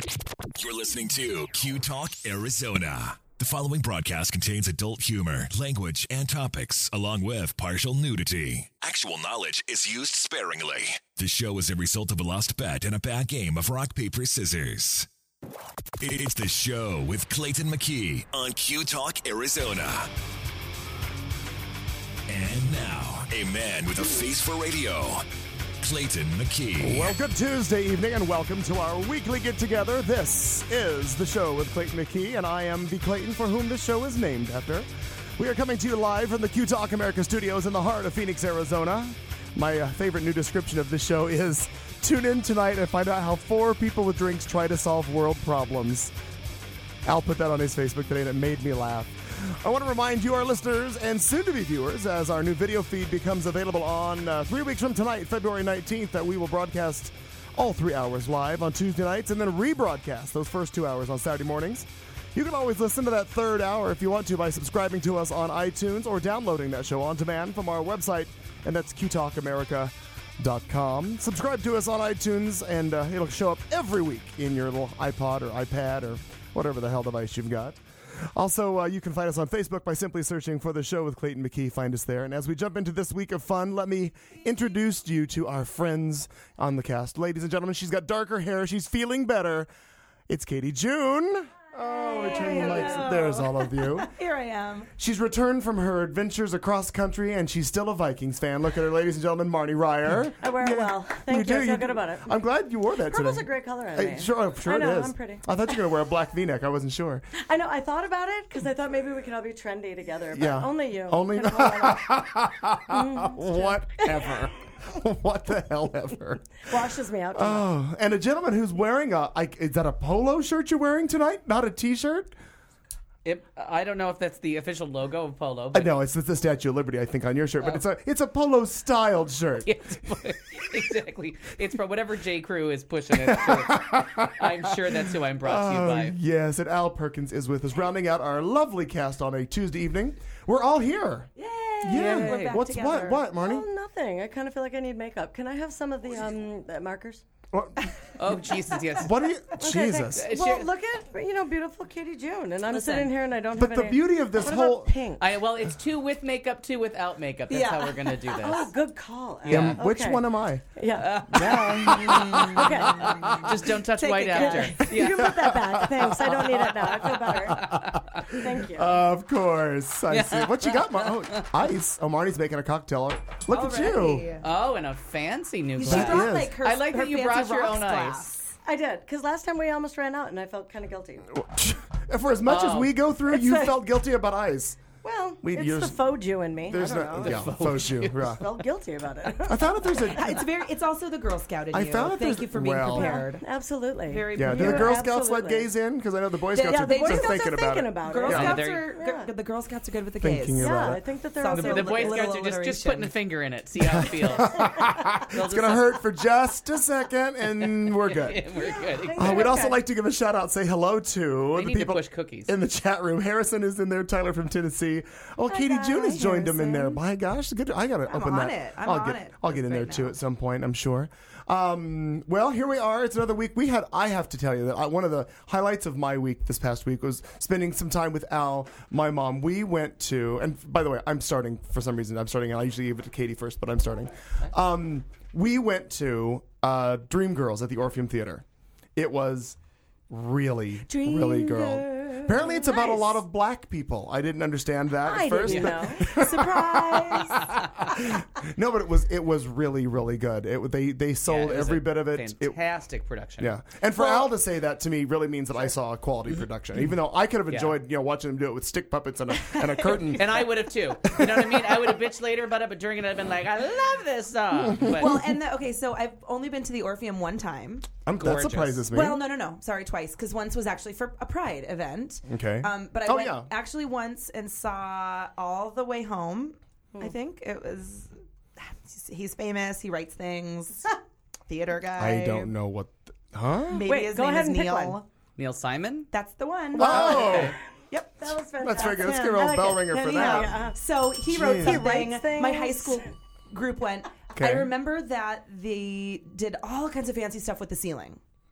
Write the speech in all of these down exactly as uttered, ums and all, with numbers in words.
You're listening to Q Talk Arizona. The following broadcast contains adult humor, language, and topics, along with partial nudity. Actual knowledge is used sparingly. The show is a result of a lost bet and a bad game of rock, paper, scissors. It's the show with Clayton McKee on Q Talk Arizona. And now, a man with a face for radio, Clayton McKee. Welcome Tuesday evening and welcome to our weekly get-together. This is the show with Clayton McKee, and I am the Clayton for whom this show is named after. We are coming to you live from the Q Talk America studios in the heart of Phoenix, Arizona. My uh, favorite new description of this show is tune in tonight and find out how four people with drinks try to solve world problems. Al put that on his Facebook today and it made me laugh. I want to remind you, our listeners and soon-to-be viewers, as our new video feed becomes available on uh, three weeks from tonight, February nineteenth, that we will broadcast all three hours live on Tuesday nights and then rebroadcast those first two hours on Saturday mornings. You can always listen to that third hour if you want to by subscribing to us on iTunes or downloading that show on demand from our website, and that's q talk america dot com. Subscribe to us on iTunes, and uh, it'll show up every week in your little iPod or iPad or whatever the hell device you've got. Also, uh, you can find us on Facebook by simply searching for The Show with Clayton McKee. Find us there. And as we jump into this week of fun, let me introduce you to our friends on the cast. Ladies and gentlemen, she's got darker hair. She's feeling better. It's Katie June. Oh, returning lights. There's all of you. Here I am. She's returned from her adventures across country, and she's still a Vikings fan. Look at her, ladies and gentlemen, Marnie Ryer. I wear it well. Thank you. do. I feel You good do. about it. I'm glad you wore that Purple's today. a great color on Hey, me. sure, oh, sure I know, it is. I'm pretty. I thought you were going to wear a black V-neck. I wasn't sure. I know. I thought about it because I thought maybe we could all be trendy together. But Yeah. only you. Only. Kind of mm, Whatever. What the hell ever. washes me out. too much. Oh, and a gentleman who's wearing a, like, is that a polo shirt you're wearing tonight? Not a T-shirt? It, I don't know if that's the official logo of Polo. I But know it's the Statue of Liberty, I think, on your shirt, but Oh. it's a it's a polo styled shirt. It's, exactly. It's for whatever J. Crew is pushing it. So I'm sure that's who I'm brought to you Oh, by. yes, and Al Perkins is with us, rounding out our lovely cast on a Tuesday evening. We're all here. Yay! Yeah. We're back What's together. what? What, Marnie? Oh, nothing. I kind of feel like I need makeup. Can I have some of the um the markers? What, Oh, Jesus, yes. what are you? Okay, Jesus. thanks. Well, look at, you know, beautiful Katie June, and I'm Listen. sitting here and I don't But have the any. beauty of this what whole about pink? I, well, it's two with makeup, two without makeup. That's Yeah. how we're going to do this. Oh, good call. Al. Yeah. Um, which Okay. one am I? Yeah. okay. Just don't touch Take white it, after. You can put that back. Thanks. I don't need it now. I feel better. Thank you. Of course. I see. What you got, Mar- oh, ice. Oh, Marnie's making a cocktail. Look at you. Oh, and a fancy new She glass. That brought is. like her. I like her that you fancy brought your rocks own glass. ice. I did, because last time we almost ran out, and I felt kind of guilty. For as much as Oh. we go through, It's you like- felt guilty about ice. Well, We- it's you're- the faux Jew in me. I There's don't no, know. yeah, faux shoe. Yeah. I felt guilty about it. I found that there's a. It's very. It's also the Girl Scout in I you. found that Thank there's- you for being well- prepared. Absolutely. Very Yeah, do the You're Girl Scouts let absolutely- gays in? Because I know the Boy Scouts yeah, are the Boy just Scouts are thinking about thinking it. about Girl it. Yeah, Scouts they're- are. Gir- the Girl Scouts are good with the Thinking gays. about Yeah, it. I think that they're Sounds also. like The Boy Little Scouts are just, just alliteration. putting a finger in it. See how it feels. It's going to hurt for just a second, and we're good. We're good. Uh, we'd also like to give a shout out, say hello to They the need to people push cookies. in the chat room. Harrison is in there. Tyler from Tennessee. Oh, Katie guys. June has Hi, joined him in there. Harrison. My gosh, good. I got to I'm open on that. it. I'm I'll on get, it. I'll get in there Right too now. at some point, I'm sure. Um, well, here we are. It's another week. We had. I have to tell you that I, one of the highlights of my week this past week was spending some time with Al, my mom. We went to, and by the way, I'm starting for some reason. I'm starting. I usually give it to Katie first, but I'm starting. Um, we went to uh, Dreamgirls at the Orpheum Theater. It was really, really girl. Apparently, it's about a lot of black people. I didn't understand that I at first. didn't but- know. Surprise! No, but it was it was really really good. It they they sold Yeah, it was every a bit of it. It- Fantastic production. yeah, and for Al to say that to me really means that I saw a quality production. Even though I could have Yeah. enjoyed you know watching him do it with stick puppets and a and a curtain. And I would have too. You know what I mean? I would have bitched later about it, but during it I'd been like, I love this song. But Well, and the, okay, so I've only been to the Orpheum one time. I'm, that gorgeous. surprises me. Well, no, no, no. Sorry, twice. Because once was actually for a Pride event. Okay. Um, but I Oh, went yeah. actually once and saw All the Way Home. I think it was. He's famous. He writes things. Theater guy. I don't know what. The, huh? Maybe Wait, his go name ahead is and pick Neil. one. Neil Simon? That's the one. Oh, Yep. That was fantastic. that's very good. Let's give her I a like bell it. ringer for Anyhow, that. Yeah. So he wrote Jeez. something. He writes things. My high school group went. Okay. I remember that they did all kinds of fancy stuff with the ceiling,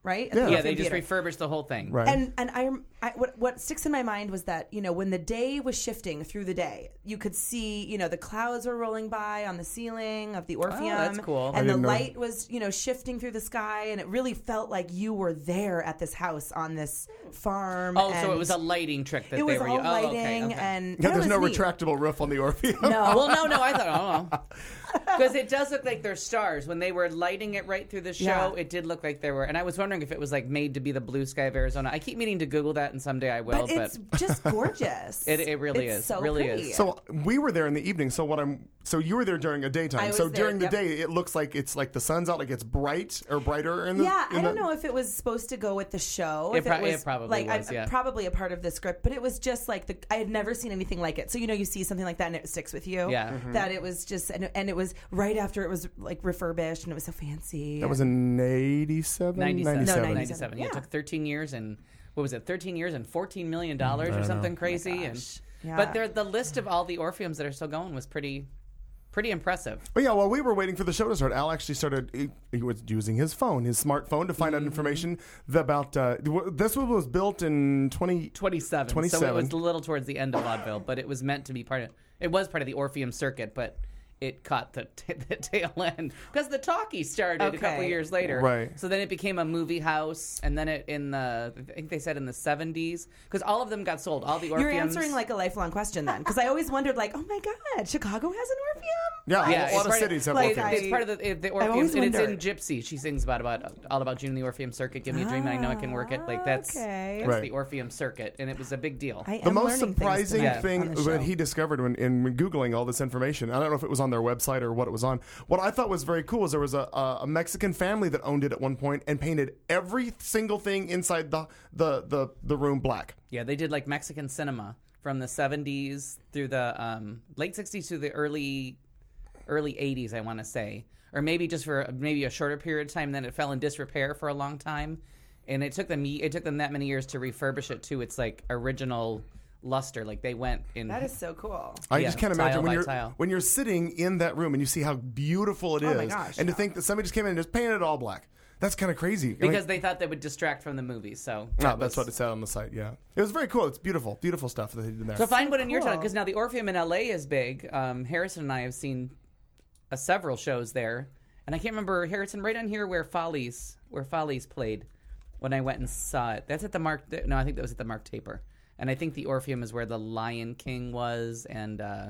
right? At Yeah. the Yeah, Orpheum they just Theater. refurbished the whole thing. Right. And and I, I what what sticks in my mind was that, you know, when the day was shifting through the day, you could see, you know, the clouds were rolling by on the ceiling of the Orpheum. that's cool. I And the didn't know. light was, you know, shifting through the sky, and it really felt like you were there at this house on this farm. Oh, so and it was a lighting trick that it they was were. all oh, okay, lighting okay. and yeah, that there's was no neat. retractable roof on the Orpheum. No. Well, no, no, I thought, oh, because it does look like they're stars when they were lighting it right through the show. Yeah. It did look like there were, and I was wondering if it was like made to be the blue sky of Arizona. I keep meaning to Google that, and someday I will. But But, it's just gorgeous. It- it really It's is. So Really pretty. is. So we were there in the evening. So what I'm so you were there during a I daytime. was So there, during the yep. day, it looks like it's like the sun's out, like it's bright or brighter in the. Yeah, in I don't the- know if it was supposed to go with the show. It if pro- it was it probably like was, I, yeah. probably a part of the script, but it was just like the I had never seen anything like it. So you know, you see something like that and it sticks with you. Yeah. Mhm. that it was just and, and it was right after it was like refurbished and it was so fancy. That was in eighty-seven? ninety-seven. No, ninety-seven. ninety-seven. Yeah. It Yeah. took thirteen years and what was it? thirteen years and fourteen million dollars or something crazy. and Yeah. but there, the list of all the Orpheums that are still going was pretty, pretty impressive. But yeah, while we were waiting for the show to start, Al actually started. He, he was using his phone, his smartphone, to find out information about. Uh, this one was built in twenty. twenty-seven. So it twenty-seven. was a little towards the end of vaudeville, but it was meant to be part of. It was part of the Orpheum circuit, but it caught the, t- the tail end because the talkie started a couple Okay. years later. Right. So then it became a movie house, and then it in the I think they said in the seventies because all of them got sold. All the Orpheums. You're answering like a lifelong question then, because I always wondered like, oh my god, Chicago has an Orpheum. Yeah, Yeah, a it's lot of part cities have like, Orpheums. I- It's part of the, the always Orpheum, and it's in wondered. Gypsy. She sings about about all about June in the Orpheum circuit. Give me a dream, and I know I can work it. Like that's, Okay. that's Right. the Orpheum circuit, and it was a big deal. I am The most learning things surprising tonight thing on the that show. he discovered when in Googling all this information, I don't know if it was on their website or what it was on. What I thought was very cool is there was a, a, a Mexican family that owned it at one point and painted every single thing inside the the, the, the room black. Yeah, they did like Mexican cinema from the seventies through the um, late sixties to the early early eighties, I want to say, or maybe just for maybe a shorter period of time. Then it fell in disrepair for a long time, and it took them it took them that many years to refurbish it to its like original luster. Like they went in. That is so cool. I Yeah, just can't tile imagine when by you're tile. when you're sitting in that room and you see how beautiful it is, Oh my gosh, and to yeah. think that somebody just came in and just painted it all black. That's kind of crazy. I mean- because they thought they would distract from the movie. So no, that that's was- what it said on the site. Yeah, it was very cool. It's beautiful, beautiful stuff that they did there. So find one in your cool. town because now the Orpheum in L A is big. Um, Harrison and I have seen uh, several shows there, and I can't remember Harrison right on here where Follies where Follies played when I went and saw it. That's at the Mark. No, I think that was at the Mark Taper, and I think the Orpheum is where the Lion King was, and uh,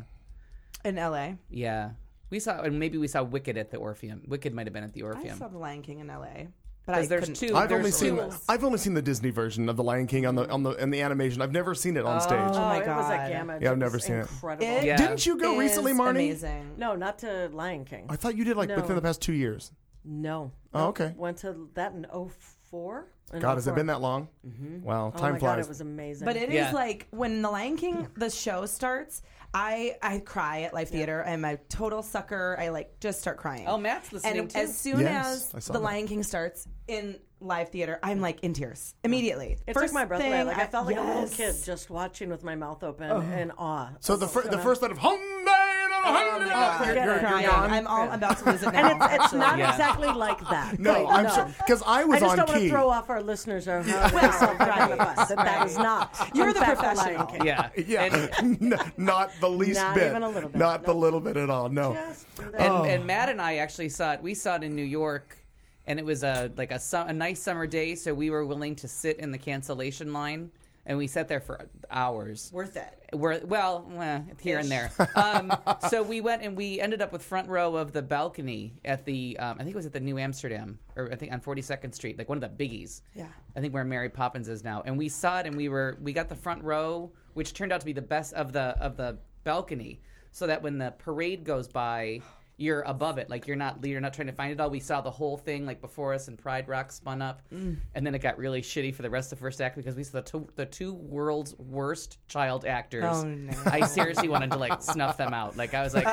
In L A, yeah, we saw and maybe we saw Wicked at the Orpheum. Wicked might have been at the I Orpheum saw The Lion King in L A, but I because there's couldn't- two. I've there's only two. seen I've only seen the Disney version of the Lion King on the on the in the animation. I've never seen it on stage. Oh, my it was a God. gamut. Yeah, I've It never was seen it. incredible. It Yeah. Didn't you go is recently, Marnie? Amazing. No, not to Lion King. I thought you did like No. within the past two years. No. Oh, No. okay. Went to that in oh four. In God, has it oh four. been that long? Mm-hmm. Wow, Oh time my flies. God, it was amazing. But it is Yeah. like when The Lion King, the show starts, I I cry at Live Theater. I'm a total sucker. I like just start crying. Oh, Matt's listening and too. as soon Yes, I as saw The that. Lion King starts in Live Theater, I'm like in tears immediately. It First took my breath away. thing, Like I felt like a little yes. kid just watching with my mouth open in awe. so the fir- the gonna- first line of Hyundai, Oh my God, you're, I'm you're, you're crying. gone. I'm all about to lose it now. And it's, it's actually. not Yeah. exactly like that. No, Like, I'm sure because I was I just on don't want key. to throw off our listeners or how they self identify. That that is not. You're in the fact, professional. Lion King. Yeah, Yeah, And, N- not the least Not bit. even a little bit. Not the No. little bit at all. No. Just and, Oh. and Matt and I actually saw it. We saw it in New York, and it was a like a, su- a nice summer day. So we were willing to sit in the cancellation line, and we sat there for hours. Worth it. We're well, eh, here and there. Um, so we went and we ended up with front row of the balcony at the um, I think it was at the New Amsterdam, or I think on forty-second Street, like one of the biggies. Yeah. I think where Mary Poppins is now. And we saw it, and we were we got the front row, which turned out to be the best of the of the balcony, so that when the parade goes by, you're above it, like you're not you're not trying to find it all. We saw the whole thing like before us, and Pride Rock spun up, Mm. and then it got really shitty for the rest of the first act because we saw the two, the two world's worst child actors. Oh, no. I seriously wanted to like snuff them out. Like I was like,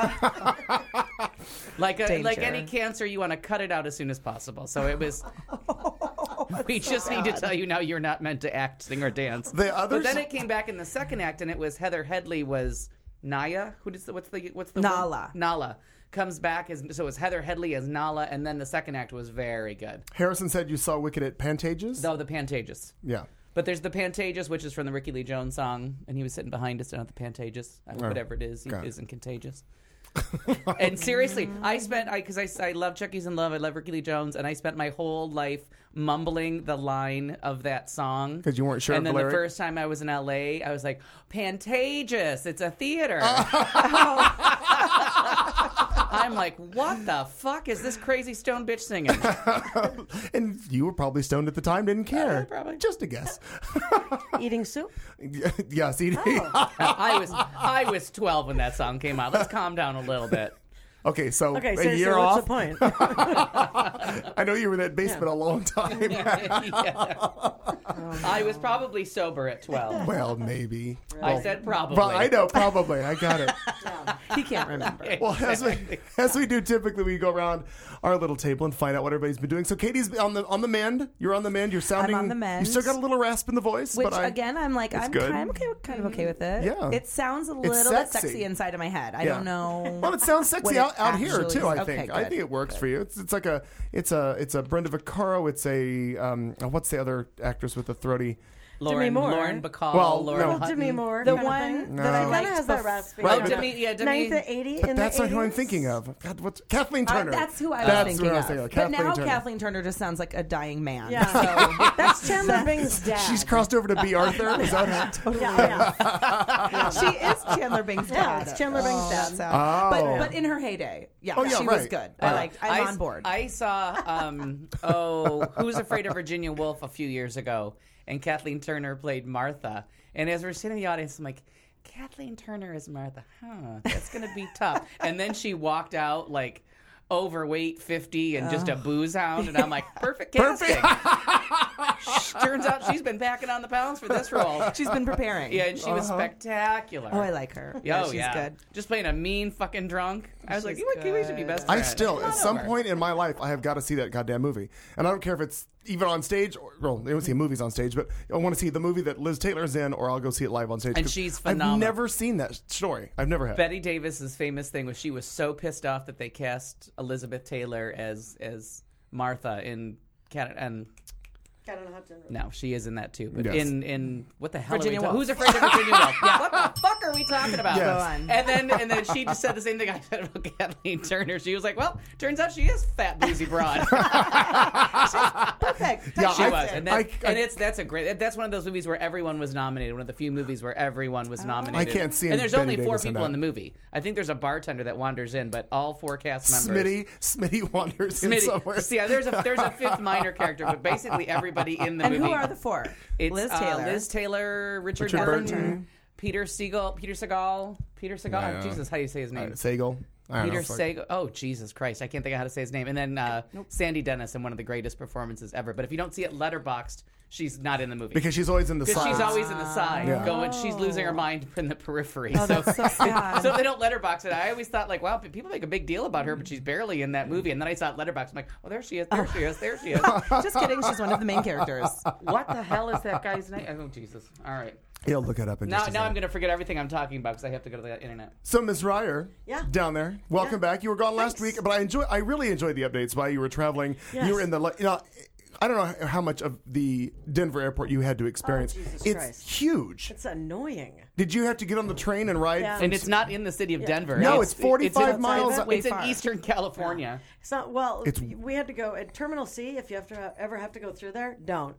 like a, like Danger. any cancer, you want to cut it out as soon as possible. So it was. We just need to tell you now you're not meant to act, sing, or dance. The others- But then it came back in the second act, and it was Heather Headley was Naya. Who does the, what's the what's the Nala. Nala. comes back as so it was Heather Headley as Nala, and then the second act was very good. Harrison said you saw Wicked at Pantages? Though the Pantages. Yeah. But there's the Pantages, which is from the Ricky Lee Jones song, and he was sitting behind us down at the Pantages, uh, Oh, whatever it is, he got it. isn't contagious. And seriously, I spent I because I, I love Chucky's in Love, I love Ricky Lee Jones, and I spent my whole life mumbling the line of that song 'Cause you weren't sure And of then the the, lyric? first time I was in L A, I was like, Pantages, it's a theater. I'm like, what the fuck is this crazy stone bitch singing? And you were probably stoned at the time, didn't care. Uh, probably. Just a guess. Eating soup? Yes, he I was I was twelve when that song came out. Let's calm down a little bit. Okay, so Okay, a seriously, year what's off. the point? I know you were in that basement a long time. Yeah. I was probably sober at twelve. Well, maybe. I said probably. Well, I know, probably. I got it. He can't remember. Well, as we as we do typically, we go around our little table and find out what everybody's been doing. So Katie's on the on the mend. You're on the mend. You're sounding. I'm on the mend. You still got a little rasp in the voice, Which but I, again, I'm like, it's I'm good. kind of okay, kind of okay with it. Yeah. It sounds a It's little bit sexy. sexy inside of my head. I Yeah. don't know. Well, it sounds sexy what it out, out here actually too. I is. think. Okay, I good. think it works for you. It's it's like a it's a it's a Brenda Vaccaro. It's a um oh, what's the other actress with the throaty? Lauren, Moore. Lauren Bacall, Well, Lauren no. Well, Hutton. Demi Moore. The kind of one thing. No. that I She Kinda liked has that bef- raspy. Right, Oh, but- Demi, yeah, Demi. ninety to eighty But in that's the not who I'm eighties? thinking of. God, what's Kathleen Uh, Turner? that's who I was That's thinking what I was of. thinking of. But Kathleen now Turner. Kathleen Turner just sounds like a dying man. Yeah. So That's Chandler Bing's dad. She's crossed over to B. Arthur. Is that her? Yeah, yeah. she is Chandler Bing's Yeah, dad. it's Chandler Bing's dad. So- Oh. But but in her heyday, yeah, Oh, yeah, she right. was good. Yeah. I like. I'm I, on board. I saw, um, oh, Who's Afraid of Virginia Woolf a few years ago, and Kathleen Turner played Martha. And as we're sitting in the audience, I'm like, Kathleen Turner is Martha. Huh, that's going to be tough. And then she walked out like overweight, fifty, and just a booze hound. And I'm like, perfect casting. Turns out she's been packing on the pounds for this role. She's been preparing. Yeah, and she was spectacular. Oh, I like her. Oh, Yeah, she's yeah. good. Just playing a mean fucking drunk. I was like, She's you and Kiwi should be best I friends. still, Come at on some over. point in my life, I have got to see that goddamn movie. And I don't care if it's even on stage, or, well, I don't see movies on stage, but I want to see the movie that Liz Taylor's in, or I'll go see it live on stage. And 'Cause she's I've phenomenal. never seen that story. I've never had. Betty Davis's famous thing was she was so pissed off that they cast Elizabeth Taylor as as Martha in Cat and no, she is in that too. But Yes. in in what the hell Virginia are we ta- Woolf. Who's Afraid of Virginia Woolf? Yeah, what the fuck are we talking about? Yes. Go on. And then and then she just said the same thing I said about Kathleen Turner. She was like, "Well, turns out she is fat, boozy broad." Perfect. Yeah, She I- was, and, that, I- I- and it's that's a great. That's one of those movies where everyone was nominated. One of the few movies where everyone was nominated. I can't see And there's Betty only four Davis in people that. in the movie. I think there's a bartender that wanders in, but all four cast members. Smitty, Smitty wanders in somewhere. Smitty. See, yeah, there's a there's a fifth minor character, but basically everybody in the And movie. who are the four? It's Liz uh, Taylor. Liz Taylor, Richard, Richard Burton, Burton. Peter Segal, Peter Segal, Peter Segal. Yeah. Oh, Jesus, how do you say his name? Uh, Sagal. I don't Peter know, fuck. Sagal. Oh, Jesus Christ. I can't think of how to say his name. And then uh, Sandy Dennis in one of the greatest performances ever. But if you don't see it letterboxed, she's not in the movie. Because she's always in the Because side. she's always in the side, Yeah. going. She's losing her mind in the periphery. Oh, so, that's so sad. so if they don't letterbox it, I always thought like, wow, people make a big deal about her, but she's barely in that movie. And then I saw it letterbox. I'm like, oh, there she is. There she is. There she is. Just kidding. She's one of the main characters. What the hell is that guy's name? Oh, Jesus. All right. He'll look it up in Now, just a now I'm second. going to forget everything I'm talking about because I have to go to the internet. So, Miz Ryer, Yeah. down there, welcome Yeah. back. You were gone last Thanks. week, but I enjoy. I really enjoyed the updates. While you were traveling, Yes. you were in the. You know, I don't know how much of the Denver airport you had to experience. Oh, Jesus it's Christ. huge. It's annoying. Did you have to get on the train and ride? Yeah. from And it's not in the city of Denver. No, it's forty-five in- miles- It's, Way it's in far. Eastern California. It's not, well, It's- we had to go at Terminal C. If you have to ha- ever have to go through there, don't.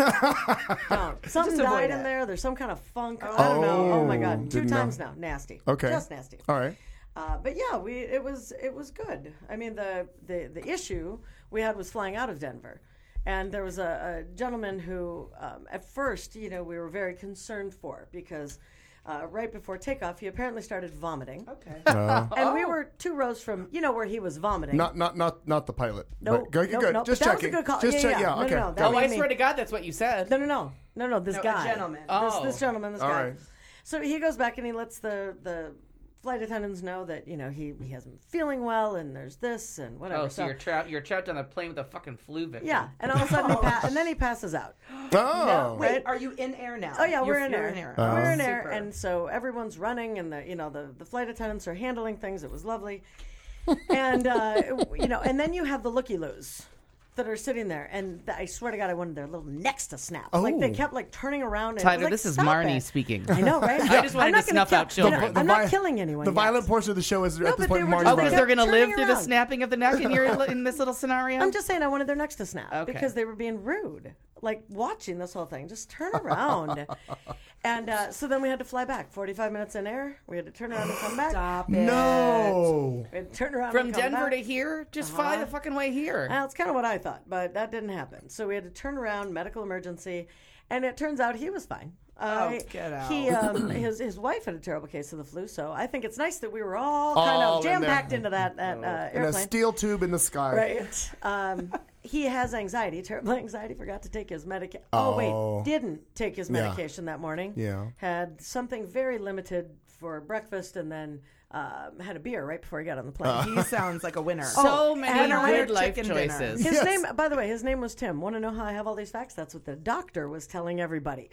don't. Something avoid died it. in there. There's some kind of funk. I don't know. Oh, my Oh, God. Two didn't know. times now. Nasty. Okay. Just nasty. All right. Uh, but yeah, we it was it was good. I mean, the, the, the issue we had was flying out of Denver. And there was a, a gentleman who, um, at first, you know, we were very concerned for because uh, right before takeoff, he apparently started vomiting. Okay. And we were two rows from, you know, where he was vomiting. Not not not not the pilot. No, But good, no, good. no, Just but that was checking. a good call. Just Yeah, check. yeah. Yeah. No, no, Okay. no, that Oh, was I me. swear to God, that's what you said. No, no, no, no, no. This No, a guy, gentleman. This, Oh. this gentleman, this All guy. right. So he goes back and he lets the the flight attendants know that you know he he hasn't feeling well and there's this and whatever. Oh, so you're trapped. You're trapped on a plane with a fucking flu victim. yeah, and all of a sudden he pa- and then he passes out. Oh. Wait, are you in air now? Oh yeah, You're- we're in you're air. in air. We're in Super. air, and so everyone's running, and the you know the the flight attendants are handling things. It was lovely. and uh, you know, and then you have the looky-loos that are sitting there, and th- I swear to God, I wanted their little necks to snap. Oh. Like they kept like turning around. And Tyler, like, this is "Stop Marnie it." speaking. I know, right? I just wanted I'm not to gonna snuff kill- out children. you know, The I'm vi- not killing anyone. The yet. violent portion of the show is No, at this but point they were Marnie's just- Oh, right. because kept they're going to live turning through the around. snapping of the neck in your in this little scenario. I'm just saying I wanted their necks to snap Okay. because they were being rude. Like watching this whole thing, just turn around. and uh, so then we had to fly back. forty-five minutes in air. We had to turn around and come back. Stop it. No. We had to turn around From and come Denver back. to here, just fly the fucking way here. Well, that's kind of what I thought, but that didn't happen. So we had to turn around, medical emergency, and it turns out he was fine. Uh, Oh, get out. He, um, his his wife had a terrible case of the flu, so I think it's nice that we were all, All kind in of there. jam packed into that, that uh, In a airplane. steel tube in the sky. Right. Um, he has anxiety, terrible anxiety. Forgot to take his medication. Oh, Oh. wait, didn't take his Yeah. medication that morning. Yeah. Had something very limited for breakfast, and then um, had a beer right before he got on the plane. He sounds like a winner. So Oh, many and a good life chicken dinner. choices. His Yes. name, by the way, his name was Tim. Want to know how I have all these facts? That's what the doctor was telling everybody.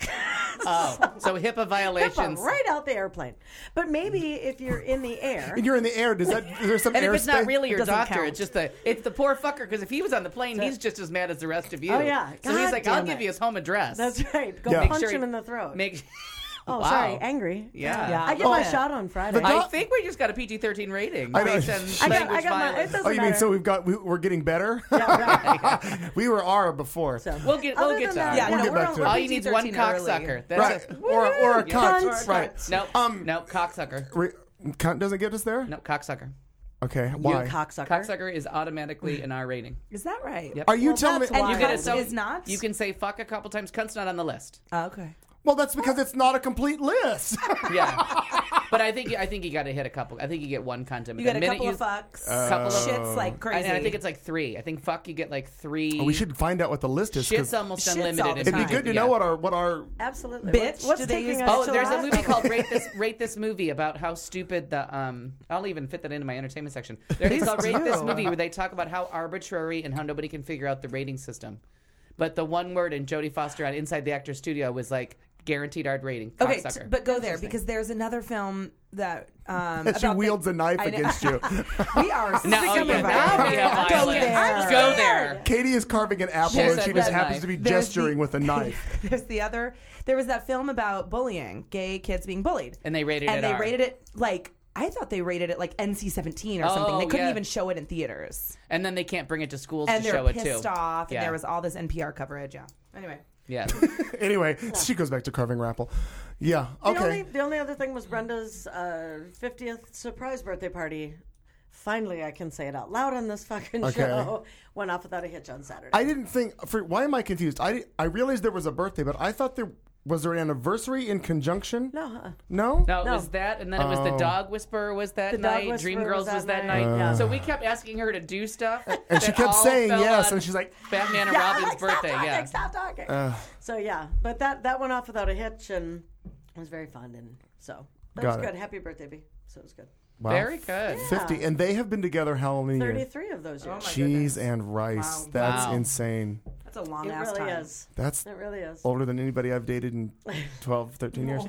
Oh, so HIPAA violations. HIPAA, right out the airplane. But maybe if you're in the air, And you're in the air. Does that? Is there some And if it's not airspace? really your doesn't doctor, count. it's just the it's the poor fucker. Because if he was on the plane, he's just as mad as the rest of you. Oh, yeah. So he's God like, "I'll damn give it. you his home address." that's right. Go Yeah. Make punch sure him he- in the throat. Make. oh, Wow. sorry, angry. Yeah. Yeah. I get Oh. my shot on Friday. The I doc- think we just got a P G thirteen rating I know. based on I got, language I got my. It violence. doesn't Oh, you mean matter. so we've got we, we're getting better? Yeah, right. We were R before. So, We'll get we'll other get than to that, that. Yeah, We'll no, get we're back on- to we're it. All you need is one P G thirteen cocksucker. early. That's Right. it. Or or a cunt. Cunt. Right. No, Um, no cocksucker. Re- cunt doesn't get us there. No cocksucker. Okay. you Why? cocksucker. Cocksucker is automatically an R rating. Is that right? Yep. Are you Well, telling me? that's And why. you get it it so- is not? You can say fuck a couple times. Cunt's not on the list. Oh, okay. Well, that's because it's not a complete list. Yeah, but I think I think you got to hit a couple. I think you get one cunt. You the get a minute couple you, of fucks. couple of Shit's like And crazy. I think it's like three. I think fuck you get like three. we should find out what the list is. 'cause Shit's almost Shit's unlimited. all the in It'd be time. good to yeah. know what our what our. Absolutely. Bitch, What's, what's do they taking use us Oh, to there's a that? movie called Rate This Rate This Movie about how stupid the um. I'll even fit that into my entertainment section. There, it's called Rate This do. Movie, where they talk about how arbitrary and how nobody can figure out the rating system. But the one word in Jodie Foster on Inside the Actors Studio was like guaranteed R rating. Okay, Cocksucker. t- but go there because there's another film that um, That she about the- wields a knife I know- against you. We are No, sick oh, of yeah, it. now we have Go violence. there. Go there. Katie is carving an apple, Yes, and she I just love happens knife. to be There's gesturing the- with a knife. There's the other. There was that film about bullying, gay kids being bullied, And they rated and it they R. rated it like I thought they rated it like N C seventeen or something. Oh, They couldn't yeah. even show it in theaters, And then they can't bring it to schools and to they're show it pissed too. off. And Yeah. there was all this N P R coverage. Yeah. Anyway, Yeah. Anyway, she goes back to carving her apple. Yeah. The Okay. only, the only other thing was Brenda's uh, fiftieth surprise birthday party. Finally, I can say it out loud on this fucking Okay. show. Went off without a hitch on Saturday. I didn't think. For why am I confused? I I realized there was a birthday, but I thought there was there an anniversary in conjunction. no, uh, No. No, it No. was that, and then it was the Oh. Dog Whisperer was that The Dog night. Whisperer Dreamgirls was was that that night, night. yeah. So we kept asking her to do stuff, And she that kept all saying fell yes, on and she's like, Batman and yeah, Robin's like, birthday. Stop talking, Yeah. stop talking. uh, So yeah, but that that went off without a hitch, and it was very fun, and so that Got was it. good. Happy birthday, B. So it was good. wow, Very good. fifty, and they have been together how many years? Thirty-three of those years. my Cheese goodness. and rice. Wow. That's Wow. insane. that's a long It ass really time. is. That's It really is. older than anybody I've dated in twelve, thirteen years.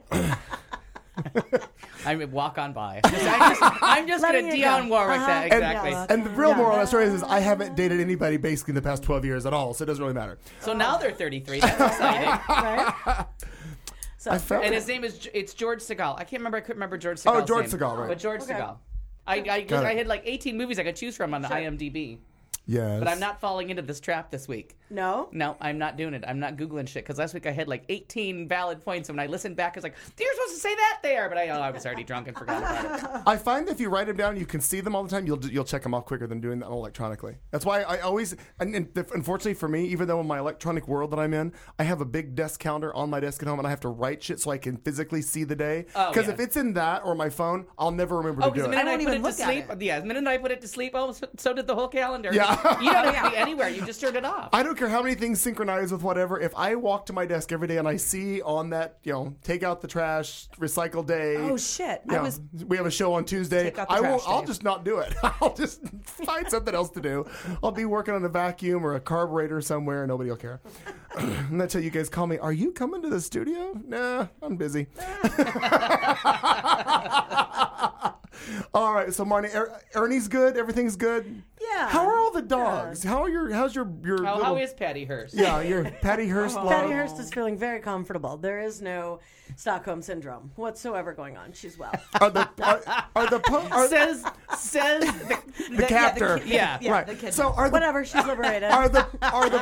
I mean, walk on by. Just- I'm just, I'm just Letting gonna you Dionne go. Warwick Uh-huh. that And- exactly. Yeah. And the real Yeah. moral of that story is, I haven't dated anybody basically in the past twelve years at all, so it doesn't really matter. So now they're thirty-three. That's exciting. Right? So I felt And it. his name is it's George Segal. I can't remember. I couldn't remember George Segal's Oh, George name. Segal, right. But George Okay. Segal. I I, Got I it. had like eighteen movies I could choose from on the I M D B, Yes. but I'm not falling into this trap this week. no. No, I'm not doing it. I'm not Googling shit because last week I had like eighteen valid points, and when I listened back, I was like, "You're supposed to say that there," but I, oh, I was already drunk and forgot about it. I find that if you write them down, you can see them all the time. You'll you'll check them off quicker than doing that electronically. That's why I always, and, and unfortunately for me, even though in my electronic world that I'm in, I have a big desk counter on my desk at home, and I have to write shit so I can physically see the day. Oh, Because yeah. if it's in that or my phone, I'll never remember Oh, to because do the it. minute I, won't put even it to look at sleep, it. yeah, the minute I put it to sleep, oh, so, so did the whole calendar. Yeah. You don't have to be anywhere. You just turned it off. I don't care how many things synchronize with whatever. If I walk to my desk every day and I see on that, you know, take out the trash, recycle day. Oh shit! you I know, was we have a show on Tuesday. Take out the I won't. trash I'll day. just not do it. I'll just find something else to do. I'll be working on a vacuum or a carburetor somewhere. Nobody will care. And that's how you guys call me. Are you coming to the studio? Nah, I'm busy. All right, so Marnie, er- Ernie's good. Everything's good. Yeah. How are all the dogs? How are your? How's your your? How, little, how is Patty Hearst? Yeah, your Patty Hearst. love? Patty Hearst is feeling very comfortable. There is no Stockholm syndrome whatsoever going on. She's well. Are the are, are the po- are, Says says the, the captor? kid- Yeah. yeah, right. the kid. So are the Whatever, she's liberated. are the are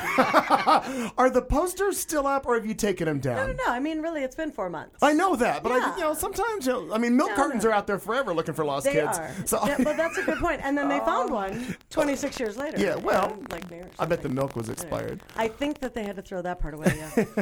the are the posters still up, or have you taken them down? I don't know. I mean, really, it's been four months. I know that, but I, Yeah. you know, sometimes, you know, I mean, milk No, cartons no. are out there forever looking for lost They kids. are. So Yeah, but that's a good point. And then they found one twenty-six years later. Yeah, well, Um, like me or I bet the something. milk was expired. I think that they had to throw that part away.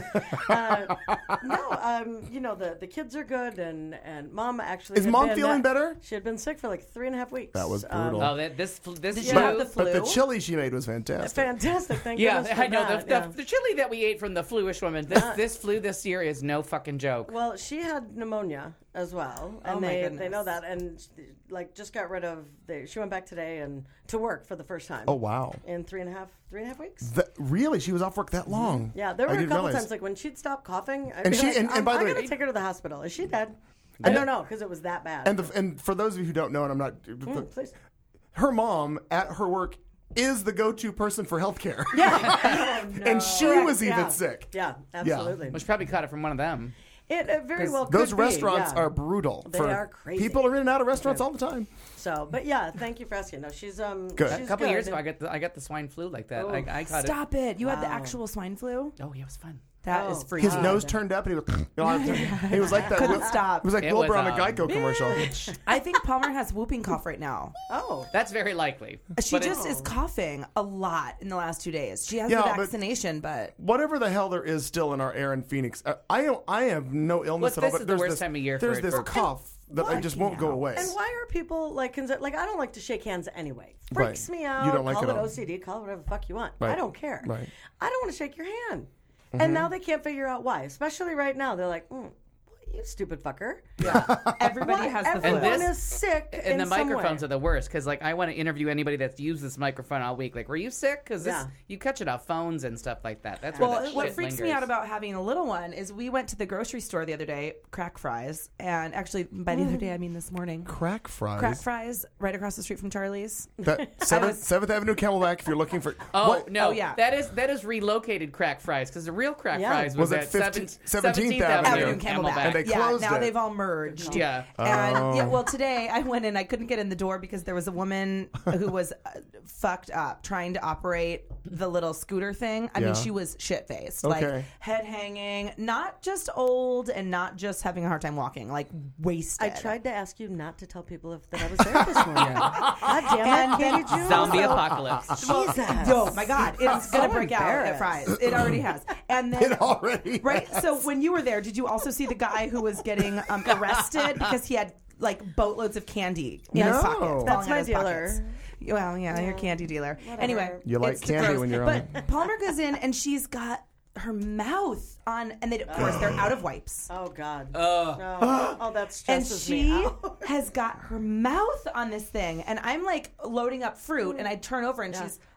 Yeah. uh, no, um, you know the, the kids are good, and, and mom actually Is had mom been, feeling uh, better? She had been sick for like three and a half weeks. That was Um, brutal. Oh, that this this Did flu. you have the But the flu? chili she made was fantastic. fantastic. Thank Yeah, goodness for I know that, the, yeah. the the chili that we ate from the fluish woman. This this flu this year is no fucking joke. Well, she had pneumonia as well, and Oh, my they they goodness. know that, and like just got rid of. The, she went back today and to work for the first time. Oh wow! In three and a half three and a half weeks. The, really, she was off work that long? Yeah, there I were a didn't couple realize. times like when she'd stop coughing, I'd And be she- like, and- and um, by the I way- gotta take her to the hospital. Is she dead? I don't know because it was that bad. And the, and for those of you who don't know, and I'm not, Mm, please. her mom at her work is the go-to person for healthcare. Yeah, oh, no. and she Correct, was even yeah. sick. Yeah, absolutely. Which probably caught it from one of them. It, it very well could Those be, restaurants yeah. are brutal. They for, are crazy. People are in and out of restaurants all the time. So, but yeah, thank you for asking. No, she's um, Good. she's A couple good. years ago, I got the, I got the swine flu like that. I, I caught Stop it. You had the Wow. actual swine flu? it. Oh yeah, it was fun. That is Oh. free. His nose turned up, and he was. You know, he was like that. Couldn't Will- stop. He was like It Wilbur was, on a um, Geico commercial. I think Palmer has whooping cough right now. Oh, That's very likely. She But it- just is coughing a lot in the last two days. She has Yeah, the but- vaccination, but, Whatever the hell there is still in our air in Phoenix, I I, don't, I have no illness Well, at all. this but is the there's worst this, time of year There's for- this for- cough that I just won't go away. and why are people like consider, like I don't like to shake hands anyway. Right. Freaks me out. You don't like call it it all. O C D. Call it whatever the fuck you want. Right. I don't care. Right. I don't want to shake your hand. Mm-hmm. And now they can't figure out why. Especially right now, they're like, mm, you stupid fucker. everybody Why? has the flu. Everyone this- is sick. and the in some microphones way. are the worst because like I want to interview anybody that's used this microphone all week. Like, were you sick? Because Yeah. you catch it off phones and stuff like that. That's where Well, that what shit freaks me lingers. out about having a little one is we went to the grocery store the other day, crack fries, and actually by the other day I mean this morning, Crack fries. crack fries right across the street from Charlie's. That seventh, seventh Avenue Camelback. If you're looking for Oh what- no! Oh, yeah. that is that is relocated crack fries because the real crack Yeah. fries was, Was it at fifteen seventeenth seventeenth Avenue. Avenue Avenue, and Camelback. And they yeah, closed now it. they've all merged. Yeah. And Oh. yeah, well, today I went in. I couldn't get in the door because there was a woman who was uh, fucked up trying to operate the little scooter thing. I Yeah. mean, she was shit faced, Okay. like head hanging, not just old and not just having a hard time walking, like wasted. I tried to ask you not to tell people if that I was there this morning. God damn it, Katie June. Zombie apocalypse. Jesus. Oh my god, it's gonna so break out at embarrassed. Fry's. It already has. And then It already right. has. So when you were there, did you also see the guy who was getting um, arrested because he had like boatloads of candy in No. his pockets? That's falling my out of his dealer. pockets. Well, yeah, your candy dealer. Anyway, You like it's candy gross. when you're but on Palmer goes in and she's got her mouth on, and they, of course they're out of wipes. Oh God. Ugh. No. Oh, that And stresses she me out. has got her mouth on this thing, and I'm like loading up fruit, and I turn over, and Yeah. she's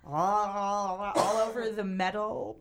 all, all over the metal.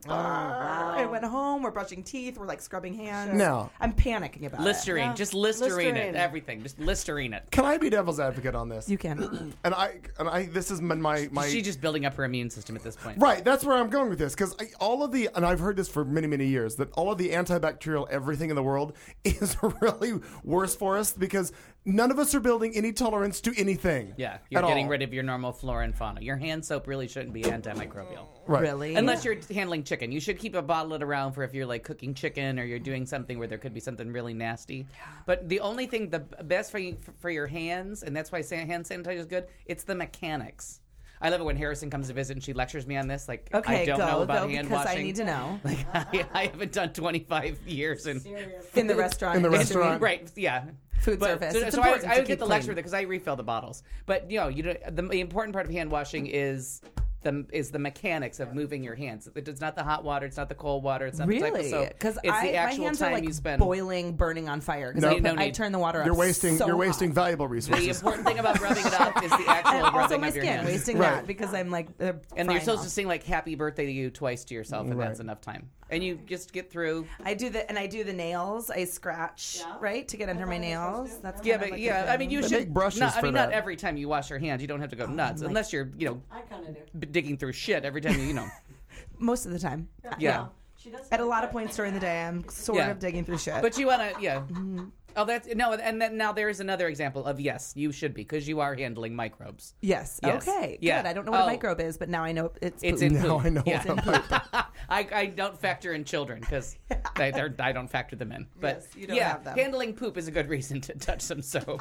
I went home. We're brushing teeth. We're like scrubbing hands. No. I'm panicking about Listerine, Yeah. just Listerine, Listerine. it, everything, just Listerine it. Can I be devil's advocate on this? it. You can. and I and I this is my my, my She's just building up her immune system at this point. Right, that's where I'm going with this because all of the, and I've heard this for many, many years, that all of the antibacterial everything in the world is really worse for us because none of us are building any tolerance to anything. Yeah, you're at getting all. rid of your normal flora and fauna. Your hand soap really shouldn't be antimicrobial. Right. Really? Unless you're handling chicken. You should keep a bottle it around for if you're like cooking chicken or you're doing something where there could be something really nasty. But the only thing the best for you, for your hands, and that's why san- hand sanitizer is good, it's the mechanics. I love it when Harrison comes to visit and she lectures me on this. Like, Okay, I don't go, know about though, hand because washing. I need to know. Like, I, I haven't done twenty-five years in In the restaurant. In the industry. restaurant. right, yeah. Food But- service. So, It's so I, important I to would get keep the clean. lecture because I refill the bottles. But you know, you don't, the, the important part of hand washing is the is the mechanics of moving your hands. It's not the hot water. It's not the cold water. It's not the type of Really? soap. Because It's the my actual hands time are like you spend. boiling, burning on fire. Because No. I, No I need. turn the water You're up wasting so you're hot. wasting valuable The resources. important thing about rubbing it up is the actual And rubbing also my of your skin, hands. wasting Right. that because I'm like, they're And you're frying supposed off. to sing like "Happy Birthday" to you twice to yourself, and Right. that's enough time. and you just get through. I do the and I do the nails. I scratch Yeah. right to get under my nails. That's Yeah, kind of but like yeah, a I mean, you They should. make brushes not, I for mean, not that. every time you wash your hands, you don't have to go nuts, unless you're, you know, I kind of do. b- digging through shit every time you, you know. most of the time. Yeah. She does. At a lot of points during the day, I'm sort Yeah. of digging through shit. But you want to, yeah. Oh, that's no, and then now there is another example of yes, you should be because you are handling microbes. yes. Yes. Okay. Yeah. Good. I don't know what Oh. a microbe is, but now I know it's. It's poop. in Now poop. I know Yeah. what I, I don't factor in children because they, they're I don't factor them in. But Yes, you don't yeah, have them. handling poop is a good reason to touch some soap.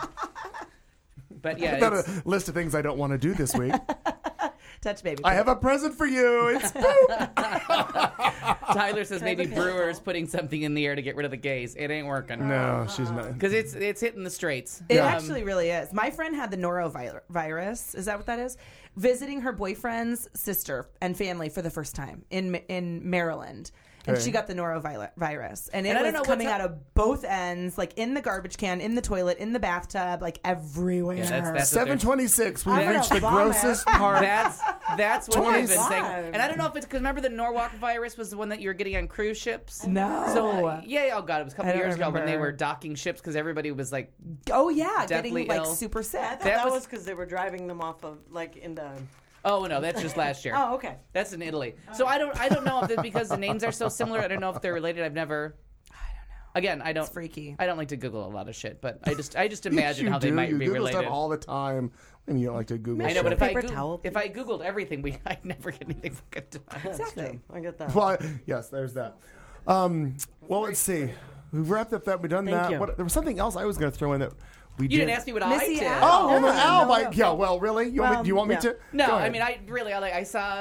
But yeah, I've got it's- a list of things I don't want to do this week. Touch baby. I have a present for you. It's poop. Tyler says maybe Brewers putting something in the air to get rid of the gays. It ain't working. No, she's not. Because it's it's hitting the straights. It Um, actually really is. My friend had the norovirus. Is that what that is? Visiting her boyfriend's sister and family for the first time in in Maryland. And Okay. she got the norovirus. And it And I don't was know what's coming up- out of both ends, like in the garbage can, in the toilet, in the bathtub, like everywhere. Yeah, that's- that's- seven twenty-six. We've I'm reached gonna the vomit. grossest part. That's that's what I've been saying. twenty-five. And I don't know if it's because remember the Norwalk virus was the one that you were getting on cruise ships. No. So yeah, oh god, it was a couple I don't years ago when they remember. were docking ships because everybody was like, Oh, yeah. Deathly Getting like ill. super sick. I thought That that, was- was because they were driving them off of like in the. oh no, that's just last year. Oh, okay. That's in Italy. So I don't I don't know if it's because the names are so similar. I don't know if they're related. I've never. I don't know. Again, I don't. It's freaky. I don't like to Google a lot of shit, but I just I just imagine You how they do. might you be Google related. stuff all the time. And you don't like to Google I know, but if shit. I Paper Goog- towel, if I googled everything, we I'd never get anything fucking done. Exactly. I get that. Well, I- yes, there's that. Um, well, let's see. We've wrapped up that. We've done Thank that. you. What, there was something else I was going to throw in that we You did. didn't ask me what I Missy did. Al- Oh, well, No, the no, Al, no, like, no. yeah. Well, really? You want me, Well, do you want me yeah. to? No, Go I ahead. mean, I really, I like, I saw,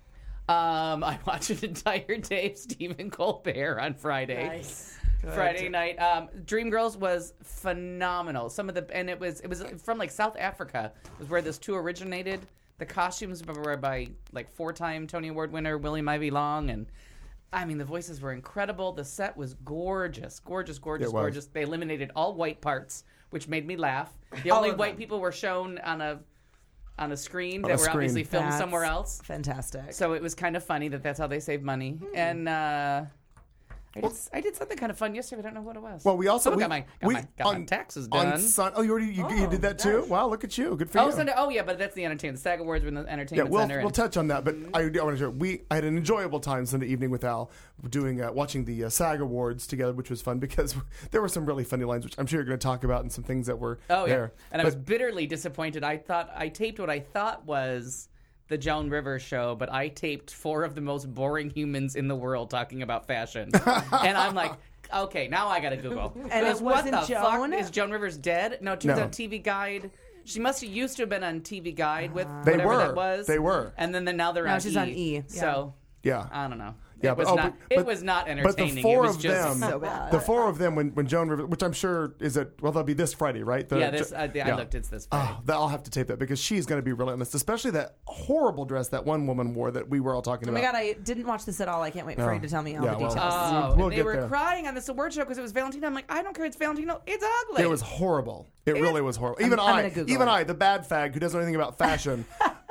um, I watched an entire day of Stephen Colbert on Friday. Nice. Friday night. Um, Dreamgirls was phenomenal. Some of the, and it was, it was from like South Africa was where this tour originated. The costumes were by like four-time Tony Award winner William Ivy Long, and I mean, the voices were incredible. The set was gorgeous, gorgeous, gorgeous, It was. gorgeous. They eliminated all white parts, which made me laugh. The All only of white them. people were shown on a on a screen On that a were screen. obviously filmed That's somewhere else. Fantastic. So it was kind of funny that that's how they save money. And uh, I, did, I did something kind of fun yesterday. But I don't know what it was. Well, we also oh, we, got my got, we, my, got my on, taxes on done. Sun. Oh, you already you, you did that too. nice. Wow, look at you. Good for Oh, you. Sunday. Oh, yeah, but that's the entertainment. The SAG Awards were in the Yeah, entertainment we'll center. we'll and- touch on that, but I, I want to share. We I had an enjoyable time Sunday evening with Al, doing uh, watching the uh, SAG Awards together, which was fun because there were some really funny lines, which I'm sure you're going to talk about, and some things that were Oh, yeah. there. And I But- was bitterly disappointed. I thought I taped what I thought was the Joan Rivers show, but I taped four of the most boring humans in the world talking about fashion. And I'm like, okay, now I got to Google. And it Because what wasn't the Joan? fuck? Is Joan Rivers dead? No, she was No. on T V Guide. She must have used to have been on T V Guide with They whatever were. that was. They were. And then, then now they're Now on she's E. on E, So, Yeah. I don't know. Yeah, it but- was oh, not. but- it but- was not But entertaining. the four it was of just, them, So bad. the four of them, when, when Joan Rivers, which I'm sure is it, well, that'll be this Friday, right? The- Yeah, this. I, I yeah. looked. It's this Friday. Oh, that, I'll have to tape that because she's going to be relentless, especially that horrible dress that one woman wore that we were all talking Oh my about. god, I didn't watch this at all. I can't wait for No. you to tell me all Yeah, the well, details. Oh, We'll and they get were there. crying on this award show because it was Valentino. I'm like, I don't care. It's Valentino. It's ugly. It was horrible. It really was horrible. Even I'm I, gonna Google even it. I, the bad fag who doesn't know anything about fashion,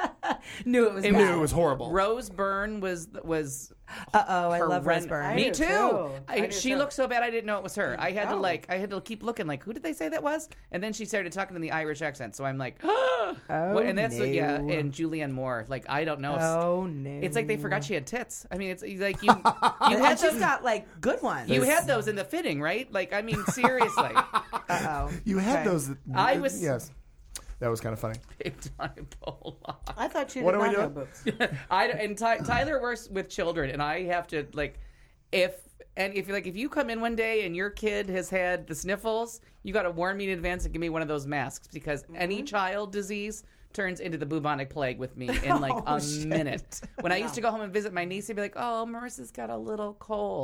Knew it was It bad. knew it was horrible. Rose Byrne was was. Uh oh, I love Rose horrend- Byrne. I Me do too. too. I, I do she too. looked so bad I didn't know it was her. I had to Oh. like I had to keep looking like who did they say that was? And then she started talking in the Irish accent. So I'm like, oh, and that's no. yeah. And Julianne Moore. Like I don't know. Oh no. It's like they forgot she had tits. I mean, it's like you you had and she's those, got like good ones. you had those in the fitting, right? Like I mean, seriously, Uh oh. You had those. I was- yes, that was kind of funny. big time pull off. I thought you What did are we not have doing? boobs. I and Ty, Tyler works with children, and I have to like, if and if like if you come in one day and your kid has had the sniffles, you got to warn me in advance and give me one of those masks because any child disease turns into the bubonic plague with me in like Oh, a shit. minute. When I used to go home and visit my niece, I'd be like, "Oh, Marissa's got a little cold."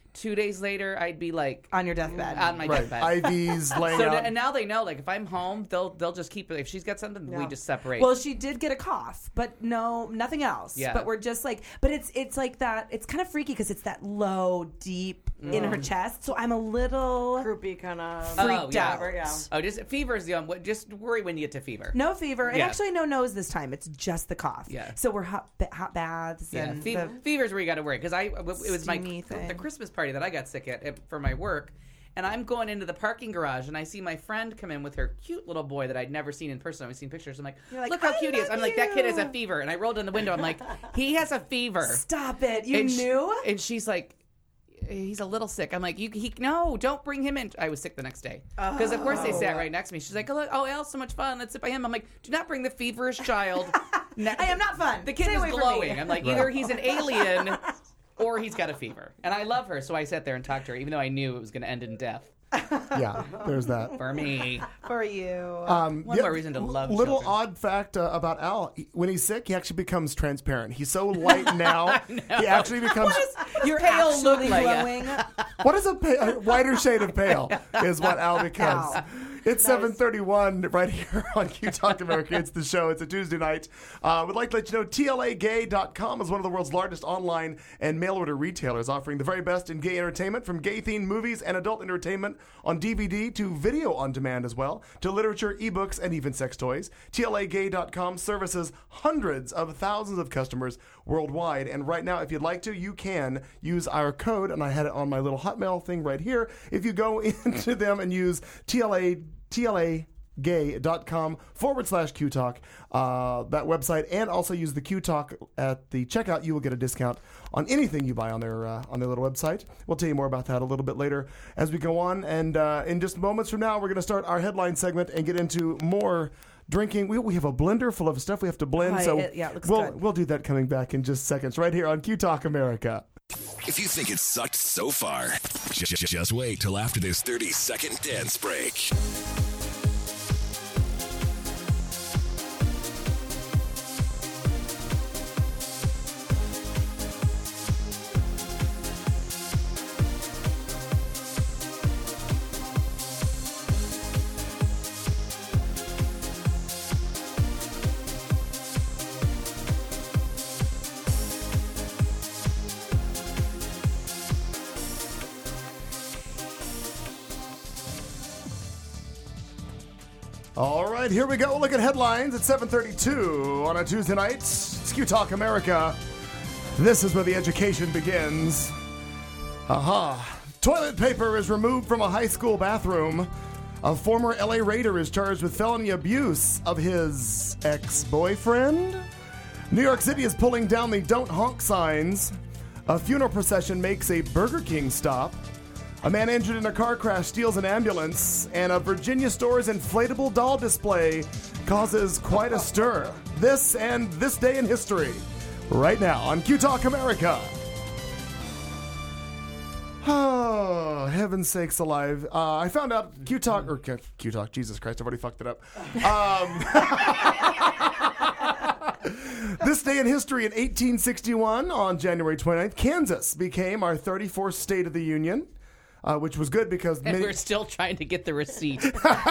Two days later, I'd be like On your deathbed. on my Right. deathbed. I Vs laying So out. and now they know, like, if I'm home, they'll they'll just keep it. If she's got something, we Yeah. just separate. Well, she did get a cough, but no, nothing else. Yeah. But we're just like, but it's it's like that. It's kind of freaky because it's that low, deep in her chest. So I'm a little Groupie kind of freaked yeah. out. Yeah. oh, just fever's the one. Just worry when you get to fever. No fever, and Yeah. actually no nose this time. It's just the cough. Yeah. So we're hot ba- hot baths Yeah, and fe- the, fever's where you got to worry because I it was my steamy thing. the Christmas party that I got sick at for my work, and I'm going into the parking garage and I see my friend come in with her cute little boy that I'd never seen in person. I've seen pictures. I'm like, You're like, look how "I cute he is. love I'm like, that kid has a you." fever, and I rolled in the window. I'm like, he has a fever. Stop it! You and she- knew? and she's like, he's a little sick. I'm like, you, he, no, don't bring him in. I was sick the next day because, of course, they sat right next to me. She's like, oh, look, oh, Al, so much fun. Let's sit by him. I'm like, do not bring the feverish child. Ne- I am not fun. The kid Stay is away from glowing. me. I'm like, either he's an alien or he's got a fever. And I love her, so I sat there and talked to her, even though I knew it was going to end in death Yeah, there's that. for me. For you. Um, One more reason to love Little children. odd fact uh, about Al: he- when he's sick, he actually becomes transparent. He's so light now, he actually becomes. You're pale actually look like- glowing. What is a, pa- a whiter shade of pale? Is what Al becomes. Al. It's seven thirty-one right here on Q Talk America. It's the show. It's a Tuesday night. Uh, would like to let you know T L A gay dot com is one of the world's largest online and mail order retailers, offering the very best in gay entertainment, from gay-themed movies and adult entertainment on D V D to video on demand as well, to literature, ebooks, and even sex toys. T L A gay dot com services hundreds of thousands of customers worldwide. And right now, if you'd like to, you can use our code, and I had it on my little Hotmail thing right here. If you go into them and use T L A T L A gay dot com forward slash Q Talk, uh, that website, and also use the Q Talk at the checkout, you will get a discount on anything you buy on their uh, on their little website. We'll tell you more about that a little bit later as we go on. And uh, in just moments from now, we're going to start our headline segment and get into more drinking. We, we have a blender full of stuff we have to blend, Right, so it- yeah, it looks we'll good. we'll do that coming back in just seconds right here on Q Talk America. If you think it sucked so far, j- j- just wait till after this thirty second dance break. All right, here we go. We'll look at headlines at seven thirty-two on a Tuesday night. It's Q Talk America. This is where the education begins. Aha. Toilet paper is removed from a high school bathroom. A former L A Raider is charged with felony abuse of his ex-boyfriend. New York City is pulling down the don't honk signs. A funeral procession makes a Burger King stop. A man injured in a car crash steals an ambulance, and a Virginia store's inflatable doll display causes quite a stir. This and this day in history, right now on Q Talk America. Oh, heaven's sakes alive. Uh, I found out Q Talk, or Q Q Talk, Jesus Christ, I've already fucked it up. Um, this day in history, in eighteen sixty-one, on January twenty-ninth, Kansas became our thirty-fourth state of the Union. Uh, which was good because And many, we're still trying to get the receipt.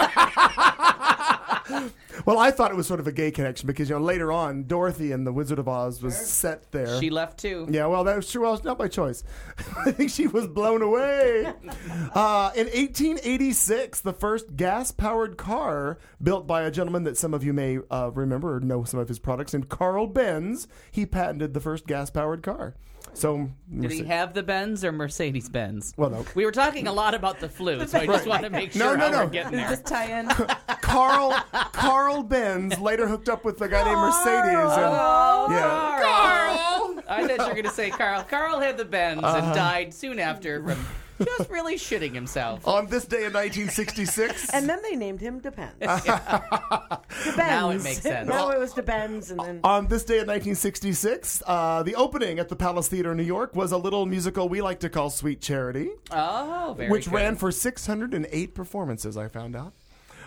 well, I thought it was sort of a gay connection because, you know, later on, Dorothy and the Wizard of Oz was set there. She left too. Yeah, well, that was true. Well, it's not by choice. I think she was blown away. Uh, in eighteen eighty-six, the first gas-powered car built by a gentleman that some of you may uh, remember or know some of his products, named Carl Benz. He patented the first gas-powered car. So, Did he have the Benz or Mercedes Benz? Well, no. We were talking a lot about the flu, so I just want to make No, sure no, how no. we're getting there. Just tie in. Carl Carl Benz later hooked up with a guy named Mercedes. And, yeah. Carl! I thought you were going to say Carl. Carl had the Benz Uh-huh. and died soon after from just really shitting himself. On this day in nineteen sixty-six. And then they named him Depends. Depends. Now it makes sense. Now it was Depends, and then On this day in nineteen sixty-six, uh, the opening at the Palace Theater in New York was a little musical we like to call Sweet Charity, Oh, very which good. ran for six hundred eight performances, I found out.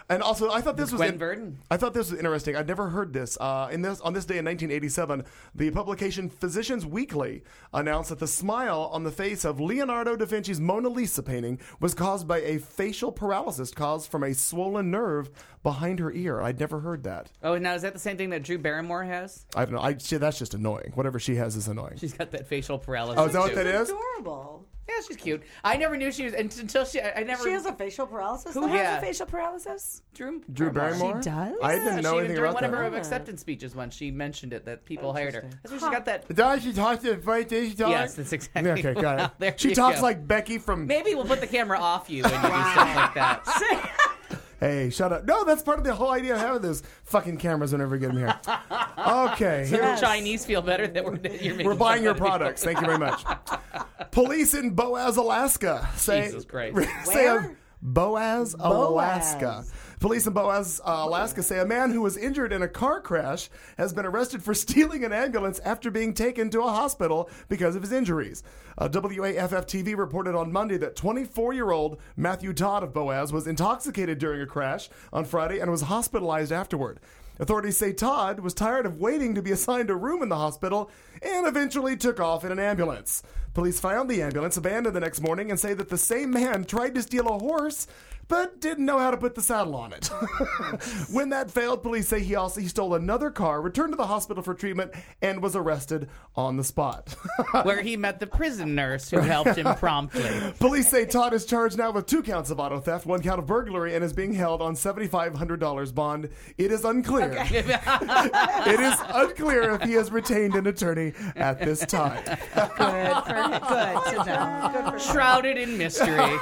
And also, I thought this was Gwen in- Verdon. I thought this was interesting. I'd never heard this. Uh, in this on this day in nineteen eighty-seven, the publication Physicians Weekly announced that the smile on the face of Leonardo da Vinci's Mona Lisa painting was caused by a facial paralysis caused from a swollen nerve behind her ear. I'd never heard that. Oh, now is that the same thing that Drew Barrymore has? I don't know. I see, that's just annoying. Whatever she has is annoying. She's got that facial paralysis. Oh, is that what too. that is? Adorable. Yeah, she's cute. I never knew she was until she. I, I never. She has a facial paralysis. Who though? has Yeah. a facial paralysis? Drew, Drew Barrymore? She does? I didn't Yeah, know she, anything during about one of her that. acceptance speeches once, she mentioned it that people hired her. That's why she got that. Does she talk to right there? She talk? Yes, that's exactly. Okay, got it. There She you talks go. like Becky from. Maybe we'll put the camera off you when you do stuff like that. Hey, shut up. No, that's part of the whole idea of having those fucking cameras whenever we get them here. Okay. So here- the Chinese feel better that we're that you're making We're buying fun your of people. products. Thank you very much. Police in Boaz, Alaska say. Jesus Christ. say a- Where? Boaz, Alaska. Boaz. Police in Boaz, uh, Alaska say a man who was injured in a car crash has been arrested for stealing an ambulance after being taken to a hospital because of his injuries. Uh, W A F F T V reported on Monday that twenty-four-year-old Matthew Todd of Boaz was intoxicated during a crash on Friday and was hospitalized afterward. Authorities say Todd was tired of waiting to be assigned a room in the hospital and eventually took off in an ambulance. Police found the ambulance abandoned the next morning and say that the same man tried to steal a horse but didn't know how to put the saddle on it. When that failed, police say he also he stole another car, returned to the hospital for treatment, and was arrested on the spot. Where he met the prison nurse who helped him promptly. Police say Todd is charged now with two counts of auto theft, one count of burglary, and is being held on seven thousand five hundred dollars bond. It is unclear. It is unclear if he has retained an attorney at this time. Good for good to know. Shrouded in mystery.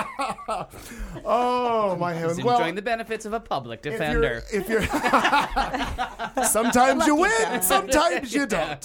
Oh, my He's heavens. enjoying Well, the benefits of a public if defender. you're, if you're sometimes you win, sometimes you don't.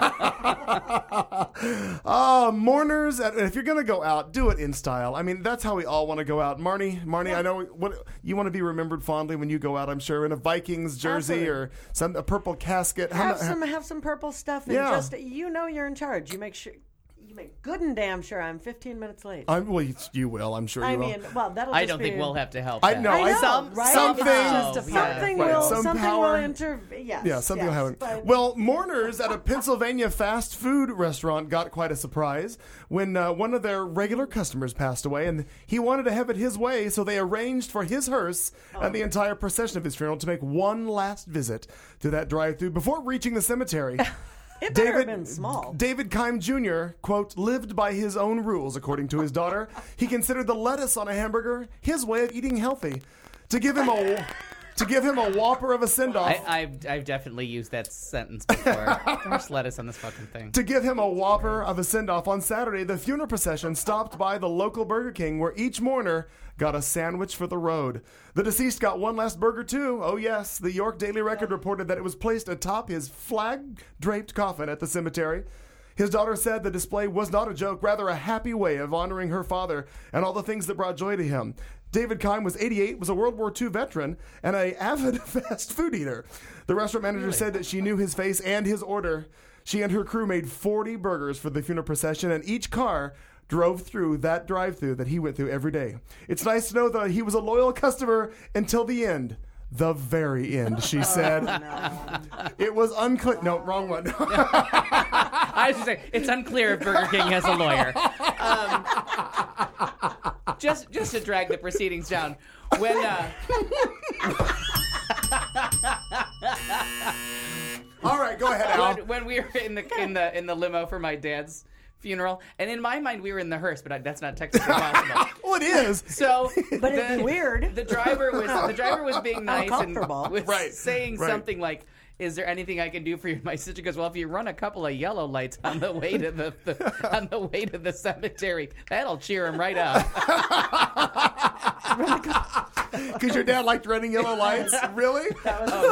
uh, mourners, at, if you're going to go out, do it in style. I mean, that's how we all want to go out. Marnie, Marnie, I know what you want to be remembered fondly when you go out, I'm sure, in a Vikings jersey Absolutely. or some a purple casket. How Have mu- some have some purple stuff and Yeah. just you know you're in charge. You make sure you make good and damn sure I'm fifteen minutes late. I'm, well, you, you will. I'm sure you I will. mean, well, that'll. I just don't be, think we'll have to help. I that. know, I know, Some- right? something- It's just a- Yeah. something Right. will Some something power- will intervene. Yes, Yeah, something will yes, happen. but- Well, mourners at a Pennsylvania fast food restaurant got quite a surprise when uh, one of their regular customers passed away, and he wanted to have it his way, so they arranged for his hearse and the entire procession of his funeral to make one last visit to that drive-thru before reaching the cemetery. it better David, have been small. David Keim Junior, quote, lived by his own rules, according to his daughter. He considered the lettuce on a hamburger his way of eating healthy. To give him a... To give him a whopper of a send-off. I, I've, I've definitely used that sentence before. There's lettuce on this fucking thing. To give him a whopper of a send-off on Saturday, the funeral procession stopped by the local Burger King where each mourner got a sandwich for the road. The deceased got one last burger too. Oh yes, the York Daily Record reported that it was placed atop his flag-draped coffin at the cemetery. His daughter said the display was not a joke, rather a happy way of honoring her father and all the things that brought joy to him. David Keim was eighty-eight, was a World War Two veteran, and an avid fast food eater. The restaurant manager really? said that she knew his face and his order. She and her crew made forty burgers for the funeral procession, and each car drove through that drive-thru that he went through every day. It's nice to know that he was a loyal customer until the end. The very end, she said. Oh, no. It was unclear. No, wrong one. I was just saying, it's unclear if Burger King has a lawyer. Um, just, just to drag the proceedings down, when uh, All right, go ahead, Al. when, when we were in the in the in the limo for my dad's funeral, and in my mind we were in the hearse, but I, that's not technically possible. Well, it is. So, But it'd be weird. The driver was the driver was being nice and Uncomfortable. was Right, saying right. something like, "Is there anything I can do for you?" My sister goes, "Well, if you run a couple of yellow lights on the way to the, the on the way to the cemetery, that'll cheer him right up." Because your dad liked running yellow lights? Really?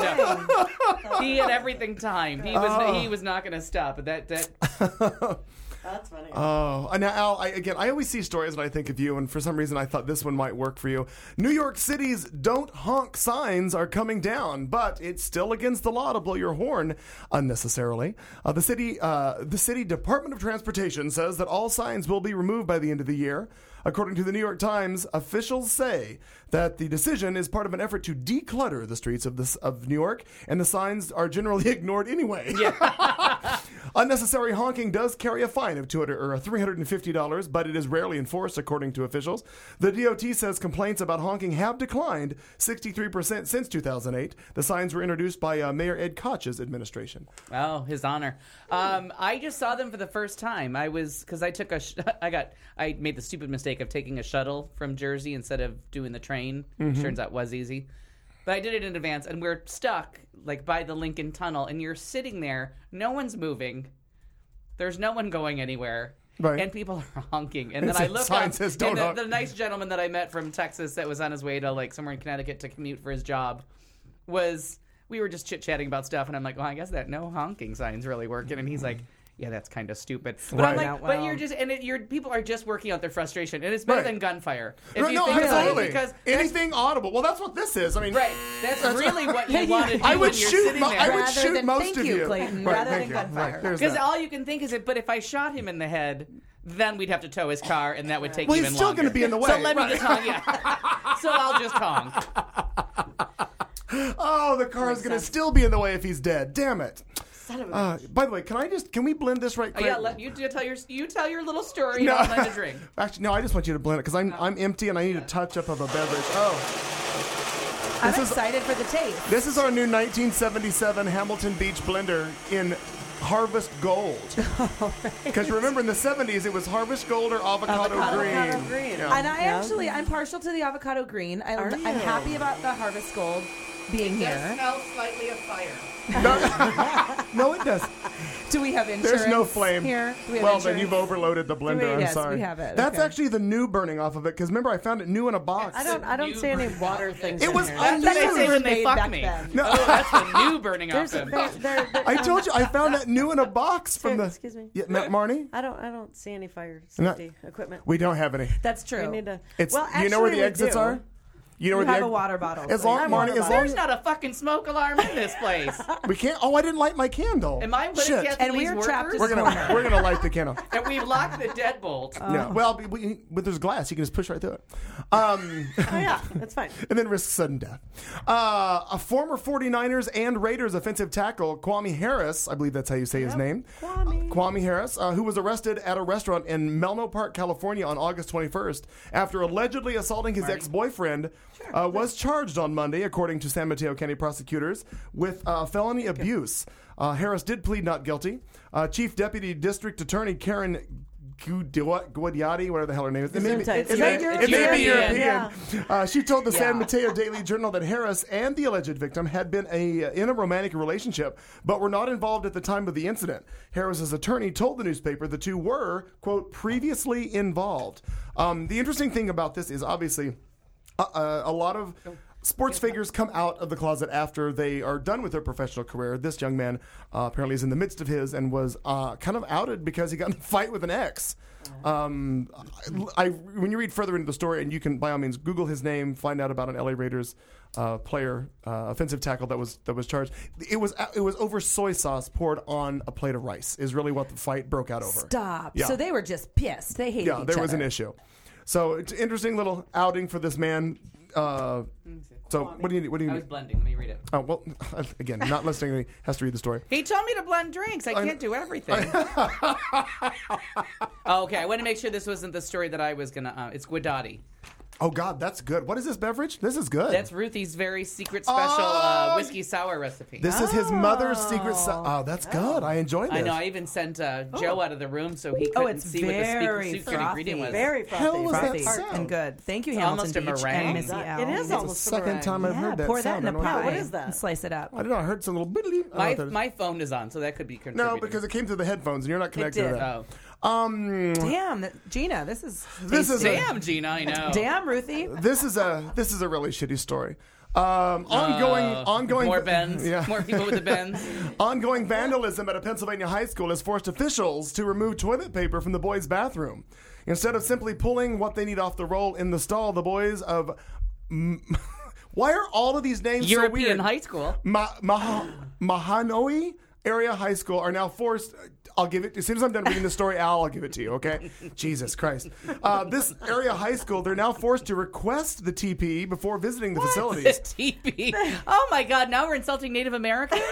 Oh, no. He had everything timed. He was Oh. he was not going to stop. But that that That's funny. Oh, and now Al, I, again, I always see stories and I think of you, and for some reason I thought this one might work for you. New York City's "Don't Honk" signs are coming down, but it's still against the law to blow your horn unnecessarily. Uh, the city, uh, the city Department of Transportation says that all signs will be removed by the end of the year. According to the New York Times, officials say that the decision is part of an effort to declutter the streets of this of New York, and the signs are generally ignored anyway. Yeah. Unnecessary honking does carry a fine of two hundred or three hundred fifty dollars, but it is rarely enforced, according to officials. The D O T says complaints about honking have declined sixty-three percent since two thousand eight. The signs were introduced by uh, Mayor Ed Koch's administration. Oh, his honor. Um, I just saw them for the first time. I was because I took a, sh- I got, I made the stupid mistake of taking a shuttle from Jersey instead of doing the train. Mm-hmm. Which turns out was easy, but I did it in advance, and we're stuck like by the Lincoln Tunnel, and you're sitting there. No one's moving. There's no one going anywhere. Right. And people are honking. And It then I says- look sign up, says, and "Don't the, honk." the nice gentleman that I met from Texas that was on his way to like somewhere in Connecticut to commute for his job was, we were just chit-chatting about stuff, and I'm like, well, I guess that no honking sign's really working. And he's like, yeah, that's kind of stupid. But I'm Right. like, Yeah, but well. you're just, and it, you're, people are just working out their frustration. And it's better Right. than gunfire. If Right, you no, think about it, absolutely. because Anything audible. Well, that's what this is. I mean, right, that's really what you want to do I when would you're shoot. sitting Mo- there. I would Rather shoot than- most thank of you, you, Clayton, Right, rather thank than you. gunfire. Right, there's Because that. all you can think is that, but if I shot him in the head, then we'd have to tow his car, and that would take Well, he's even still longer. gonna be in the way. So let me Right. just honk, yeah. So I'll just honk. Oh, the car is Makes going to sense. still be in the way if he's dead. Damn it. Son of a Uh, by the way, can I just can we blend this right Oh, quick? yeah, let you do tell your you tell your little story. No. And I'll let it drink. Actually, no. I just want you to blend it because I'm I'm empty and I need a touch up of a beverage. Oh, I'm This is- excited for the taste. this is our new nineteen seventy-seven Hamilton Beach blender in Harvest Gold. Because remember in the seventies it was Harvest Gold or Avocado, Avocado. Green. Avocado green. Yeah. And I Yeah. actually, I'm partial to the avocado green. I, Are I'm you? happy about the Harvest Gold being here. smells slightly of fire. No, it does. Do we have insurance There's no flame. here? Do we have Well, insurance? then you've overloaded the blender. we? I'm Yes, sorry. we have it. That's Okay. actually the new burning off of it. Because remember, I found it new in a box. I don't. I don't New see any burning water outfit. things. It in was here. un- That's what they say when they Made fuck back me. then. No. Oh, that's the new burning There's, outfit. there, there, there, I told you I found that new in a box from the. Excuse me. Yeah, Ma- Marnie. I don't. I don't see any fire No. safety equipment. We don't have any. That's true. We need to. It's. well, you know where actually, the we exits do. are. You know You where have the a water bottle. As so long, you- I'm Marnie, water as bottle. long There's not a fucking smoke alarm in this place. we can't. Oh, I didn't light my candle. Am I putting Shit. Kathleen's And we're workers? trapped in We're gonna corner. we're gonna light the candle. And we've locked the deadbolt. Yeah. Well, we, we, but there's glass. You can just push right through it. Um, Oh yeah, that's fine. and then risk sudden death. Uh, a former 49ers and Raiders offensive tackle, Kwame Harris, I believe that's how you say his name. Kwame. Kwame Harris, uh, who was arrested at a restaurant in Melno Park, California on August twenty-first after allegedly assaulting his ex-boyfriend, uh, was charged on Monday, according to San Mateo County prosecutors, with uh, felony abuse. Uh, Harris did plead not guilty. Uh, Chief Deputy District Attorney Karen Guadiotti, whatever the hell her name is. It may be, Gesundheit. it may, Is that it may be European? European. Uh, she told the Yeah. San Mateo Daily Journal that Harris and the alleged victim had been a, in a romantic relationship, but were not involved at the time of the incident. Harris's attorney told the newspaper the two were, quote, previously involved. Um, the interesting thing about this is obviously uh, uh, a lot of sports figures come out of the closet after they are done with their professional career. This young man uh, apparently is in the midst of his and was uh, kind of outed because he got in a fight with an ex. Um, I, I, when you read further into the story, and you can by all means Google his name, find out about an L A Raiders uh, player, uh, offensive tackle that was that was charged. It was it was over soy sauce poured on a plate of rice. Is really what the fight broke out over. Stop. Yeah. So they were just pissed. They hated Yeah, each there was other. an issue. So it's an interesting little outing for this man. Uh, so what do you what do you I was blending. Let me read it. Oh well, again, not listening to me has to read the story. He told me to blend drinks. I can't do everything. Okay, I want to make sure this wasn't the story that I was gonna. Uh, it's Guadiotti. Oh God, that's good. What is this beverage? This is good. That's Ruthie's very secret special Oh, uh, whiskey sour recipe. This is his mother's secret. So- oh, that's good. I enjoyed this. I know. I even sent uh, Joe out of the room so he Oh, couldn't it's see what the very secret, secret ingredient was. Very frothy. Hell was that frothy. sound? and good. Thank you, It's Hamilton almost a Beach meringue. and Missy That- L. it is It's the almost a second meringue. time I've Yeah, heard that pour that sound. in a I don't know pie. what What is that? And slice it up. I don't know. I heard some little. biddly- I don't know My what that is. my phone is on, so that could be contributing. No, because it came through the headphones, and you're not connected did. to that. Oh, Um, Damn, that- Gina, this is This is tasty. a- damn, Gina, I know. Damn, Ruthie. this is a this is a really shitty story. Um, ongoing, Uh, ongoing, more Bens. Yeah. More people with the Bens. Ongoing vandalism at a Pennsylvania high school has forced officials to remove toilet paper from the boys' bathroom. Instead of simply pulling what they need off the roll in the stall, the boys of... M- Why are all of these names European so weird? high school. Ma- Mah- Mahanoy Area High School are now forced... I'll give it... As soon as I'm done reading the story, Al, I'll give it to you, okay? Jesus Christ. Uh, this area high school, they're now forced to request the T P before visiting the facilities. T P. Oh my God! Now we're insulting Native Americans.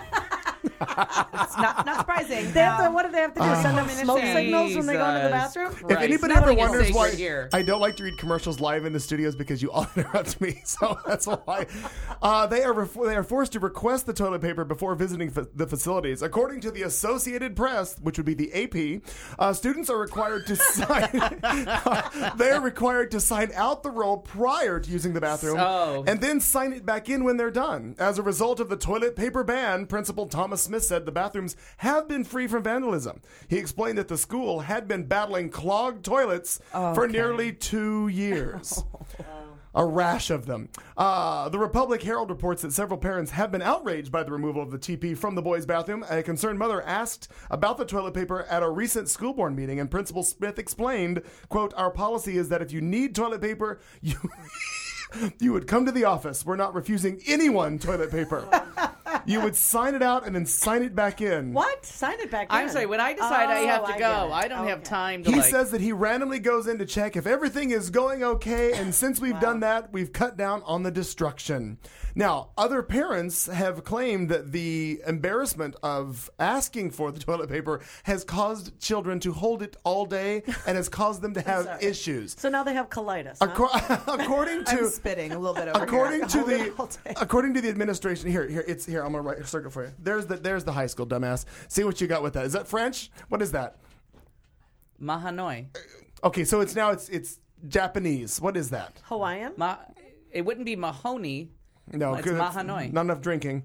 It's not, not surprising. They have to, what do they have to do? Send them Uh, smoke signals when they go into the Jesus bathroom? If Christ. anybody Nothing ever is wonders sacred why here. I don't like to read commercials live in the studios because you all interrupt me, so that's why. Uh, they are ref- they are forced to request the toilet paper before visiting fa- the facilities. According to the Associated Press, which would be the A P, uh, students are required to sign. they are required to sign out the roll prior to using the bathroom, So- and then sign it back in when they're done. As a result of the toilet paper ban, Principal Thomas Smith said the bathrooms have been free from vandalism. He explained that the school had been battling clogged toilets for nearly two years. A rash of them. Uh, the Republic Herald reports that several parents have been outraged by the removal of the T P from the boys' bathroom. A concerned mother asked about the toilet paper at a recent school board meeting, and Principal Smith explained, quote, "Our policy is that if you need toilet paper, you... you would come to the office. We're not refusing anyone toilet paper. You would sign it out and then sign it back in." What? Sign it back in. I'm sorry. When I decide I Oh, have to I go, get it. I don't have Okay. time to He like. says that he randomly goes in to check if everything is going okay, and since we've done that, we've cut down on the destruction. Now, other parents have claimed that the embarrassment of asking for the toilet paper has caused children to hold it all day and has caused them to have sorry. issues. So now they have colitis. Huh? Acco- according to I'm spitting a little bit over according here. to Hold it all the day. according to the administration, here here it's here I'm gonna write a circle for you. There's the there's the high school, dumbass. See what you got with that. Is that French? What is that? Mahanoi. Okay, so it's now it's it's Japanese. What is that? Hawaiian? Ma- it wouldn't be Mahoney. No, It's 'cause Mahanoi. Not enough drinking.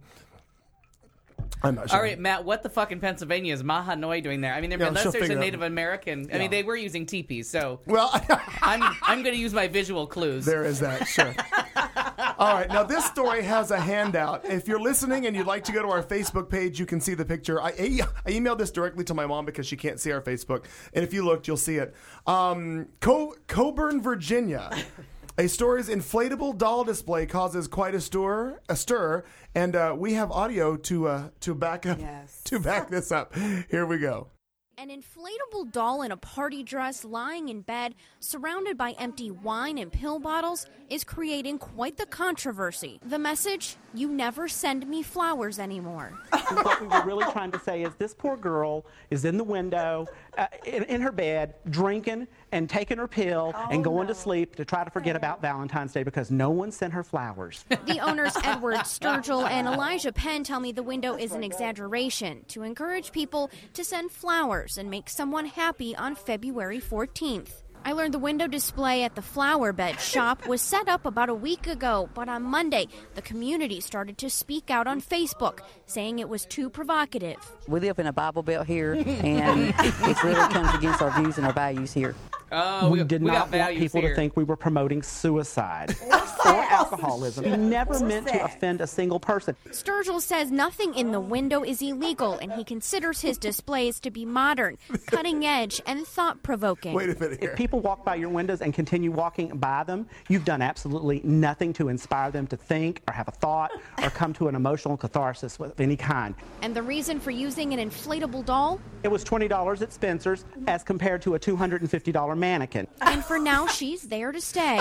I'm not sure. All right, Matt, what the fuck in Pennsylvania is Mahanoi doing there? I mean, Yeah, unless she'll there's a figure it out. Native American. I Yeah. mean, they were using teepees, so Well, I'm I'm going to use my visual clues. there is that, sure. All right, now this story has a handout. If you're listening and you'd like to go to our Facebook page, you can see the picture. I, I emailed this directly to my mom because she can't see our Facebook. And if you looked, you'll see it. Um, Co- Coburn, Virginia. A store's inflatable doll display causes quite a stir, a stir, and uh, we have audio to uh, to back up Yes. to back this up. Here we go. An inflatable doll in a party dress lying in bed, surrounded by empty wine and pill bottles, is creating quite the controversy. The message: you never send me flowers anymore. What we were really trying to say is this poor girl is in the window, uh, in, in her bed, drinking and taking her pill and going to sleep to try to forget about Valentine's Day because no one sent her flowers. The owners Edward Sturgill and Elijah Penn tell me the window is an exaggeration to encourage people to send flowers and make someone happy on February fourteenth. I learned the window display at the flower bed shop was set up about a week ago, but on Monday, the community started to speak out on Facebook, saying it was too provocative. We live in a Bible Belt here, and it really comes against our views and our values here. Oh, we, we, did we not got want values people here. to think we were promoting suicide or alcoholism. We never meant to offend a single person. Sturgill says nothing in the window is illegal, and he considers his displays to be modern, cutting edge, and thought-provoking. Wait a minute here. If people walk by your windows and continue walking by them, you've done absolutely nothing to inspire them to think or have a thought or come to an emotional catharsis of any kind. And the reason for using an inflatable doll? It was twenty dollars at Spencer's as compared to a two hundred fifty dollars mannequin. And for now, she's there to stay.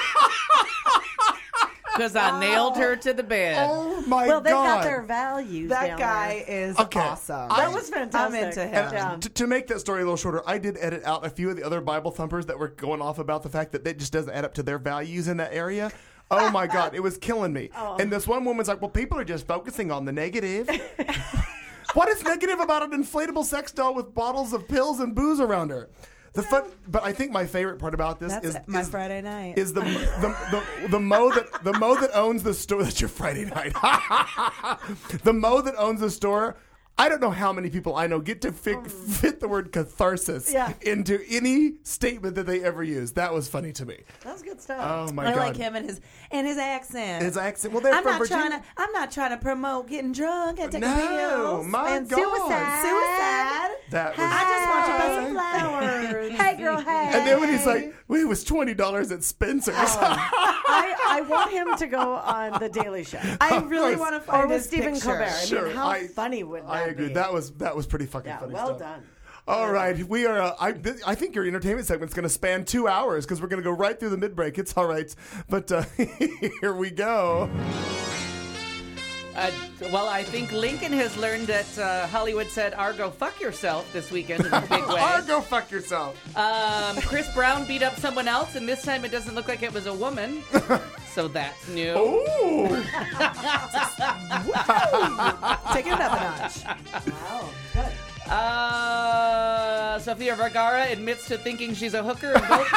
Because I nailed her to the bed. Oh my Well, they've God. got their values That down guy there. is Okay. awesome. That was fantastic. I'm into him. Yeah. To, to make that story a little shorter, I did edit out a few of the other Bible thumpers that were going off about the fact that that just doesn't add up to their values in that area. Oh my God, it was killing me. And this one woman's like, well, people are just focusing on the negative. What is negative about an inflatable sex doll with bottles of pills and booze around her? The fun, but I think my favorite part about this That's is my is, Friday night. is the the, the the Mo that the Mo that owns the store. That's your Friday night. The Mo that owns the store. I don't know how many people I know get to fi- fit the word catharsis Yeah. into any statement that they ever use. That was funny to me. That's good stuff. Oh my I god! like him and his and his accent. His accent. Well, they're I'm from not Virginia. trying to. I'm not trying to promote getting drunk and taking No, pills my and God. suicide. Suicide. That was. I just want your Hey. best flowers. Hey, girl. Hey. And then when he's like, well, it was twenty dollars at Spencer's. I, I want him to go on the Daily Show. I really course. want to Or find with his Stephen picture. Colbert. I Sure, mean, how I- funny would that I agree. be? That was that was pretty fucking yeah, funny well stuff. done. All right, we are. Uh, I th- I think your entertainment segment's going to span two hours because we're going to go right through the mid break. It's all right, but uh, here we go. Uh, well, I think Lincoln has learned that uh, Hollywood said, Argo, fuck yourself this weekend in a big way. Or go fuck yourself. Um, Chris Brown beat up someone else, and this time it doesn't look like it was a woman. So that's new. Ooh. Take it up a notch. Wow, good. Uh, Sofia Vergara admits to thinking she's a hooker in both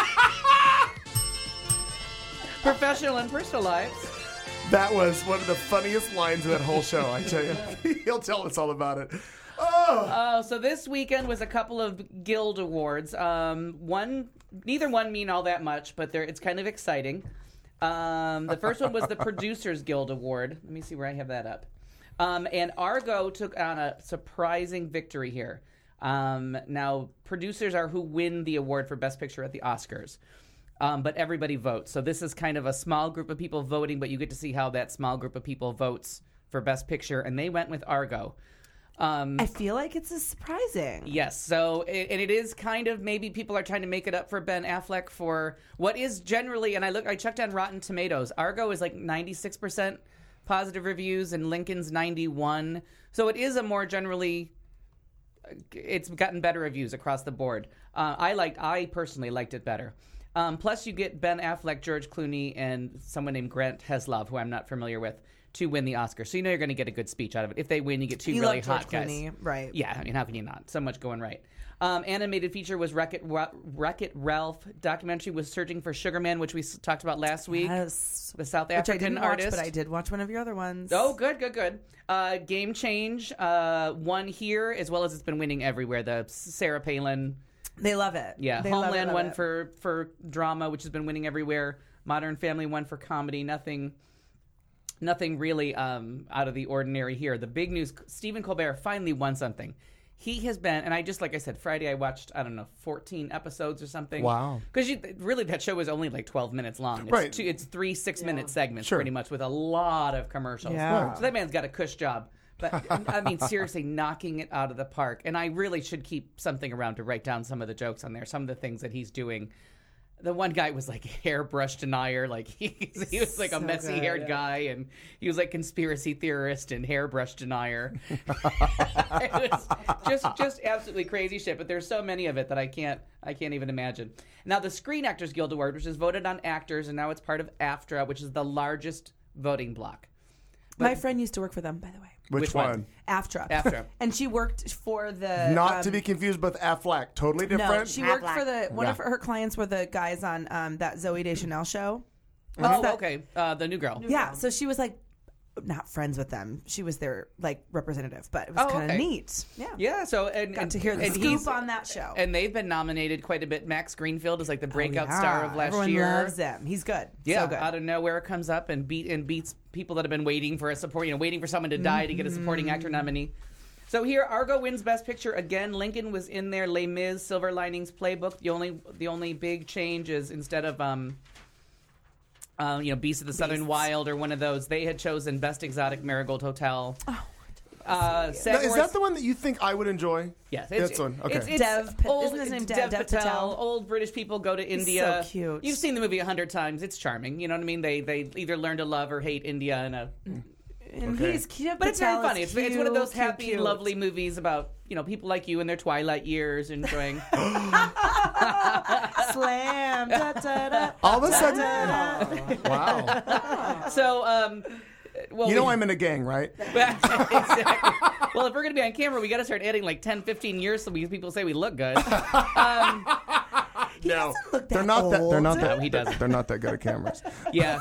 professional and personal lives. That was one of the funniest lines of that whole show. I tell you, he'll tell us all about it. Oh, Uh, so this weekend was a couple of Guild Awards. Um, one, neither one mean all that much, but they're, it's kind of exciting. Um, the first one was the Producers Guild Award. Let me see where I have that up. Um, and Argo took on a surprising victory here. Um, now, producers are who win the award for Best Picture at the Oscars. Um, but everybody votes. So this is kind of a small group of people voting, but you get to see how that small group of people votes for Best Picture. And they went with Argo. Um, I feel like it's a surprising. Yes, so it, and it is kind of maybe people are trying to make it up for Ben Affleck for what is generally, and I look, I checked on Rotten Tomatoes. Argo is like ninety-six percent positive reviews, and Lincoln's ninety-one. So it is a more generally, it's gotten better reviews across the board. Uh, I liked, I personally liked it better. Um, plus, you get Ben Affleck, George Clooney, and someone named Grant Heslov, who I'm not familiar with, to win the Oscar. So you know you're going to get a good speech out of it. If they win, you get two You really love hot George guys. Clooney, right? Yeah, I mean, how can you not? So much going right. Um, animated feature was Wreck-It, Wreck-It Ralph. Documentary was Searching for Sugar Man, which we s- talked about last week. Yes. The South Which I African didn't artist. watch, but I did watch one of your other ones. Oh, good, good, good. Uh, Game Change uh, won here, as well as it's been winning everywhere. The Sarah Palin. They love it. Yeah, they love it, Homeland love won it. for for drama, which has been winning everywhere. Modern Family won for comedy. Nothing, nothing really um, out of the ordinary here. The big news: Stephen Colbert finally won something. He has been, and I just like I said, Friday I watched I don't know fourteen episodes or something. Wow! Because really that show was only like twelve minutes long. It's right. Two, it's three six minute segments Sure. pretty much with a lot of commercials. Yeah. Right. So that man's got a cush job. But, I mean, seriously, knocking it out of the park. And I really should keep something around to write down some of the jokes on there, some of the things that he's doing. The one guy was like hairbrush denier. Like he, he was like a So messy good, haired yeah. guy, and he was like conspiracy theorist and hairbrush denier. It was just just absolutely crazy shit. But there's so many of it that I can't I can't even imagine. Now the Screen Actors Guild Award, which is voted on actors, and now it's part of AFTRA, which is the largest voting block. My friend used to work for them, by the way. Which, Which one? one? AFTRA. AFTRA. And she worked for the... Not um, to be confused with Affleck. Totally different. No, she worked Affleck. for the... One Yeah. of her clients were the guys on um, that Zooey Deschanel show. Oh, that? okay. Uh, the new girl. Yeah, so she was like, not friends with them. She was their like representative, but it was Oh, kind of okay. neat. Yeah. Yeah. So and Got and, to hear the and scoop he's- on that show. And they've been nominated quite a bit. Max Greenfield is like the breakout Oh, yeah. star of last Everyone year. loves him. He's good. Yeah, So good. out of nowhere comes up and beat and beats people that have been waiting for a support, you know, waiting for someone to die to get a supporting actor Mm-hmm. nominee. So here, Argo wins Best Picture again. Lincoln was in there. Les Mis, Silver Linings Playbook. The only the only big change is instead of um, uh, you know, Beast of the Southern Beasts. Wild or one of those, they had chosen Best Exotic Marigold Hotel. Oh, Uh, Now, Sad is Wars- that the one that you think I would enjoy? Yes, That's one. Okay. It's, it's Dev Pa- old, isn't his name it's Dev- Dev Patel? Old British people go to India. so cute. You've seen the movie a hundred times. It's charming. You know what I mean? They they either learn to love or hate India in a. and Okay. he's cute. But it's very Patel is funny. It's, it's one of those cute, happy, cute. lovely movies about you know people like you in their twilight years enjoying. Slam. Da, da, da. All of a sudden, wow. so, um, well, You know we- I'm in a gang, right? exactly. Well, if we're going to be on camera, we got to start adding like ten, fifteen years so we, people say we look good. Um, He no, doesn't look that they're not that. They're not old. that. No, he doesn't. They're not that good at cameras. Yeah.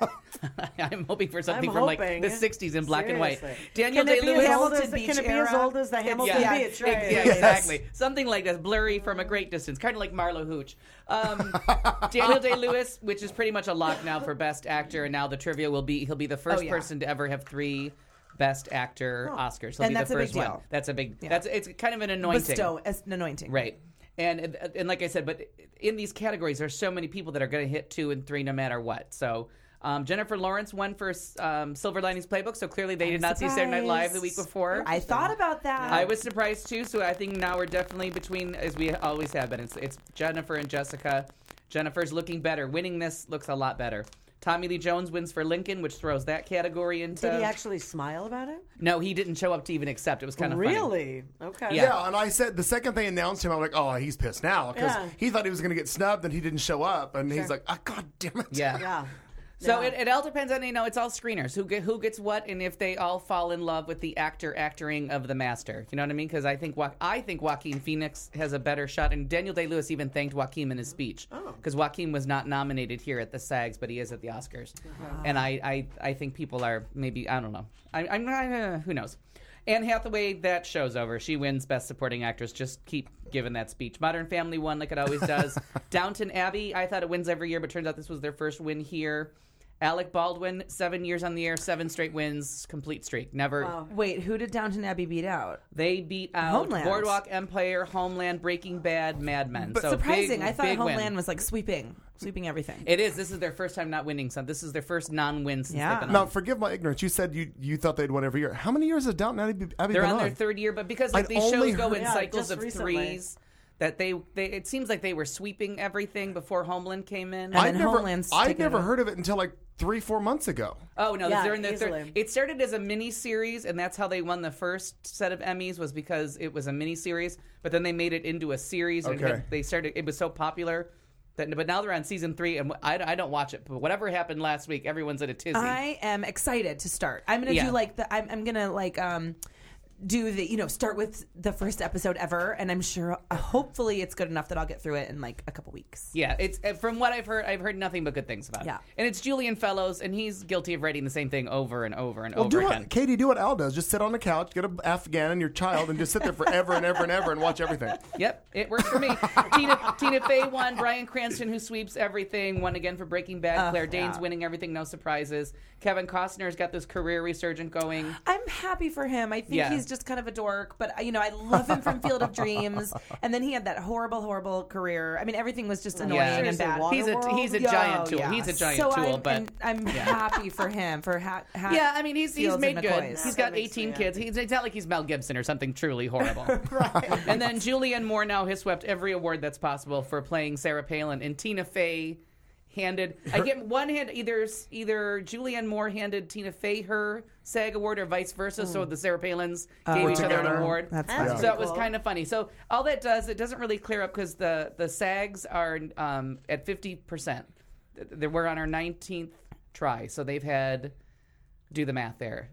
I'm hoping for something I'm from like hoping. the sixties in black Seriously. and white. Daniel Can it be as Day-Lewis. old as Hamilton the, Beach can it be as era? old as the Hamilton yeah, Beach? Right. ex- yeah. yeah, exactly. Something like that, blurry from a great distance, kind of like Marlo Hooch. Um, Daniel Day-Lewis, which is pretty much a lock now for Best Actor, and now the trivia will be he'll be the first Oh, yeah. person to ever have three Best Actor Oscars. He'll And be that's the a big first one. deal. That's a big. Yeah. That's it's kind of an anointing. Bestow as an anointing. Right. And, and and like I said, but in these categories, there's so many people that are going to hit two and three no matter what. So um, Jennifer Lawrence won for um, Silver Linings Playbook, so clearly they did not see Saturday Night Live the week before. I thought about that. I was surprised too, so I think now we're definitely between, as we always have been. It's, it's Jennifer and Jessica. Jennifer's looking better. Winning this looks a lot better. Tommy Lee Jones wins for Lincoln, which throws that category into... Did he actually smile about it? No, he didn't show up to even accept. It was kind of funny. Really? Okay. Yeah. Yeah, and I said the second they announced him, I'm like, oh, he's pissed now because Yeah. he thought he was going to get snubbed and he didn't show up, and he's like, oh, God damn it. Yeah. Yeah. So Yeah. it, it all depends on, you know, it's all screeners. Who get, who gets what, and if they all fall in love with the actor actoring of the master. You know what I mean? Because I think, Wa- I think Joaquin Phoenix has a better shot. And Daniel Day-Lewis even thanked Joaquin in his speech. Because Joaquin was not nominated here at the SAGs, but he is at the Oscars. And I, I, I think people are maybe, I don't know. I, I'm not, uh, who knows? Anne Hathaway, that show's over. She wins Best Supporting Actress. Just keep giving that speech. Modern Family won like it always does. Downton Abbey, I thought it wins every year, but turns out this was their first win here. Alec Baldwin, seven years on the air, seven straight wins, complete streak. Never. Wow. Wait, who did Downton Abbey beat out? They beat out Homeland. Boardwalk Empire, Homeland, Breaking Bad, Mad Men. But so surprising, big, I thought big Homeland win. was like sweeping, sweeping everything. It is. This is their first time not winning. So this is their first non-win since Yeah. they've been Now, on. forgive my ignorance. You said you, you thought they'd win every year. How many years has Downton Abbey, Abbey They're been on on? their third year, but because like I'd these only shows go heard- in Yeah, cycles just of recently. threes, that they, they it seems like they were sweeping everything before Homeland came in. And I then never, Homeland's I taken never it heard of it until like three, four months ago. Oh no, Yeah, they're in their easily. third. It started as a mini series, and that's how they won the first set of Emmys was because it was a mini series. But then they made it into a series, and it Okay. had- they started. It was so popular that, but now they're on season three, and I, I don't watch it. But whatever happened last week, everyone's at a tizzy. I am excited to start. I'm gonna Yeah. do like the. I'm, I'm gonna like um, do the you know start with the first episode ever, and I'm sure uh, hopefully it's good enough that I'll get through it in like a couple weeks. Yeah, it's uh, from what I've heard. I've heard nothing but good things about it. Yeah. And it's Julian Fellows, and he's guilty of writing the same thing over and over and Well, over do again. what, Katie, do what Al does. Just sit on the couch, get an Afghan and your child, and just sit there forever and ever and ever and watch everything. Yep, it works for me. Tina Tina Fey won. Bryan Cranston, who sweeps everything, won again for Breaking Bad. Claire Danes yeah. winning everything, no surprises. Kevin Costner's got this career resurgent going. I'm happy for him. I think Yeah. he's just kind of a dork, but you know I love him from Field of Dreams, and then he had that horrible, horrible career. I mean, everything was just annoying Yeah. and bad. Water He's a World? he's a Yo, giant tool. yeah. He's a giant so tool, I'm, but and I'm happy for him for ha- ha- yeah, I mean he's he's Fields made and good. McCoys. He's That got makes me eighteen happy. kids. He's it's not like he's Mel Gibson or something truly horrible. And then Julianne Moore now has swept every award that's possible for playing Sarah Palin, and Tina Fey handed I get one hand either either Julianne Moore handed Tina Fey her SAG award or vice versa, so the Sarah Palins gave each other an together. award. That's That's funny. So it was cool. kind of funny. So all that does, it doesn't really clear up because the, the SAGs are um, at fifty percent. They We're on our nineteenth try, so they've had, do the math there,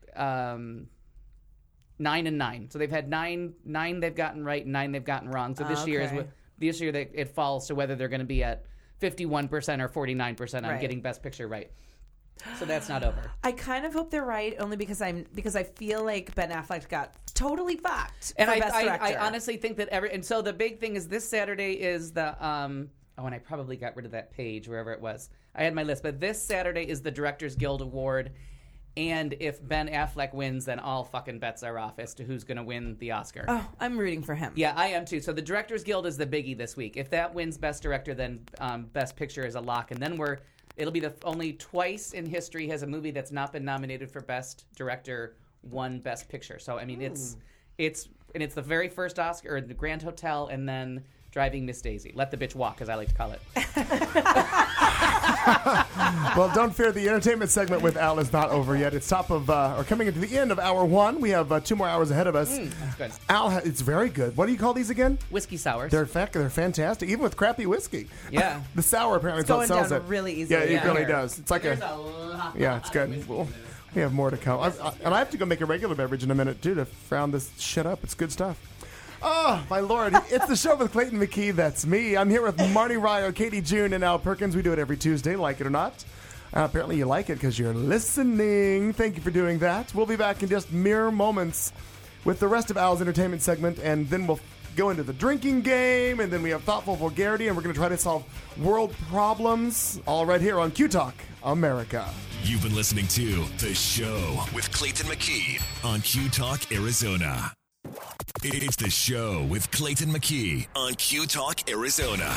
um, nine and nine. So they've had nine, nine they've gotten right, and nine they've gotten wrong. So this year is Okay. what this year they, it falls to whether they're going to be at fifty-one percent or forty-nine percent on Right. getting Best Picture right. So that's not over. I kind of hope they're right, only because I'm because I feel like Ben Affleck got totally fucked And for I, Best I, Director. I honestly think that every and so the big thing is this Saturday is the um oh and I probably got rid of that page wherever it was. I had my list, but this Saturday is the Directors Guild Award, and if Ben Affleck wins, then all fucking bets are off as to who's going to win the Oscar. Oh, I'm rooting for him. Yeah, I am too. So the Directors Guild is the biggie this week. If that wins Best Director, then um, Best Picture is a lock, and then we're it'll be the only twice in history has a movie that's not been nominated for Best Director won Best Picture. So I mean, it's it's and it's the very first Oscar, or the Grand Hotel, and then Driving Miss Daisy. Let the bitch walk, as I like to call it. Well, don't fear, the entertainment segment with Al is not over yet. It's top of, uh, or coming into the end of hour one. We have uh, two more hours ahead of us. Mm, that's good. Al, ha- it's very good. What do you call these again? Whiskey sours. They're fact, they're fantastic, even with crappy whiskey. Yeah. The sour apparently It's is what going sells down it. really easily. Yeah, it Yeah. really Here. does. It's like There's a, a lot yeah, it's of good. whiskey Well, in this. we have more to come. I, I, and I have to go make a regular beverage in a minute too to round this shit up. It's good stuff. Oh, my Lord. It's the show with Clayton McKee. That's me. I'm here with Marty Ryo, Katie June, and Al Perkins. We do it every Tuesday, like it or not. Uh, apparently you like it because you're listening. Thank you for doing that. We'll be back in just mere moments with the rest of Al's entertainment segment, and then we'll go into the drinking game, and then we have thoughtful vulgarity, and we're going to try to solve world problems, all right here on Q Talk America. You've been listening to The Show with Clayton McKee on Q Talk Arizona. It's The Show with Clayton McKee on Q Talk Arizona.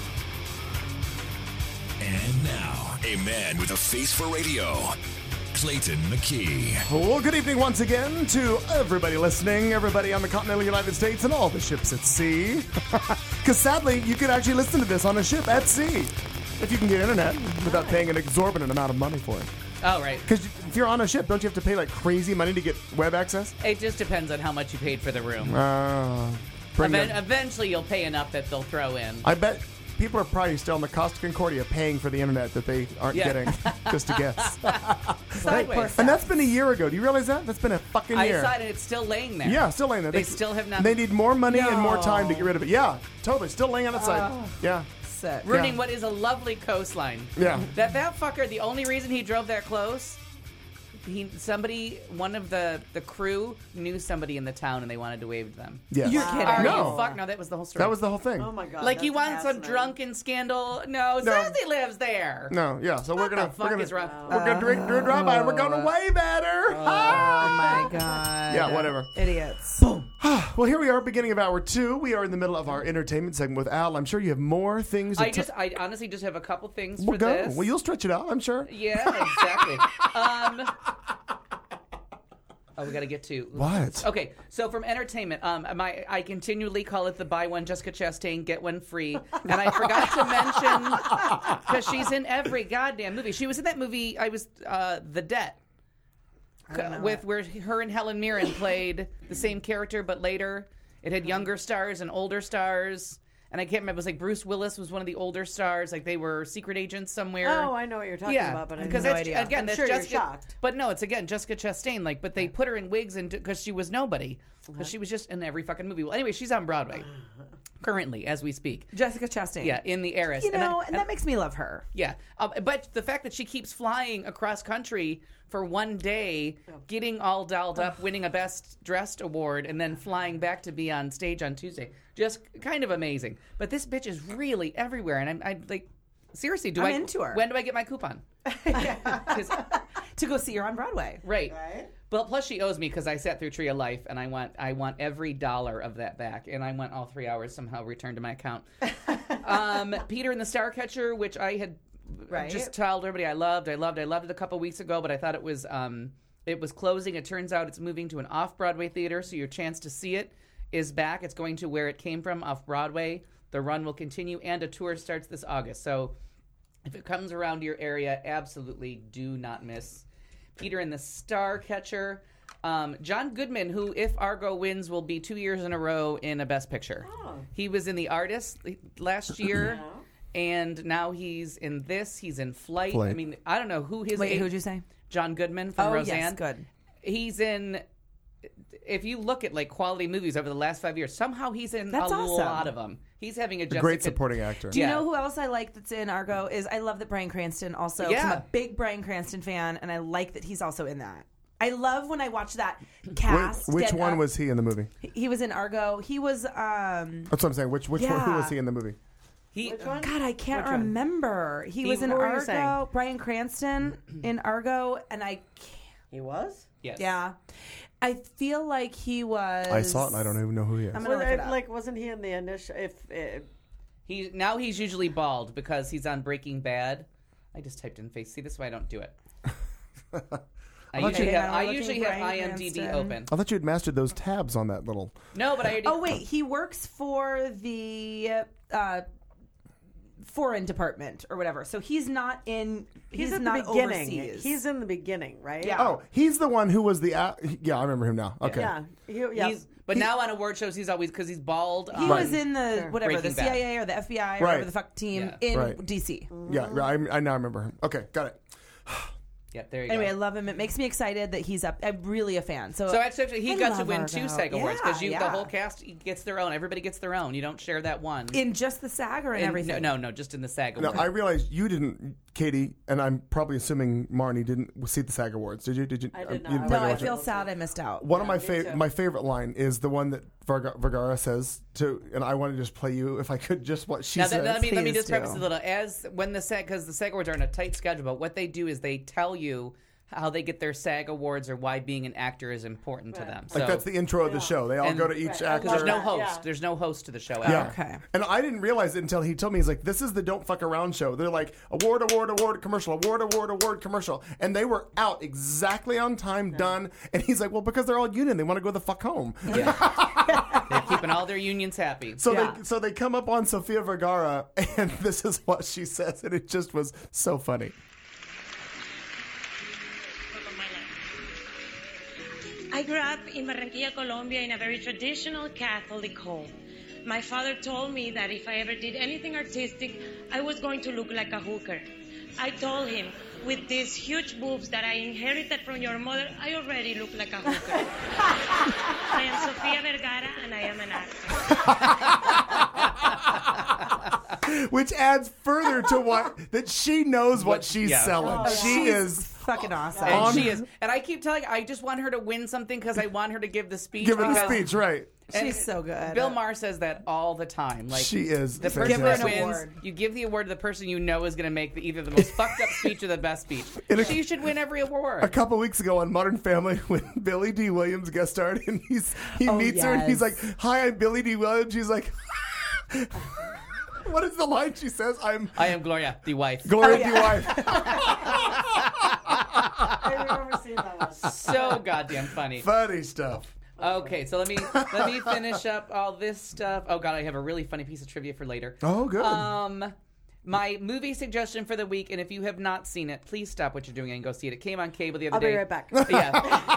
And now, a man with a face for radio, Clayton McKee. Well, good evening once again to everybody listening, everybody on the continental United States and all the ships at sea. Because sadly, you could actually listen to this on a ship at sea if you can get internet without paying an exorbitant amount of money for it. Oh, right. Because if you're on a ship, don't you have to pay like crazy money to get web access? It just depends on how much you paid for the room. Uh, pretty Even- good. eventually, you'll pay enough that they'll throw in. I bet people are probably still on the Costa Concordia paying for the internet that they aren't Yeah. getting, just to guess. Sideways. And that's been a year ago. Do you realize that? That's been a fucking I year. saw it, and it's still laying there. Yeah, still laying there. They still have not- They need more money and more time to get rid of it. Yeah, totally. Still laying on its side. Yeah. Sick. Ruining Yeah. what is a lovely coastline. Yeah. That that fucker, the only reason he drove that close, he somebody, one of the, the crew knew somebody in the town and they wanted to wave to them. Yes. You're kidding. Are No. you fuck? No, that was the whole story. That was the whole thing. Oh my God. like that's you want some fascinating. drunken scandal? No, No. Sassy lives there. No, yeah. So we're What gonna the fuck we're gonna is wrong? we're gonna drink do a drive by and we're gonna wave at her. Oh my god. Yeah, whatever. Idiots. Well, here we are, beginning of hour two. We are in the middle of our entertainment segment with Al. I'm sure you have more things. To I t- just, I honestly just have a couple things Well, for go. this. Well, you'll stretch it out. I'm sure. Yeah, exactly. um, oh, we got to get to What? Okay, so from entertainment, um, my I continually call it the buy one Jessica Chastain, get one free, and I forgot to mention because she's in every goddamn movie. She was in that movie. I was uh, The Debt. With where her and Helen Mirren played the same character, but later it had younger stars and older stars. And I can't remember. It was like Bruce Willis was one of the older stars. Like they were secret agents somewhere. Oh, I know what you're talking yeah, about, but I have because no that's idea. again I'm that's sure you're Jessica. shocked. But no, it's again Jessica Chastain. Like, but they put her in wigs and because she was nobody. Because she was just in every fucking movie. Well, anyway, she's on Broadway currently as we speak. Jessica Chastain. Yeah, in The Heiress. You And then- know, and, that makes me love her. yeah, um, but the fact that she keeps flying across country for one day, getting all dolled up, winning a Best Dressed award, and then flying back to be on stage on Tuesday, just kind of amazing. But this bitch is really everywhere, and I'm I, like, seriously, do I'm I into her. When do I get my coupon? 'Cause- To go see her on Broadway. right. But plus, she owes me because I sat through Tree of Life, and I want I want every dollar of that back, and I want all three hours somehow returned to my account. um, Peter and the Starcatcher, which I had Right. just told everybody I loved, I loved, I loved it a couple weeks ago, but I thought it was um, it was closing. It turns out it's moving to an off-Broadway theater, so your chance to see it is back. It's going to where it came from, off-Broadway. The run will continue, and a tour starts this August. So if it comes around your area, absolutely do not miss Peter and the Starcatcher. Um, John Goodman, who, if Argo wins, will be two years in a row in a Best Picture. Oh. He was in The Artist last year, and now he's in this. He's in Flight. Flight. I mean, I don't know who his... Wait, a- who'd you say? John Goodman from Oh, Roseanne. yes, good. He's in... If you look at like quality movies over the last five years, somehow he's in That's a awesome. lot of them. He's having a A Jessica... great supporting actor. Do you Yeah. know who else I like that's in Argo? Is I love that Bryan Cranston also. 'cause I'm Yeah. a big Bryan Cranston fan, and I like that he's also in that. I love when I watch that cast. Which, which get one up- was he in the movie? He was in Argo. He was. um That's what I'm saying. Which which one? Who Yeah. was he in the movie? He, Which one? God, I can't Which one? remember. He, He- was in who were you Argo. saying? Bryan Cranston in Argo, and I. Can't, He was? yes. yeah, I feel like he was. I saw it and I don't even know who he is. I'm gonna Was look it it, up. like, wasn't he in the initial? If uh, He now he's usually bald because he's on Breaking Bad. I just typed in face. See, this is why I don't do it. I thought usually you- have Now I we're usually looking have Bryan IMDb Cranston. open. I thought you had mastered those tabs on that little. No, but I already. Oh wait, he works for the uh, foreign department or whatever. So he's not in. he's, He's, in not the beginning. overseas. He's in the beginning, right? Yeah. Oh, he's the one who was the. A- yeah, I remember him now. Okay. Yeah. He, yeah. He's, but now on award shows, he's always because he's bald. He um, was in the Sure. whatever Breaking the Bad. C I A or the F B I or Right. whatever the fuck team Yeah. in Right. D C. Yeah, I, I now remember him. Okay, got it. Yep, there you Anyway, go. I love him. It makes me excited that he's up. I'm really a fan. So, So actually, he I got to love win Argo. two SAG awards because Yeah, you yeah. the whole cast gets their own. Everybody gets their own. You don't share that one. in just the SAG or in In- everything. No, no, no, just in the SAG Now, awards. I realized you didn't, Katie, and I'm probably assuming Marnie didn't see the SAG Awards. Did you? Did you? I did um, you not. didn't No, plan to I watch it? feel sad I missed out. One of my me favorite, too. my favorite line is the one that Verga- Vergara says to, and I want to just play you if I could just what she Now, says. that, let me let me Please just preface do. a little. As when the SAG, because the SAG awards are on a tight schedule, but what they do is they tell you how they get their SAG awards or why being an actor is important to them. Like So that's the intro of the show. They all And- go to each Right, I actor. love there's no that, host. yeah. There's no host to the show. Yeah. ever. Okay. And I didn't realize it until he told me. He's like, "This is the Don't Fuck Around show." They're like, award, award, award, commercial, award, award, award, commercial, and they were out exactly on time, done. And he's like, "Well, because they're all union, they want to go the fuck home." They're keeping all their unions happy. So Yeah. they so they come up on Sofia Vergara, and this is what she says, and it just was so funny. I grew up in Barranquilla, Colombia, in a very traditional Catholic home. My father told me that if I ever did anything artistic, I was going to look like a hooker. I told him, with these huge boobs that I inherited from your mother, I already look like a hooker. I am Sofia Vergara, and I am an actor. Which adds further to what that she knows what, What- she's yeah. selling. Oh, she she's is fucking awesome. And On- she is. And I keep telling I just want her to win something because I want her to give the speech. giving the because- speech, right? and She's so good. Bill Maher says that all the time. Like She is the person Give her that an wins, award. you give the award to the person you know is going to make the, either the most fucked up speech or the best speech. In a- She should win every award. A couple weeks ago on Modern Family, when Billy D. Williams guest starred, and he's he Oh, meets her, and he's like, yes. "Hi, I'm Billy D. Williams." She's like, "What is the line she says?" "I'm I am Gloria, the wife. Gloria Oh, yeah. D. Wife." I remember seeing that one. So goddamn funny. Funny stuff. Okay, so let me let me finish up all this stuff. Oh god, I have a really funny piece of trivia for later. Oh, good. Um, my movie suggestion for the week, and if you have not seen it, please stop what you're doing and go see it. It came on cable the other I'll day. be right back. Yeah.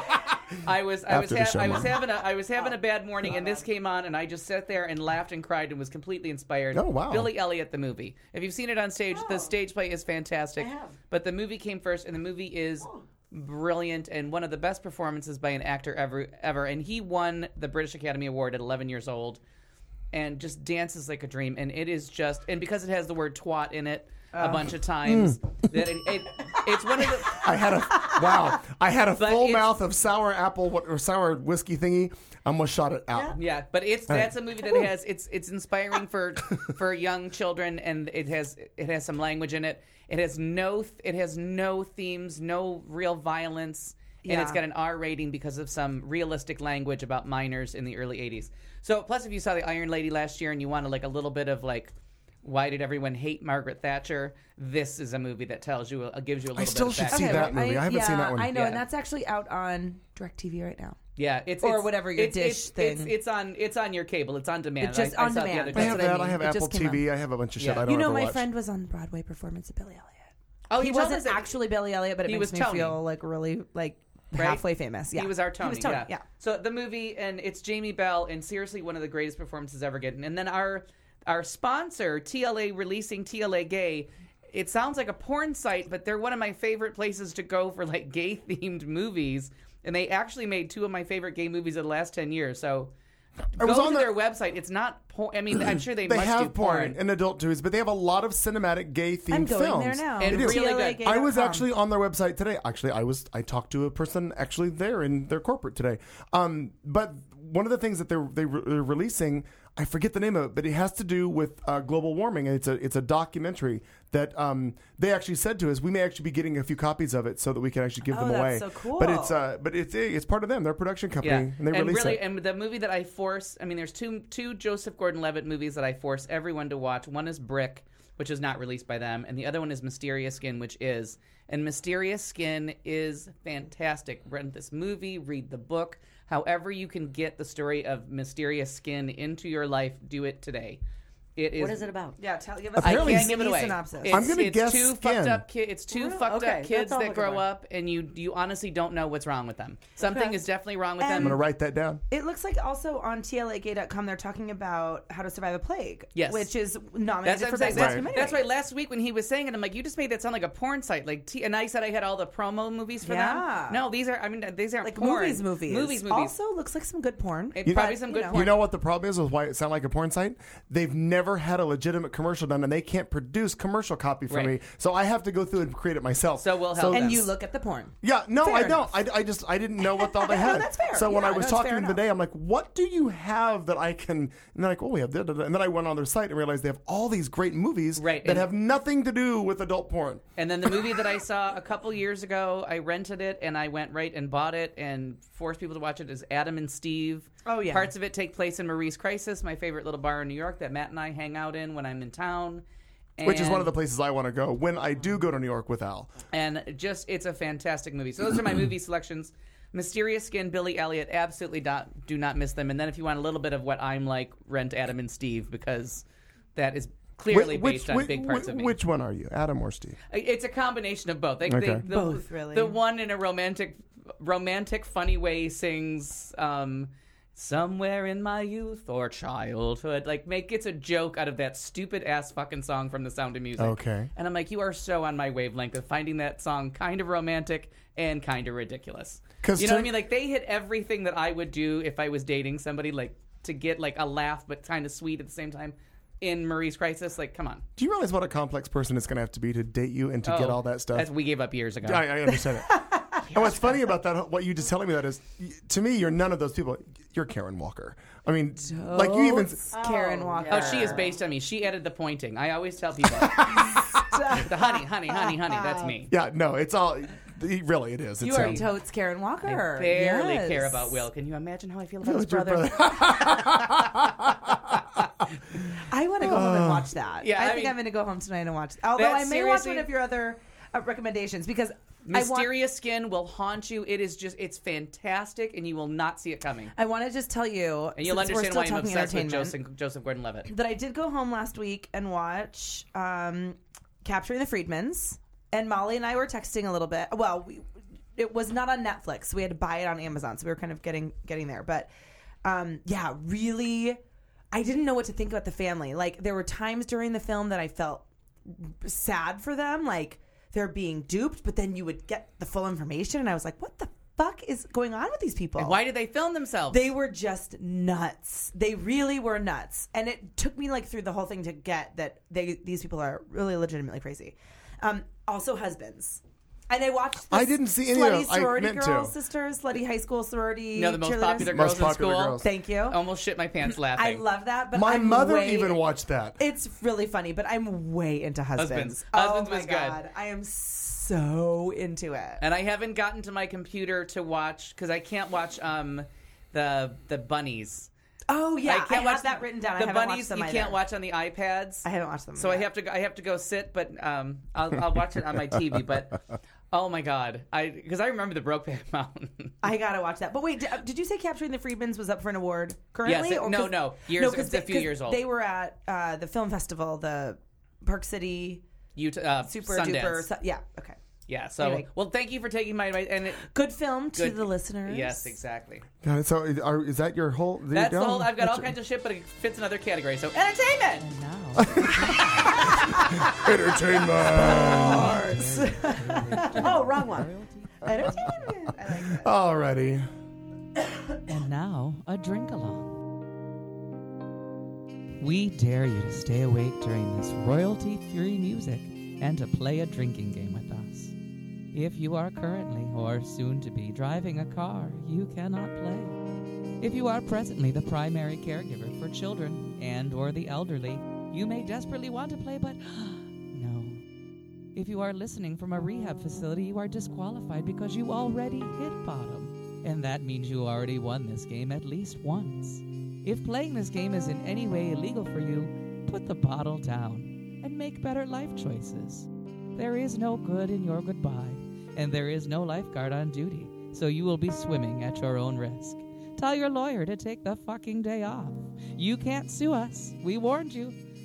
I was I was After the ha- show, I was Mom. having a I was having a bad morning, and this came on, and I just sat there and laughed and cried and was completely inspired. Oh, wow. Billy Elliot, the movie. If you've seen it on stage, the Oh. stage play is fantastic. I have. But the movie came first, and the movie is brilliant and one of the best performances by an actor ever. Ever, and he won the British Academy Award at eleven years old, and just dances like a dream. And it is just, and because it has the word twat in it a bunch of times, that it, it it's one of the. I had a wow. I had a But full it's- mouth of sour apple what- or sour whiskey thingy. I almost shot it out. Yeah, but it's that's a movie that has it's it's inspiring for for young children, and it has it has some language in it. It has no it has no themes, no real violence, and it's Yeah. got an R rating because of some realistic language about minors in the early eighties. So plus, if you saw the Iron Lady last year and you wanted like a little bit of like, why did everyone hate Margaret Thatcher? This is a movie that tells you, uh, gives you a little I still bit of should background. see that movie. I haven't yeah, seen that one. I know, Yeah. and that's actually out on DirecTV right now. Yeah, it's Or it's- whatever your it's, dish it's, thing. It's, it's on it's on your cable. It's on demand. It's just I, I on saw it the demand. other I day. have what I that. I mean. have It Apple just came T V. out. I have a bunch of shit. Yeah. I don't You know, ever my watch. friend was on Broadway performance of Billy Elliot. Oh, He told wasn't us that- actually Billy Elliot, but it He makes was me Tony. feel like really like Right? halfway famous. Yeah, He was our Tony. He was Tony. yeah. Yeah. So the movie, and it's Jamie Bell, and seriously one of the greatest performances ever given. And then our our sponsor, T L A Releasing, T L A Gay. It sounds like a porn site, but they're one of my favorite places to go for like gay themed movies. And they actually made two of my favorite gay movies of the last ten years. So I was go on to the- their website. It's not porn. I mean, I'm sure they, They must have do porn porn. and adult movies, but they have a lot of cinematic gay themed I'm going films. there now. And They do. really T L A good. gay I was dot com. actually on their website today. Actually, I was. I talked to a person actually there in their corporate today. Um, but one of the things that they're they re- they're releasing, I forget the name of it, but it has to do with uh, global warming. And it's a it's a documentary that um, they actually said to us. We may actually be getting a few copies of it so that we can actually give Oh, them that's away. so cool. But it's uh, but it's it's part of them. They're a production company, Yeah, and they release really, it. and the movie that I force, I mean, there's two two Joseph Gordon-Levitt movies that I force everyone to watch. One is Brick, which is not released by them, and the other one is Mysterious Skin, which is. And Mysterious Skin is fantastic. Rent this movie, read the book. However you can get the story of Mysterious Skin into your life, do it today. It is. What is it about? Yeah, tell give us I Apparently- can't give it away. synopsis. It's, I'm gonna it's guess two skin. fucked up ki- It's two Really? fucked Okay, up kids that's all that I'm grow looking for. up, and you you honestly don't know what's wrong with them. Something Okay. is definitely wrong with And- I'm them. going to write that down. It looks like also on T L A gay dot com they're talking about How to Survive a Plague. Yes. Which is That's nominated what for I'm saying. Best That's, Documentary. that's why last week when he was saying it, I'm like, you just made that sound like a porn site. Like, T- and I said I had all the promo movies for Yeah. them. No, these are. I mean, these aren't Like porn. movies, movies. movies, movies. Also looks like some good porn. It- probably But, some you good know. porn. You know what the problem is with why it sounds like a porn site? They've never had a legitimate commercial done, and they can't produce commercial copy for Right. me. So I have to go through and create it myself. So we'll help them. And you look at the porn. Yeah, no, Fair I enough. don't. I, I just I didn't know what all they had. that's fair. So when Yeah, I was no, it's talking fair to them enough. today, I'm like, what do you have that I can? And they're like, oh, we have da, da, da. And then I went on their site and realized they have all these great movies Right, that and- have nothing to do with adult porn. And then the movie that I saw a couple years ago, I rented it and I went right and bought it and forced people to watch it. Is Adam and Steve. Oh, yeah. Parts of it take place in Marie's Crisis, my favorite little bar in New York that Matt and I hang out in when I'm in town. Which is one And- of the places I want to go when I do go to New York with Al. And just, it's a fantastic movie. So those are my movie selections. Mysterious Skin, Billy Elliot, absolutely not, do not miss them. And then if you want a little bit of what I'm like, rent Adam and Steve, because that is clearly Wh- which, based on which, big parts which, of me. which one are you, Adam or Steve? It's a combination of both. They, Okay. they, the, Both, really. The one in a romantic, romantic, funny way sings um, "Somewhere in My Youth or Childhood." Like, make gets a joke out of that stupid ass fucking song from The Sound of Music. Okay. And I'm like, you are so on my wavelength of finding that song kind of romantic and kind of ridiculous. 'Cause You know to- what I mean? Like, they hit everything that I would do if I was dating somebody, like to get like a laugh but kind of sweet at the same time. In Marie's Crisis, like, come on. Do you realize what a complex person it's going to have to be to date you and to get Oh, all that stuff? that's- we gave up years ago. I, I understand it. And what's funny about that, what you just telling me that is, y- to me, you're none of those people. You're Karen Walker. I mean, like you even. Karen Walker. Oh, she is based on me. She added the pointing. I always tell people, the honey, honey, honey, honey. That's me. Yeah, no, it's all. Really, it is. It's You are him. totes Karen Walker. I barely Yes. care about Will. Can you imagine how I feel about With his your brother? I want to go home and watch that. Yeah, I, I think mean- I'm going to go home tonight and watch. Although That I may watch seriously- one of your other uh, recommendations because I want. Mysterious Skin will haunt you. It is just, it's fantastic, and you will not see it coming. I want to just tell you, And you'll since we're understand still why I'm talking obsessed with entertainment, Joseph, Joseph Gordon-Levitt. that I did go home last week and watch um, Capturing the Friedmans. And Molly and I were texting a little bit. Well, we, it was not on Netflix. We had to buy it on Amazon, so we were kind of getting getting there. But um, yeah, really, I didn't know what to think about the family. Like, there were times during the film that I felt sad for them, like they're being duped. But then you would get the full information, and I was like, "What the fuck is going on with these people?" And why did they film themselves? They were just nuts. They really were nuts. And it took me like through the whole thing to get that they these people are really legitimately crazy. Um, also husbands. And I watched this I didn't see any Slutty of them. I sorority meant girls, to. sisters, slutty high school sorority. You know, the most cheerleaders. popular Most girls in popular school. girls. Thank you. Almost shit my pants laughing. I love that, but My I'm mother way- even watched that. It's really funny, but I'm way into husbands. Husbands. Oh Husbands my was good. god, I am so into it. And I haven't gotten to my computer to watch, because I can't watch um, the the bunnies. Oh yeah, I I, can't have watch that written down. I The haven't bunnies watched them you either. can't watch on the iPads. I haven't watched them. So I yet. have to go, I have to go sit, but um, I'll, I'll watch it on my T V. But oh my god, I because I remember the Brokeback Mountain. I gotta watch that. But wait, did, did you say Capturing the Friedmans was up for an award currently? Yes, it- Or no, 'cause- no. Years- 'cause it's a they- few 'cause years old. They were at uh, the film festival, the Park City Utah, uh, Super Sundance. Duper. Su- yeah, okay. Yeah. So Anyway. well, thank you for taking my advice. And it, Good film to Good. the listeners. yes, exactly. God, so is- are, is that your whole? there you That's the go? whole. I've got all That's- kinds of shit, but it fits another category. So entertainment. Now, entertainment. Oh, wrong one. entertainment. I like it. Alrighty. And now, a drink along. We dare you to stay awake during this royalty-free music and to play a drinking game with us. If you are currently or soon to be driving a car, you cannot play. If you are presently the primary caregiver for children and or the elderly, you may desperately want to play, but no. If you are listening from a rehab facility, you are disqualified because you already hit bottom. And that means you already won this game at least once. If playing this game is in any way illegal for you, put the bottle down and make better life choices. There is no good in your goodbye, and there is no lifeguard on duty, so you will be swimming at your own risk. Tell your lawyer to take the fucking day off. You can't sue us. We warned you.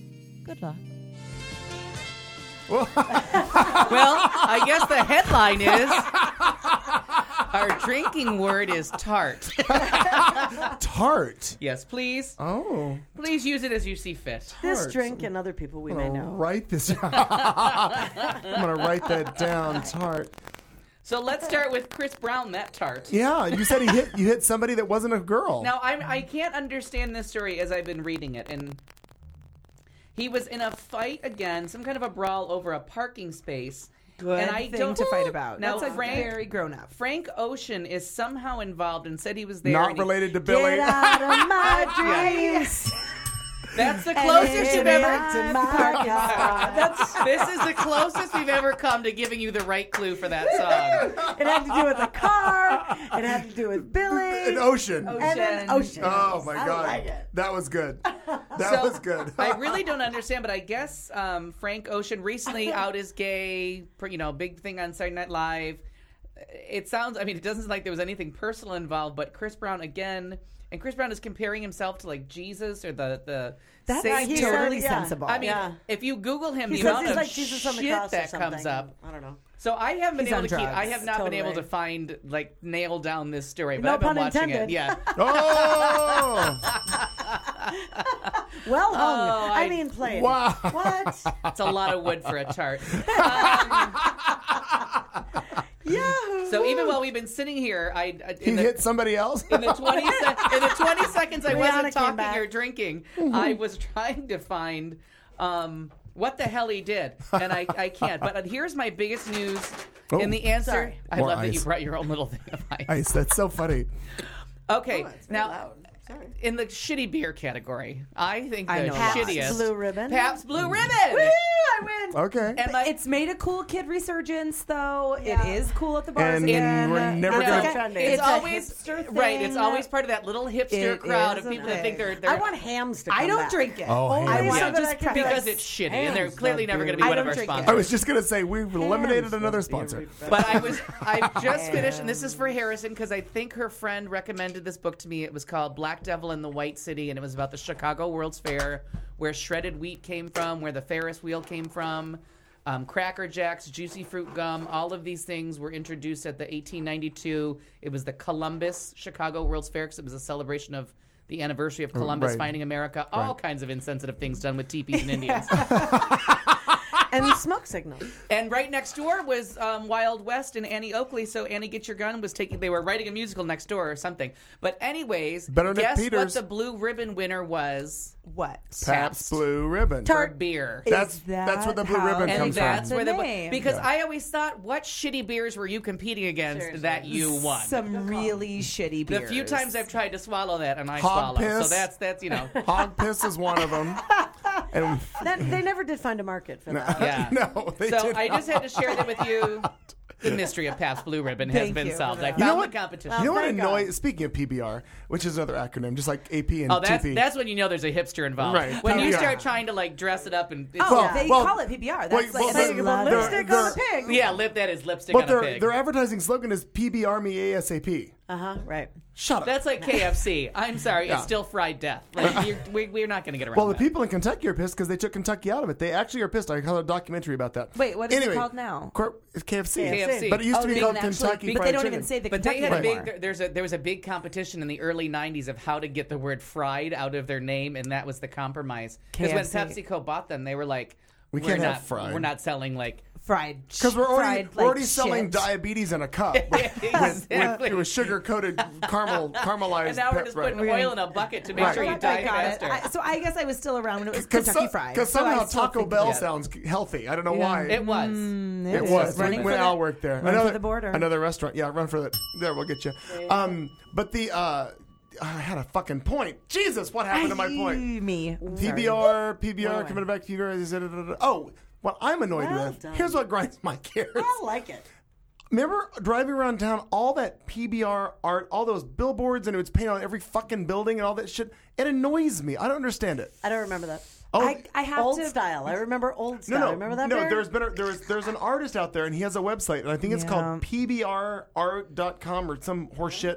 Good luck. Well, I guess the headline is our drinking word is tart. Tart. Yes, please. Oh. Please use it as you see fit. This Tart. drink and other people we I'm may gonna know. write this. I'm gonna write that down. Tart. So let's start with Chris Brown, that tart. Yeah, you said he hit you hit somebody that wasn't a girl. Now, I'm, I can't understand this story as I've been reading it. And he was in a fight again, some kind of a brawl over a parking space. Good and I thing don't, to fight about. Now, That's Frank, very grown up. Frank Ocean is somehow involved and said he was there. Not and he- related to Billy. Get out of my dreams. That's the closest you've ever. to my God. That's this is the closest we've ever come to giving you the right clue for that song. It had to do with a car. It had to do with Billy. An ocean. And then ocean. Oh my I God, like it. that was good. That So, was good. I really don't understand, but I guess um, Frank Ocean recently out as gay. You know, big thing on Saturday Night Live. It sounds. I mean, it doesn't sound like there was anything personal involved, but Chris Brown again. And Chris Brown is comparing himself to like Jesus or the the That's Savior. totally Yeah. sensible. I mean, Yeah. if you Google him, He the says amount he's of like Jesus on the shit cross or that something. comes up. I don't know. So I haven't been He's able on to keep. I drugs, have not been able to totally. find like nail down this story, but No I've been pun watching intended. it. Yeah. Oh, Well hung. Oh, I, I- mean, played. wow. What? It's a lot of wood for a tart. Um, Yahoo! so even while we've been sitting here, I I- He in the, hit somebody else. in the twenty se- in the twenty seconds I Rihanna wasn't came talking back. or drinking, I was trying to find um, what the hell he did, and I, I can't. But uh, here's my biggest news. Oh. in the answer, Sorry. I More love that you ice. brought your own little thing of ice. Ice. That's so funny. Okay, Oh, it's very now loud. Sorry. in the shitty beer category, I think the I know Pabst shittiest Blue Ribbon. Pabst Blue Ribbon. I win. Okay. And my, It's made a cool kid resurgence, though. Yeah. It is cool at the bars And again. we're never It's gonna- like a- It's It's, a always hipster right, it's thing. always part of that little hipster It crowd is of a people that think thing. they're. they're I want hams to come I don't back. drink it. Oh, I hams. want Yeah. to just Because because it's shitty, and they're Hams clearly are never going to be I one of don't our drink it. sponsors. I was just gonna say we've eliminated Hams another would be sponsor. really better. But I was I just finished, and this is for Harrison because I think her friend recommended this book to me. It was called Black Devil in the White City, and it was about the Chicago World's Fair, where shredded wheat came from, where the Ferris wheel came from, um, Cracker Jacks, juicy fruit gum. All of these things were introduced at the eighteen ninety-two. It was the Columbus Chicago World's Fair because it was a celebration of the anniversary of Columbus right. finding America. All kinds of insensitive things done with teepees and Indians. And smoke signals. And right next door was um, Wild West and Annie Oakley. So Annie Get Your Gun was taking. They were writing a musical next door or something. But anyways, Benedict guess Peters. what the blue ribbon winner was? What? Pabst Blue Ribbon. For beer. That's Is that that's where the blue how ribbon they And comes that's from. where The the name. because Yeah. I always thought, what shitty beers were you competing against Seriously. that you won? Some really shitty The beers. few times I've tried to swallow that, and I Hog swallow. piss. So that's that's you know. Hog piss is one of them. And That, they never did find a market for that. Yeah. no, they So did I not. just had to share that with you. The mystery of Pabst Blue Ribbon has Thank been you for solved. I that. found You know what? the competition. You know what thank annoys? God. Speaking of P B R, which is another acronym, just like A P and Oh, that's T P. that's when you know there's a hipster involved. Right. When you Yeah. start trying to like dress it up and it's, Oh, Well, they well, call it P B R. That's wait, like well, it's they're- like Well, they're- lipstick they're- on a pig. yeah, lip that is lipstick but on a their pig. their advertising slogan is P B R me ASAP. Uh huh. Right. Shut up. That's like K F C. I'm sorry, Yeah. it's still fried death. Like you're, we, we're not going to get around. well, the that. people in Kentucky are pissed because they took Kentucky out of it. They actually are pissed. I saw a documentary about that. Wait, what is it anyway, called now? Cor- it's K F C. K F C. But it used Oh, to be they called don't actually- Kentucky but Fried they don't Chicken. even say the But they Kentucky had a anymore. big. there- There's a there was a big competition in the early nineties of how to get the word fried out of their name, and that was the compromise. Because when K F C. PepsiCo bought them, they were like, We we're can't not, have fried. We're not selling like. fried Because we're already fried, we're already like, selling shit. diabetes in a cup with, with, Exactly. with, with sugar coated caramel caramelized. And now we're pep- just right. putting oil in a bucket to make Right. sure you I die got it. faster. I, so I guess I was still around when it was Because Kentucky Fried. So somehow I still Taco think Bell about it. sounds healthy. I don't know Yeah. why. It was. Mm, It is. was running when for Al the, worked there. run another for the border. Another restaurant. Yeah, run for the. There, we'll get you. Um, but the uh, I had a fucking point. Jesus, what happened to my point? Me. P B R, P B R, coming back. P B R. Oh, what I'm annoyed Well with. done. Here's what grinds my gears. I like it. Remember driving around town, all that P B R art, all those billboards, and it was painted on every fucking building and all that shit. It annoys me. I don't understand it. I don't remember that. Oh, I, I have Old to. style. I remember old style. no, no, Remember that? no. Bear? There's been a, there's there's an artist out there, and he has a website, and I think it's Yeah. called P B R art dot com or some horse shit.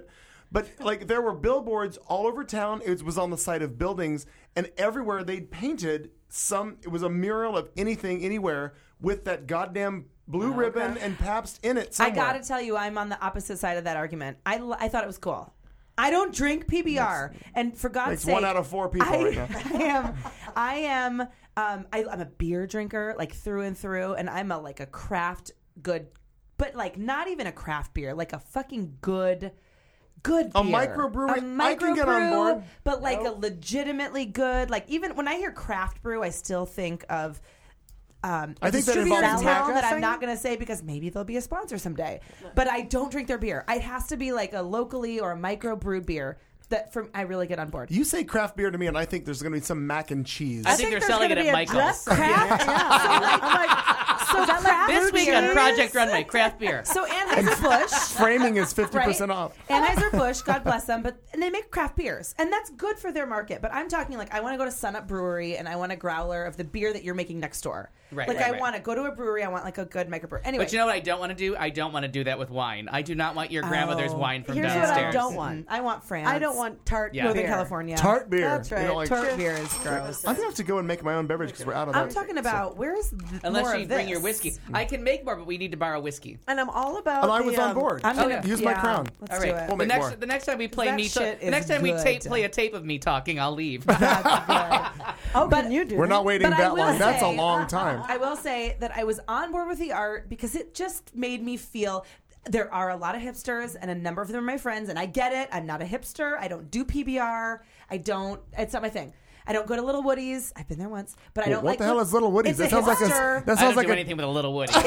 But like there were billboards all over town. It was on the side of buildings, and everywhere they'd painted some. It was a mural of anything, anywhere with that goddamn blue Okay. ribbon and Pabst in it. I Somewhere. got to tell you, I'm on the opposite side of that argument. I, l- I thought it was cool. I don't drink P B R, and for God's Makes sake, one out of four people I, right now. I am, I am, um, I, I'm a beer drinker, like through and through, and I'm a like a craft good, but like not even a craft beer, like a fucking good, good A beer. microbrewery? A I can get on microbrew, board. but like a legitimately good. Like even when I hear craft brew, I still think of. Um, I a think that distributor involves in town Mac. that I'm not going to say because maybe they'll be a sponsor someday. But I don't drink their beer. It has to be like a locally or a micro brewed beer that from I really get on board. You say craft beer to me, and I think there's going to be some mac and cheese. I think they're there's selling it gonna at be a Michael's. dress- Craft? Yeah. I'm like, So that like This week on beers- Project Runway, craft beer. So Anheuser-Busch. Framing is fifty Right? percent off. Anheuser-Busch, God bless them, but and they make craft beers, and that's good for their market. But I'm talking like I want to go to Sun Up Brewery and I want a growler of the beer that you're making next door. Right, Like right, I right. want to go to a brewery. I want like a good microbrew. Anyway, But you know what I don't want to do? I don't want to do that with wine. I do not want your grandmother's Oh. wine from Here's what downstairs. I don't want. I want France. I don't want tart Yeah. Northern beer. California. Tart beer. That's right. You know, like, Tart beer is gross. I'm going to have to go and make my own beverage because we're out of that. I'm talking about where's the, Unless more you of bring this? your whiskey. I can make more, but we need to borrow whiskey. And I'm all about. And I the, was on um, board. I'm gonna yeah. Use my yeah, crown. Let's All do right. it. We'll the make next more. the next time we play That me, shit the is next time we good. tape play a tape of me talking, I'll leave. Oh, can you do We're that? not waiting But I that will long. That's a say- long time. I will say that I was on board with the art because it just made me feel there are a lot of hipsters and a number of them are my friends, and I get it. I'm not a hipster. I don't do P B R. I don't. It's not my thing. I don't go to Little Woody's. I've been there once, but I Well, don't what like. the hell is Little Woody's? It's That a sounds like a. hipster. That I sounds don't like do a. anything with a little Woody.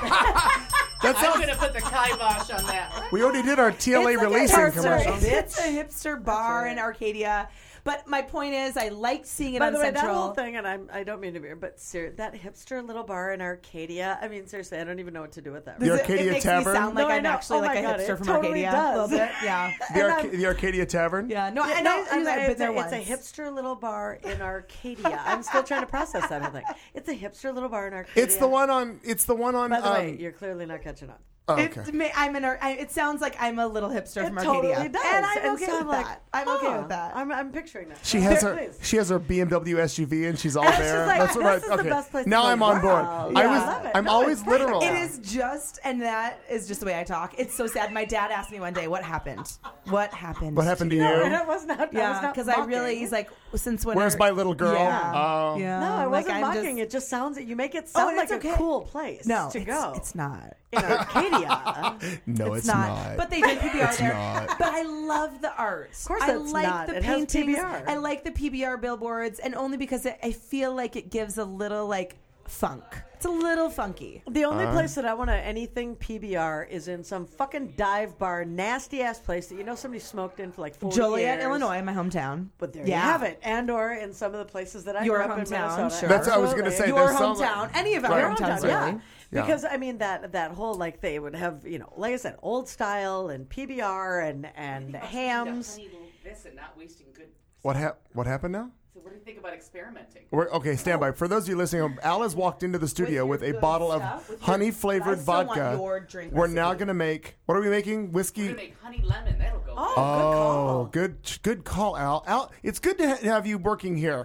It's That I'm sounds. going to put the kibosh on that. We already did our T L A It's like a releasing hipster- commercial. It's a hipster bar in Arcadia. But my point is, I liked seeing it By on the way, Central. that whole thing, and I'm, I don't mean to be, but ser- that hipster little bar in Arcadia. I mean, seriously, I don't even know what to do with that. The Does it- Arcadia it makes Tavern? Me sound like No, I I'm know. actually Oh like my a God, hipster it from totally Arcadia. does. A little bit, yeah. The, And Arca- I'm- the Arcadia Tavern. Yeah, no, I Yeah, know. no, I'm- I've it's, been there a, once. it's a hipster little bar in Arcadia. I'm still trying to process that whole thing. It's a hipster little bar in Arcadia. It's the one on. It's the one on. By the um, way, you're clearly not catching up. oh, okay. It's ma- I'm an. Ar- I, it sounds like I'm a little hipster It from totally Arcadia, does. and I'm okay so with I'm like, that. I'm okay huh, with that. I'm, I'm picturing that. She has There- her. please. She has her B M W S U V, and she's all And it's there. just like, That's what this I. is the Okay. best place to Now play. I'm on board. Wow. I Yeah. was. I love it. I'm No, always it's perfect. literal. It is just, and that is just the way I talk. It's so sad. My dad asked me one day, "What happened? What happened? What happened to you? No, that was not. I was Yeah, not because I really, mocking. he's like, since when? Where's are- my little girl? Yeah, Oh. yeah. No, I Like, wasn't I'm mocking. just- It just sounds. You make it Oh, sound and like it's a okay. cool place No, to it's, go. it's not. in Arcadia. No, it's, it's, not. But they did P B R It's there. not. But I love the art. Of course I it's like not. the It has paintings. P B R. I like the P B R billboards, and only because it, I feel like it gives a little like funk. It's a little funky. The only Uh-huh. place that I want to anything P B R is in some fucking dive bar, nasty ass place that you know somebody smoked in for like forty Joliet, years. Illinois, my hometown. But there Yeah. you have it, and or in some of the places that I Your grew up hometown, in Minnesota. sure. That's what I was gonna Absolutely. say. Your there's some- hometown. Any of our Right. Your hometowns, hometown, really. yeah. Yeah. Because I mean that that whole like they would have you know like I said old style and P B R and and hams. This and not wasting good. What hap- What happened now? So what do you think about experimenting? We're, okay, stand by. For those of you listening, Al has walked into the studio with, your a good bottle stuff, of with your- honey-flavored I still want vodka. your drink We're now recipe. going to make. What are we making? We're Whiskey. gonna make honey lemon. That'll go. Oh, Oh, good call. good, good call, Al. Al, it's good to ha- have you working here.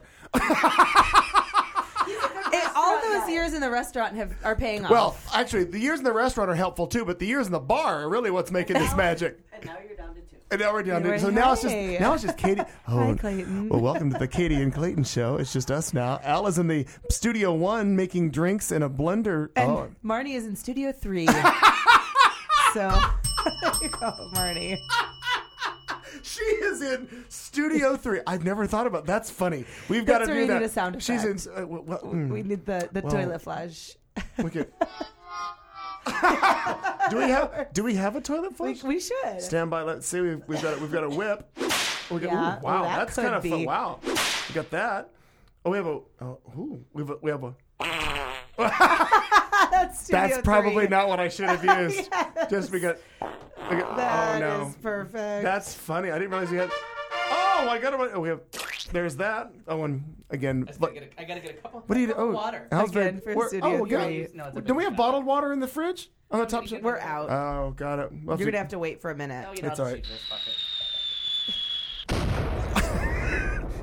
It- all those years in the restaurant have are paying off. Well, actually, the years in the restaurant are helpful too, but the years in the bar are really what's making this magic. And now you're down to two. And now we're down to Anyway, so now it's just hey. now it's just Katie. Oh, Hi, Clayton. Well, welcome to the Katie and Clayton show. It's just us now. Al is in the studio one making drinks in a blender. and oh, Marnie is in Studio Three. So there you go, Marnie. she is in Studio Three. I've never thought about. That's funny. We've got to That's where do you that. need a sound She's in. effect. Uh, well, well, mm, We need the, the Well, toilet flush. we could- do we have? Do we have a toilet We, flush? we should. Stand by. Let's see. We've, we've got. A, we've got a whip. We got, Yeah, ooh, wow, well, that that's could kind of fun. be. Wow, we got that. Oh, we have a. Oh, ooh, we have a. We have a. That's Studio That's probably Three. not what I should have used. Yes. Just because. we got- That oh no, is perfect. that's funny. I didn't realize we had. Oh, I got it. Oh, we have. There's that. Oh, and again. I gotta, But, get a, I gotta get a couple. what do you do? couple Oh, water. Al's very- Again, for we're- Studio oh, we got- Three. No, it's a Do we big have shot. bottled water in the fridge on the top we shelf? get We're out. Oh, got it. Well, You're gonna have to wait for a minute. Oh, you know, It's I'll all just right. use this bucket.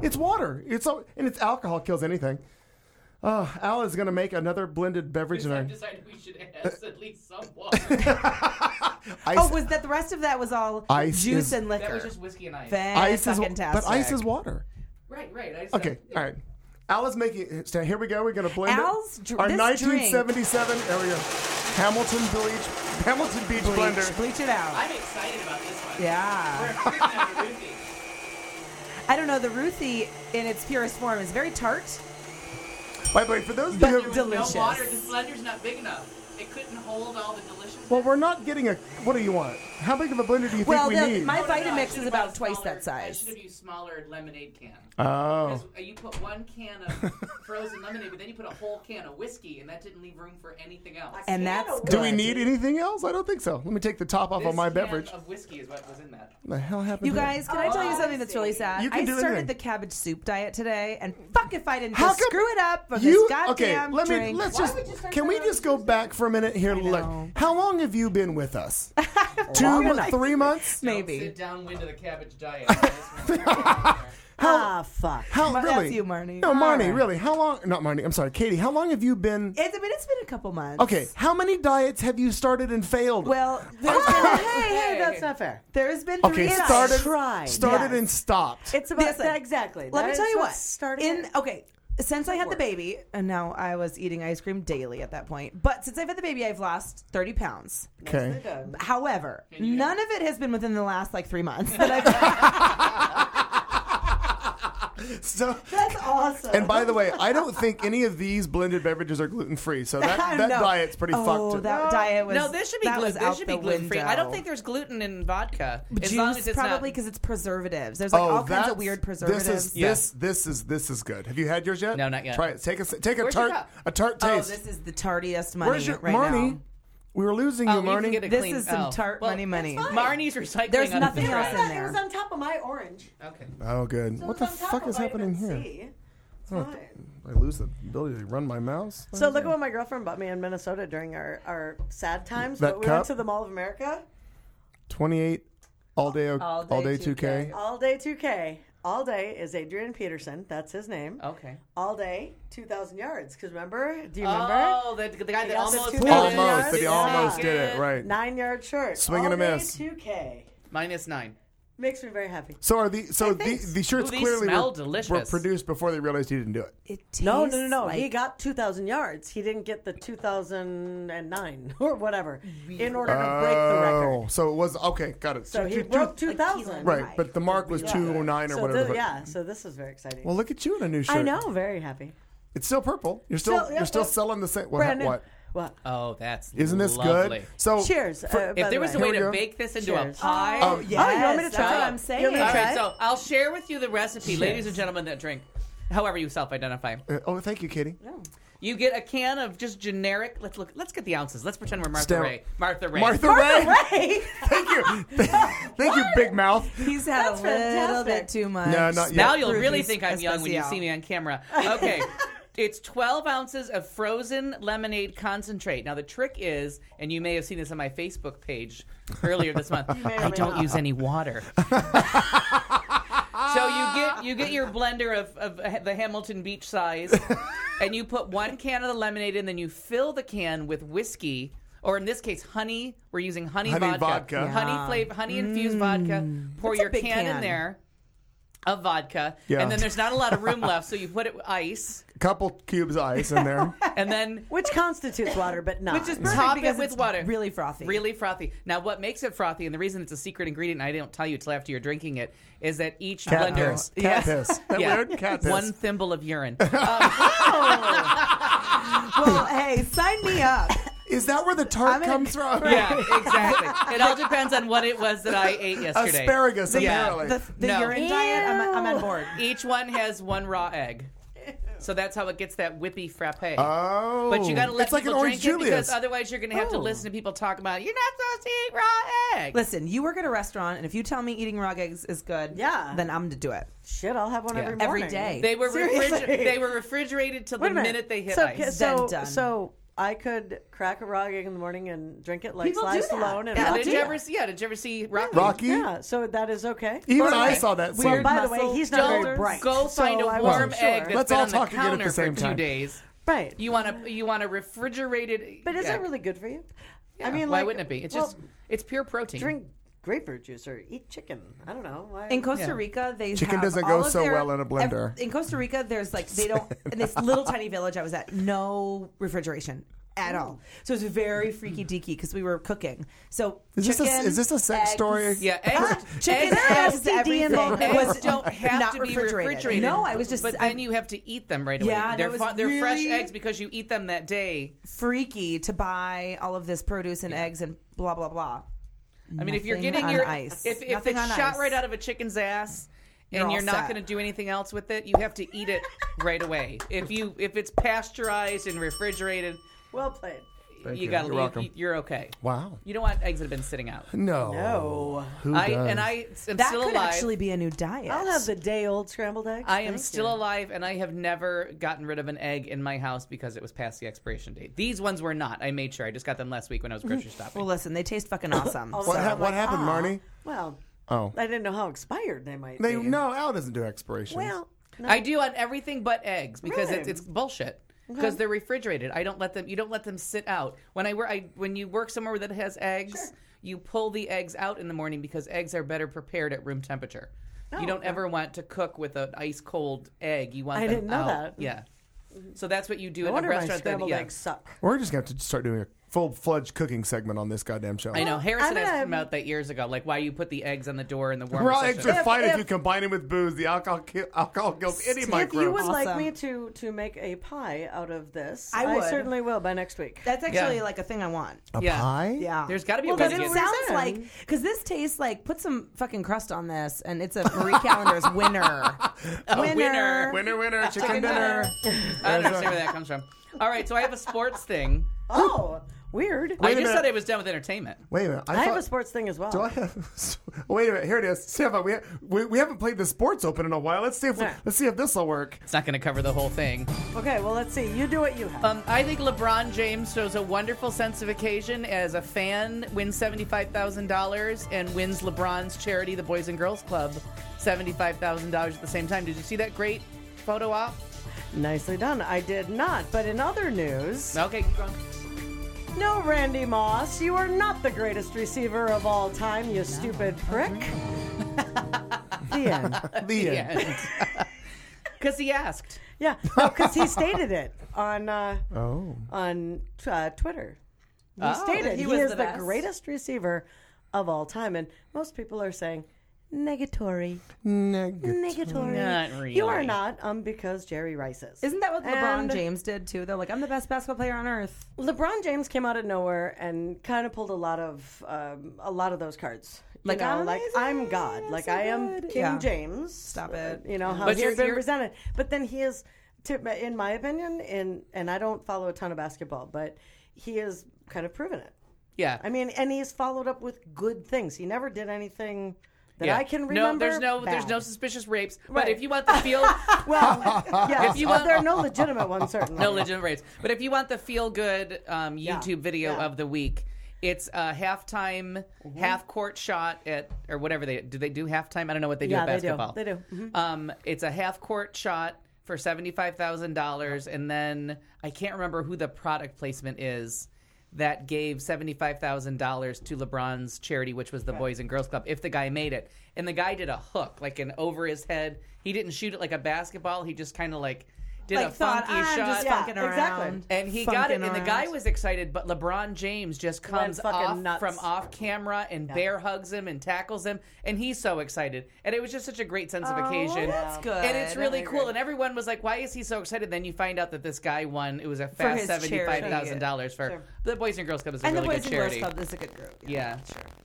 It's water. It's all, and it's alcohol kills anything. Uh, Al is going to make another blended beverage. I've And decided we should add at least some water. ice, Oh, was that the rest of that was all Ice juice is- and liquor? That was just whiskey and ice. ice is, Fantastic. but ice is water. Right, right. I just Okay, all right. Al is making. So here we go. We're going to blend Al's it. dr- Our this nineteen seventy-seven. There we go. Hamilton Beach. Hamilton Beach Bleach, blender. bleach it out. I'm excited about this one. Yeah. We're freaking out of Ruthie. I don't know. The Ruthie in its purest form is very tart. By the way, for those of But you There who, was delicious. no water. This blender's not big enough. It couldn't hold all the delicious. well, we're not getting a. What do you want? How big of a blender do you Well, think we the- need? my No, no, no, I Vitamix should've is bought about a twice smaller- that size. I should have used smaller lemonade can. oh. Because uh, you put one can of frozen lemonade, but then you put a whole can of whiskey, and that didn't leave room for anything else. And that's good. Do we need anything else? I don't think so. Let me take the top off This of my can beverage. of whiskey is what was in that. What the hell happened You here? guys, can I tell you something that's really sad? You can I do started anything. the cabbage soup diet today, and fuck if I didn't How just come screw it up for You this okay? goddamn Let me. drink. Let's Why just. would you start Can we that just on go back for a minute here? Look, know. how long have you been with us? Two, Long mo- enough. three months. Maybe. Don't sit downwind of the cabbage diet. Ah, fuck. How Mar- really? that's you, Marnie. No, All Marnie. right. Really? How long? Not Marnie. I'm sorry, Katie. How long have you been? It's, I mean, it's been a couple months. Okay. How many diets have you started and failed? Well, there's Oh, been, hey, hey, that's not fair. there's been okay. three. Started. tried. Started Yes. and stopped. It's about Listen, that, exactly. Let me That tell is you what's what. Starting In it. okay, since I had the baby, and now I was eating ice cream daily at that point. But since I've had the baby, I've lost thirty pounds. Okay. However, none of it has been within the last like three months. That I've So. That's awesome. And by the way, I don't think any of these blended beverages are gluten free. So that, that No. diet's pretty oh, fucked. too. that diet was no, this should be that gluten. was This out should the be gluten free. I don't window. think there's gluten in vodka. As Juice long as it's probably not. because it's preservatives. There's like Oh, all kinds that's- of weird preservatives. This is Yeah. this this is this is good. Have you had yours yet? No, not yet. Try it. Take a take a Where's your tart cup? a tart oh, taste. this is the tartiest money Where's your right Marnie? now. We were losing Oh, you, you can Marnie. get a This clean- is some oh. tart Well, money money. Marnie's recycling. There's on nothing the else fridge. in there. It was on top of my orange. Okay. Oh, good. So What it the was on top fuck of is happening vitamin here? C. It's Oh, fine. I lose the ability to run my mouse. So look at what my girlfriend bought me in Minnesota during our, our sad times. That but we cup? went to the Mall of America. twenty-eight all day All all day day two K. All day two K. All day is Adrian Peterson. That's his name. Okay. All day two thousand yards. Because remember? Do you remember? Oh, the, the guy that got the almost two did thousand it. Almost, yards? but he Yeah. almost did Good. it right. Nine yard short. Swing and All a day miss. two K. Minus nine. Makes me very happy. So are the so Hey, the, thanks. the shirts Ooh, these clearly smell were, delicious. were produced before they realized he didn't do it. It No, tastes no, no, no. Like, He got two thousand yards. He didn't get the two thousand nine or whatever in order to break the record. Oh, so it was okay. Got it. So he two- broke two- two thousand. right, but the mark was Yeah. two oh nine or so whatever. thi- the- yeah, so this is very exciting. Well, look at you in a new shirt. I know, very happy. It's still purple. You're still, Still- yeah, you're still yeah. selling the same. What? Brand new. what? What? Oh, that's Isn't this lovely. good? So Cheers. for- uh, by If there the was a way. way Here we to go. bake this into Cheers. a pie. Oh, yes, Oh, you want me to that's try what it? I'm saying. You want me to All try right, it? so I'll share with you the recipe, ladies and gentlemen that drink. However you self-identify. Uh, oh, thank you, Katie. You get a can of just generic. Let's look. Let's get the ounces. Let's pretend we're Martha Stem- Ray. Martha Ray. Martha, Ray. Hey, Thank you. Thank you, Big Mouth. He's had That's a little fantastic. bit too much. No, not yet. Now you'll Fruit really is think I'm young when you especial. see me on camera. Okay. It's twelve ounces of frozen lemonade concentrate. Now, the trick is, and you may have seen this on my Facebook page earlier this month, may or I may don't not. use any water. So you get you get your blender of, of the Hamilton Beach size, and you put one can of the lemonade in, then you fill the can with whiskey, or in this case, honey. We're using honey, Honey vodka. vodka. Honey flavor, honey infused vodka. Pour That's a your big can, in can. there of vodka, Yeah. and then there's not a lot of room left, so you put it with ice, Couple cubes of ice in there. and then which constitutes water, but not. Which is perfect top it because with it's water. really frothy. Really frothy. Now, what makes it frothy, and the reason it's a secret ingredient, and I don't tell you until after you're drinking it, is that each Cat blender, piss. Cat piss. That yeah, weird? Cat piss. one thimble of urine. Well, hey, sign me up. Is that where the tart I'm in- comes from? Yeah, exactly. It all depends on what it was that I ate yesterday. Asparagus, Yeah. apparently. The, the No. urine diet, I'm, I'm on board. Each one has one raw egg. So that's how it gets that whippy frappe. Oh. But you got to let it's like people an Orange drink it because Julius. otherwise you're going to have to Oh. listen to people talk about you're not supposed to eat raw egg. Listen, you work at a restaurant, and if you tell me eating raw eggs is good, Yeah. then I'm to do it. Shit, I'll have one Yeah. every Every morning. day. They were Seriously. refriger- they were refrigerated till Wait the a minute. minute they hit so, ice. So, Then done. so I could crack a raw egg in the morning and drink it like People Sly do that. Stallone and Yeah, Rocky. did you ever see? Yeah, did you ever see Rocky? Rocky? Yeah, so that is okay. Even Or- I saw that. Well, scene. by the way, muscle he's not very shoulders. bright. Go find so a I warm wasn't sure. egg that's Let's been all on the talk again at the counter same for two time. days. Right. You want a you want a refrigerated. But is yeah. that really good for you? Yeah, I mean, why like, wouldn't it be? It's well, just it's pure protein. drink grapefruit juice or eat chicken. I don't know. Why? In Costa Yeah. Rica, they Chicken have doesn't all go of so their- well in a blender. ev- In Costa Rica, there's like they don't in this little tiny village I was at, no refrigeration at all. So it was very freaky deaky because we were cooking. So Is this a- chicken, is this a sex eggs- story? Yeah, eggs, Chicken, eggs, eggs, S T D everything involved. was eggs don't have not to be refrigerated. No, I was just But I- then you have to eat them right away. Yeah, they're that was fu- they're fresh really- eggs because you eat them that day. freaky to buy all of this produce and eggs and blah blah blah. I mean, if you're Nothing getting on your ice. if, if Nothing it's on shot ice. right out of a chicken's ass You're and all you're not set. going to do anything else with it, you have to eat it right away. If you if it's pasteurized and refrigerated, Well played. Thank you you. got You're you, welcome. you're okay. Wow. You don't want eggs that have been sitting out. No. No. Who I does? and I am That still could alive. actually be a new diet. I'll have the day old scrambled eggs. I am Thank still you. alive, and I have never gotten rid of an egg in my house because it was past the expiration date. These ones were not. I made sure. I just got them last week when I was grocery shopping. Well, listen, they taste fucking awesome. What, So, ha- what like, happened, ah, Marnie? Well, Oh. I didn't know how expired they might They be. no, Al doesn't do expirations. Well, no. I do on everything but eggs because Really? it's, it's bullshit. Because they're refrigerated. I don't let them. You don't let them sit out. When I work, I when you work somewhere that has eggs, you pull the eggs out in the morning because eggs are better prepared at room temperature. you don't okay. ever want to cook with an ice cold egg. You want I them didn't know out. that. Yeah. So that's what you do No in a wonder my restaurant. That, scrambled yeah. eggs suck. We're just going to have to start doing a full-fledged cooking segment on this goddamn show. I know. Harrison I'm asked gonna- him out that years ago, like why you put the eggs on the door in the warmer Raw section. eggs are fine if, if- you combine them with booze. The alcohol ki- alcohol kills any If microbes. you would like Awesome. me to to make a pie out of this, I would. certainly will by next week. That's actually Yeah. like a thing I want. a Yeah. pie? Yeah. There's got to be Well, a way because to it get sounds reason. like because this tastes like put some fucking crust on this, and it's a Marie Callender's winner. A winner. Winner, winner, chicken dinner. I don't understand where that comes from. All right, so I have a sports thing. Oh, weird. I Wait a just minute. said I was done with entertainment. Wait a minute. I, I thought, have a sports thing as well. Do I have? Wait a minute. Here it is. Stefan, we, we we haven't played the sports open in a while. Let's see if Yeah. let's see if this will work. It's not going to cover the whole thing. Okay, well, let's see. You do what you have. Um, I think LeBron James shows a wonderful sense of occasion as a fan, wins seventy-five thousand dollars, and wins LeBron's charity, the Boys and Girls Club, seventy-five thousand dollars at the same time. Did you see that great photo op? Nicely done. I did not. But in other news, Okay, keep going. no, Randy Moss, you are not the greatest receiver of all time, you stupid prick. The end. The end. Because he asked. Yeah, because he stated it on uh, Oh. on uh, Twitter. He Oh, stated that he he, was is the the, best? greatest receiver of all time, and most people are saying negatory, Negative. negatory. Not really. You are not, um, because Jerry Rice is. Isn't that what LeBron And James did too? They're like, I'm the best basketball player on earth. LeBron James came out of nowhere and kind of pulled a lot of um, a lot of those cards. You Like, know, I'm like amazing, I'm God, I'm like so I am good. King Yeah. James. Stop it. You know how But he you're- has been you're- presented. But then he is, to, in my opinion, in and I don't follow a ton of basketball, but he has kind of proven it. Yeah. I mean, and he's followed up with good things. He never did anything that yeah. I can No, remember. there's no, there's bad. no suspicious rapes. But Right. if you want the feel, Well, yes, If you but want- there are no legitimate ones, certainly. no legitimate rapes. But if you want the feel good um, Yeah. YouTube video Yeah. of the week, it's a halftime, Mm-hmm. half court shot at or whatever they do. They do halftime. I don't know what they do Yeah, at they do. basketball. They do. Mhm. Um, it's a half court shot for seventy-five thousand dollars, and then I can't remember who the product placement is that gave seventy-five thousand dollars to LeBron's charity, which was the Boys and Girls Club, if the guy made it. And the guy did a hook, like an over his head. He didn't shoot it like a basketball. He just kind of like did Like a thought, funky I'm shot. just Yeah, fucking around. exactly. And he got it, funking and the guy around. was excited, but LeBron James just comes fucking off nuts. from off camera and bear hugs him and tackles him, and he's so excited. And it was just such a great sense of occasion. that's good. And it's really I cool. agree. And everyone was like, why is he so excited? Then you find out that this guy won. It was a For fast his seventy-five thousand dollars for Sure. the Boys and Girls Club is a And really the Boys good and Girls charity. Club is a good group. Yeah.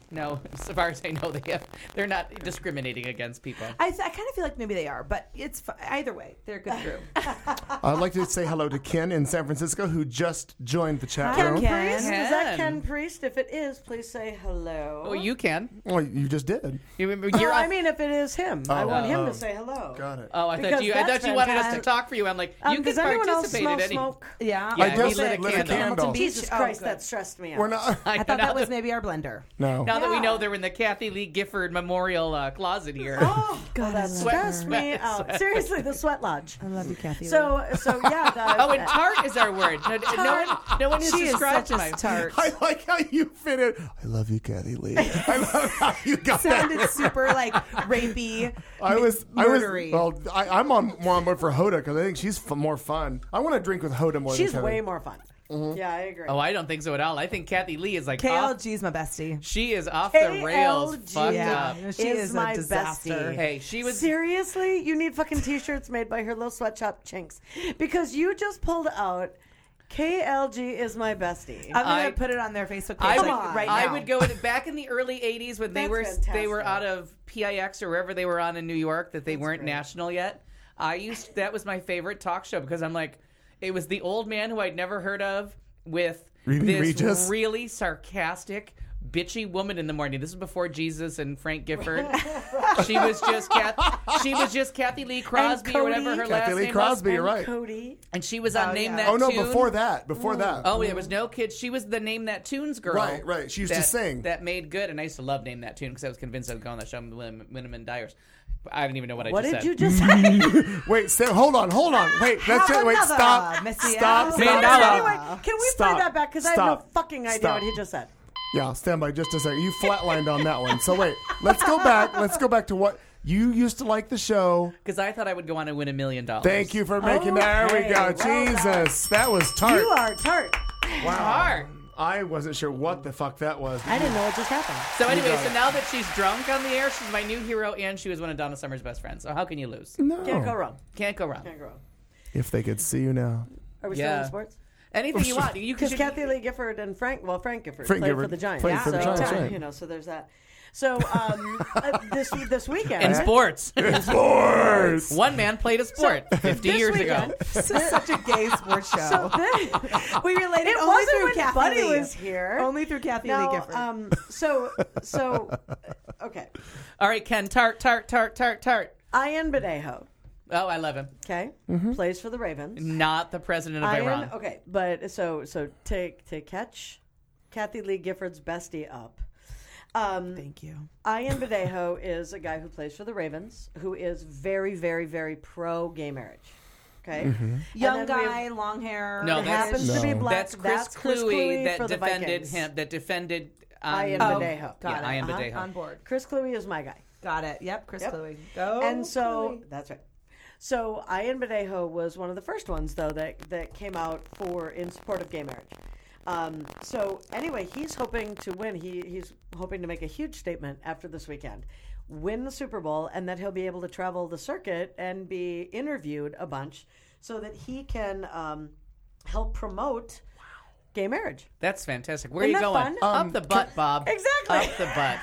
No, as far as I know, they have, they're not discriminating against people. I, th- I kind of feel like maybe they are, but it's f- either way, they're a good group. I'd like to say hello to Ken in San Francisco, who just joined the chat Ken room. Ken. Priest? Is that Ken Priest? If it is, please say hello. Oh, you can. Well, you just did. You remember? No, You're I mean, if it is him, I Oh, want him oh. to say hello. Got it. Oh, I thought Because you. I that's thought you wanted us to fantastic. talk for you. I'm like, Um, you can does anyone else participate smell at any. smoke? Yeah. Yeah, I we just lit a lit a candle. candle. Jesus Oh, Christ, good. that stressed me out. We're not. I thought know. that was maybe our blender. No. Now that we Yeah. know they're in the Kathy Lee Gifford Memorial uh, closet here. Oh, God, that I love stressed her. me out. Seriously, the sweat lodge. I love you, Kathy. So, so yeah. The, Oh, and tart is our word. No, no one, no one has she is described such my a tart. I like how you fit it. I love you, Kathy Lee. I love how you got Sounded that. super like rapey. I was, I was. murdery. Well, I, I'm on more on board for Hoda because I think she's f- more fun. I want to drink with Hoda more she's than Kathy. way more fun. Yeah, I agree. Oh, I don't think so at all. I think Kathy Lee is like K L off, G's my bestie. she is off the rails, K L G fucked Yeah. up. She is is my a disaster. bestie. Hey, she was. Seriously, you need fucking t-shirts made by her little sweatshop chinks because you just pulled out K L G is my bestie. I'm gonna I- put it on their Facebook page I like, would, right now. I would go with it back in the early eighties when they That's were they were fantastic. out of P I X or wherever they were on in New York that they weren't great. national yet. I used that was my favorite talk show because I'm like, it was the old man who I'd never heard of with Really, this Regis? really sarcastic, bitchy woman in the morning. This is before Jesus and Frank Gifford. she was just Kath, she was just Kathy Lee Crosby or whatever her Cody. last Kathy Lee name Crosby, was. you're right. Cody. And she was on Oh, Name yeah. That Oh no, Tune. before that, before that. Oh, there was no kid. She was the Name That Tunes girl. Right, right. She used to that- sing. That made good, and I used to love Name That Tune because I was convinced I was going on that show, Win- Winneman Dyers. I didn't even know what I What just did said. you just say? Wait, Sam, hold on, hold on. Wait, let's Have just, wait, another, stop, Missy stop, Elliott. stop, Mandela. stop. Anyway, can we Stop. play that back? Because I have no Stop. fucking idea Stop. what he just said. Yeah, stand by just a second. You flatlined on that one. So wait, let's go back. Let's go back to what you used to like the show. Because I thought I would go on and win a million dollars. Thank you for making that. There we Okay, go. well Jesus, that was tart. You are tart. Hard. I wasn't sure what the fuck that was. I didn't know what just happened. So anyway, so now that she's drunk on the air, she's my new hero, and she was one of Donna Summer's best friends. So how can you lose? No. Can't go wrong. Can't go wrong. Can't go wrong. If they could see you now. Are we Yeah. still in sports? Anything you want. You Because can. Kathy Lee Gifford and Frank, well, Frank Gifford Frank played Gifford for the Giants. played for the so, Giants, uh, right. You know, so there's that. So um, uh, this this weekend, In sports. Sports. One man played a sport fifty this years weekend, ago. This is such a gay sports show. So this, we related it only wasn't through when Kathy Buddy Lee. was here. Only through Kathy now, Lee Gifford. um, so so uh, okay, All right, Ken. Tart, tart, tart, tart, tart. Ian Badejo, Oh, I love him. okay, plays for the Ravens. Not the president of Ian, Iran. okay, but so so to to catch Kathy Lee Gifford's bestie up. Um, Thank you. Ian Badejo is a guy who plays for the Ravens, who is very, very, very pro gay marriage. Okay, And Young then we have- guy, long hair. No, It that's happens to be No. black. That's Chris, Chris Cluey, Cluey that for the defended Vikings. him. That defended um, Ian Oh, Badejo. got Yeah, it. Ian Uh-huh. Badejo. On board. Chris Cluey is my guy. Got it. Yep, Chris Yep. Cluey. Go. and so Cluey. that's right. So Ian Badejo was one of the first ones, though, that that came out for in support of gay marriage. Um, so anyway, he's hoping to win. He he's hoping to make a huge statement after this weekend, win the Super Bowl, and that he'll be able to travel the circuit and be interviewed a bunch, so that he can um, help promote gay marriage. That's fantastic. Where Isn't are you that going? fun? Up the butt, Bob. Exactly. Up the butt.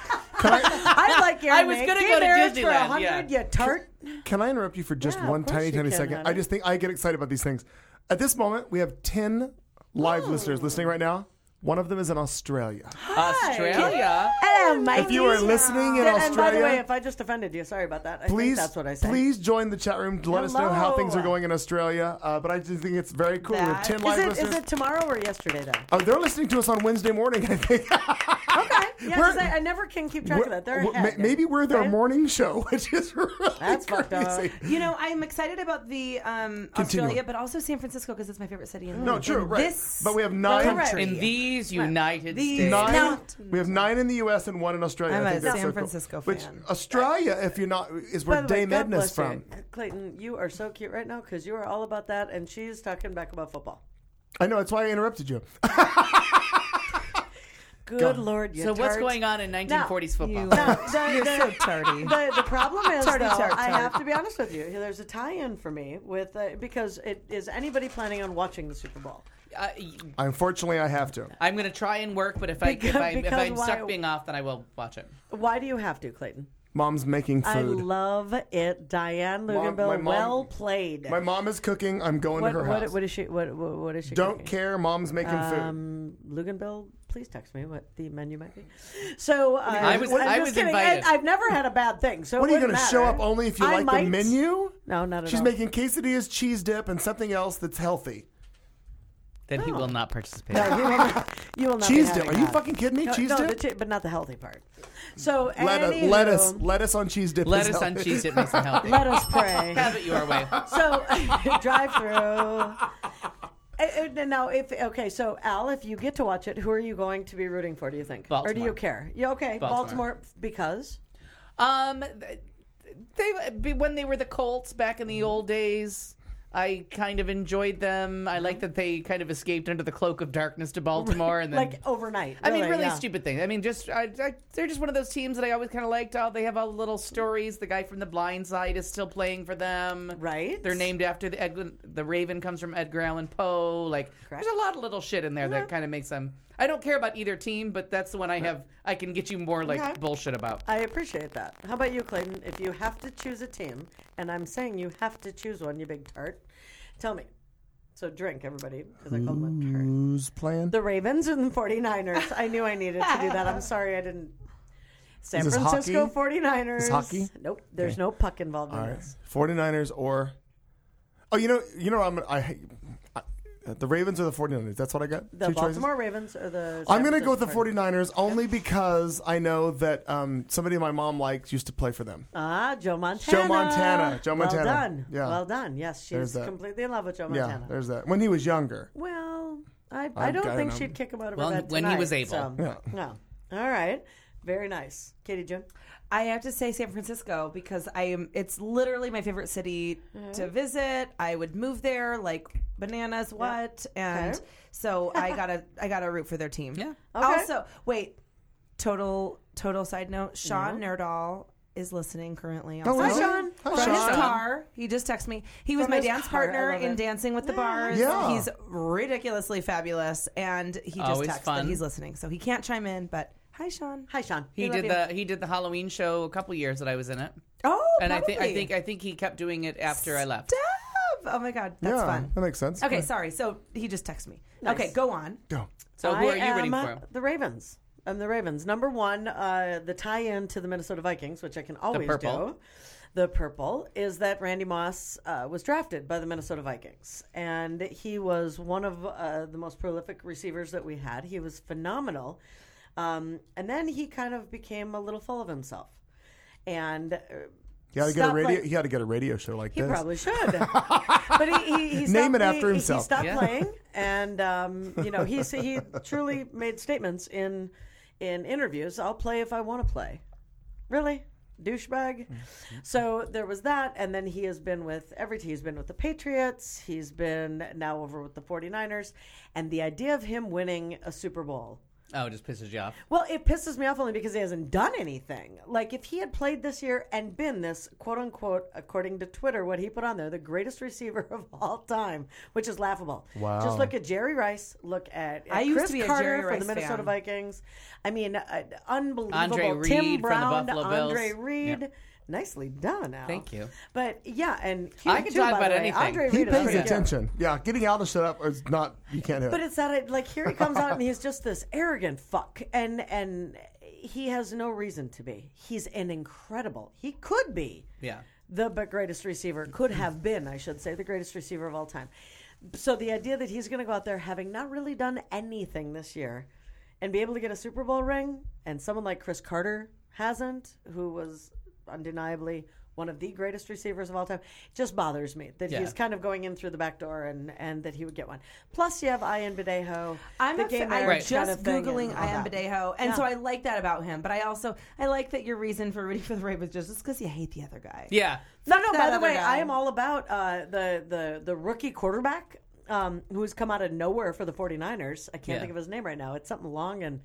I like your I was name. gonna Gay go to marriage for a Disneyland, hundred, yeah. you tart. Can I interrupt you for just Yeah, of one course tiny, you tiny can, second? honey. I just think I get excited about these things. At this moment, we have ten live listeners listening right now. One of them is in Australia. Australia. Hello, Mike. If you are listening in And by the way, Australia, if I just offended you, sorry about that. I please, think that's what I said. please join the chat room to let us know how Hello. things are going in Australia. Uh, but I just think it's very cool. We have That- ten Is live it, listeners. is it tomorrow or yesterday, though? Oh, they're listening to us on Wednesday morning, I think. Okay. Yeah, We're- 'cause I, I never can keep track of that. They're We're- ahead. ma- maybe we're their Right? morning show, which is really That's fucked up. crazy. You know, I'm excited about the um, Continue. Australia, but also San Francisco because it's my favorite city. In No, true, in right. This But we have nine. Correct. In these United These- States. Nine. Now- we have nine in the U S and one in Australia. I'm I a think that's San so cool. Francisco Which fan. Australia, if you're not, is By where the way, Dame God Edna's bless you. from. Clayton, you are so cute right now because you are all about that, and she's talking back about football. I know. That's why I interrupted you. Good God. Lord, you So what's tart. going on in nineteen forties Now, football? you- Now, the- You're the- so tardy. The, the problem is, Tardy, though, tart, I tart. have to be honest with you. There's a tie-in for me with uh, because it is anybody planning on watching the Super Bowl? Uh, Unfortunately, I have to. I'm going to try and work, but if I Because- if, I, if because I'm why- stuck being off, then I will watch it. Why do you have to, Clayton? Mom's making I food. love it, Diane Mom- Luganbill. my mom- well played. My mom is cooking. I'm going what, to her what, house. what is she? What, what, what is she? Don't cooking? care. Mom's making food. Um, Luganbill, please text me what the menu might be. So uh, I was- I'm I just was kidding. invited. I, I've never had a bad thing. So What it are you going going to to show up only if you I like might. the menu? No, not at She's all. making quesadillas, cheese dip, and something else that's healthy. Then he will not participate. No, you will not, you will not be Cheese dip. having Are you that. fucking kidding me? No, cheese no, dip? the che- but not the healthy part. So Lettuce, anywho, lettuce, lettuce on cheese dip. is Lettuce on healthy. cheese dip makes it healthy. Let us pray. Have it your way. So drive through. Now, if okay, so Al, if you get to watch it, who are you going to be rooting for? Do you think, or do Baltimore. you care? Yeah, okay, Baltimore, Baltimore. because Um, they when they were the Colts back in the old days, I kind of enjoyed them. I like that they kind of escaped under the cloak of darkness to Baltimore, and then like overnight. I mean, really, really yeah. stupid things. I mean, just I, I, they're just one of those teams that I always kind of liked. How they have all the little stories. The guy from The Blind Side is still playing for them. Right. They're named after the Edgar, the Raven comes from Edgar Allan Poe. Like, Correct. there's a lot of little shit in there that kind of makes them. I don't care about either team, but that's the one I have. I can get you more like Okay. bullshit about. I appreciate that. How about you, Clayton? If you have to choose a team, and I'm saying you have to choose one, you big tart, tell me. So drink, everybody, because I called them a tart. Who's playing? The Ravens and the 49ers. I knew I needed to do that. I'm sorry I didn't. San Is this Francisco hockey? 49ers. Is hockey? Nope. There's Okay. no puck involved in All right. this. 49ers or... Oh, you know, you know, I'm, I, I, the Ravens or the 49ers. That's what I got? The Two Baltimore choices? Ravens or the. I'm San going to go with the Francisco 49ers only because I know that um, somebody my mom likes used to play for them. Ah, Joe Montana. Joe Montana. Joe Montana. Well done. Yeah. Well done. Yes, There's she's that. completely in love with Joe Yeah, Montana. there's that. When he was younger. Well, I, I- I don't I think don't know. she'd kick him out of Well, her bed when he tonight, was able. So. Yeah. No. All right. Very nice. Katie June. I have to say San Francisco because I am. It's literally my favorite city to visit. I would move there like bananas. What? And Okay. so I gotta I gotta root for their team. Yeah. Okay. Also, wait. Total total side note. Sean Nerdahl is listening currently. On Oh, Hi, is he? Sean. Hi, From Sean. his car. He just texted me. He was From my his dance car. I partner love in it. Dancing with the Bars. Yeah. He's ridiculously fabulous, and he just Always texted fun. that he's listening, so he can't chime in. But hi, Sean. Hi, Sean. He We love did you. the he did the Halloween show a couple years that I was in it, Oh, and I think I probably. think I think he kept doing it after I left. Stop! Oh my god, that's yeah, fun. that makes sense. Okay, sorry. So he just texted me. Nice. Okay, go on. Go. So who I are you rooting am for? The Ravens. I'm the Ravens. Number one, uh, the tie-in to the Minnesota Vikings, which I can always purple. do. The purple is that Randy Moss uh, was drafted by the Minnesota Vikings, and he was one of uh, the most prolific receivers that we had. He was phenomenal, um, and then he kind of became a little full of himself, and. Uh, He had to get a stopped, radio. like- he had to get a radio show like He this. probably should. But he, he, he Name stopped- it after he- himself. He stopped Yeah. playing, and um, you know he he truly made statements in in interviews. I'll play if I want to play. Really, douchebag. So there was that, and then he has been with every. He's been with the Patriots. He's been now over with the 49ers, and the idea of him winning a Super Bowl. Oh, it just pisses you off. Well, it pisses me off only because he hasn't done anything. Like, if he had played this year and been this, quote unquote, according to Twitter, what he put on there, the greatest receiver of all time, which is laughable. Wow. Just look at Jerry Rice. Look at, at I used Chris to be a Carter Jerry for Rice the Minnesota fan. Vikings. I mean, uh, unbelievable. Andre Reed Tim from the Brown, Buffalo Bills. Andre Reed. Yeah. Nicely done, Al. Thank you. But yeah, and I cute, can too, talk by about the way. anything. Andre He Reed is pays pretty good. attention. Yeah, getting Al to shut up is not. You can't do it. But it's that, like, here he comes out and he's just this arrogant fuck, and and he has no reason to be. He's an incredible. He could be Yeah. the b- greatest receiver. Could have been, I should say, the greatest receiver of all time. So the idea that he's going to go out there having not really done anything this year, and be able to get a Super Bowl ring, and someone like Chris Carter hasn't, who was undeniably one of the greatest receivers of all time, it just bothers me that Yeah. he's kind of going in through the back door and, and that he would get one. Plus, you have Ian Badejo. I'm the a game fa- I'm marriage just kind of thing googling and all Ian that. Badejo, and Yeah. so I like that about him. But I also I like that your reason for rooting for the Ravens just because you hate the other guy. Yeah. No, no. that By the other way, guy. I am all about uh, the the the rookie quarterback um, who's come out of nowhere for the 49ers. I can't Yeah. think of his name right now. It's something long and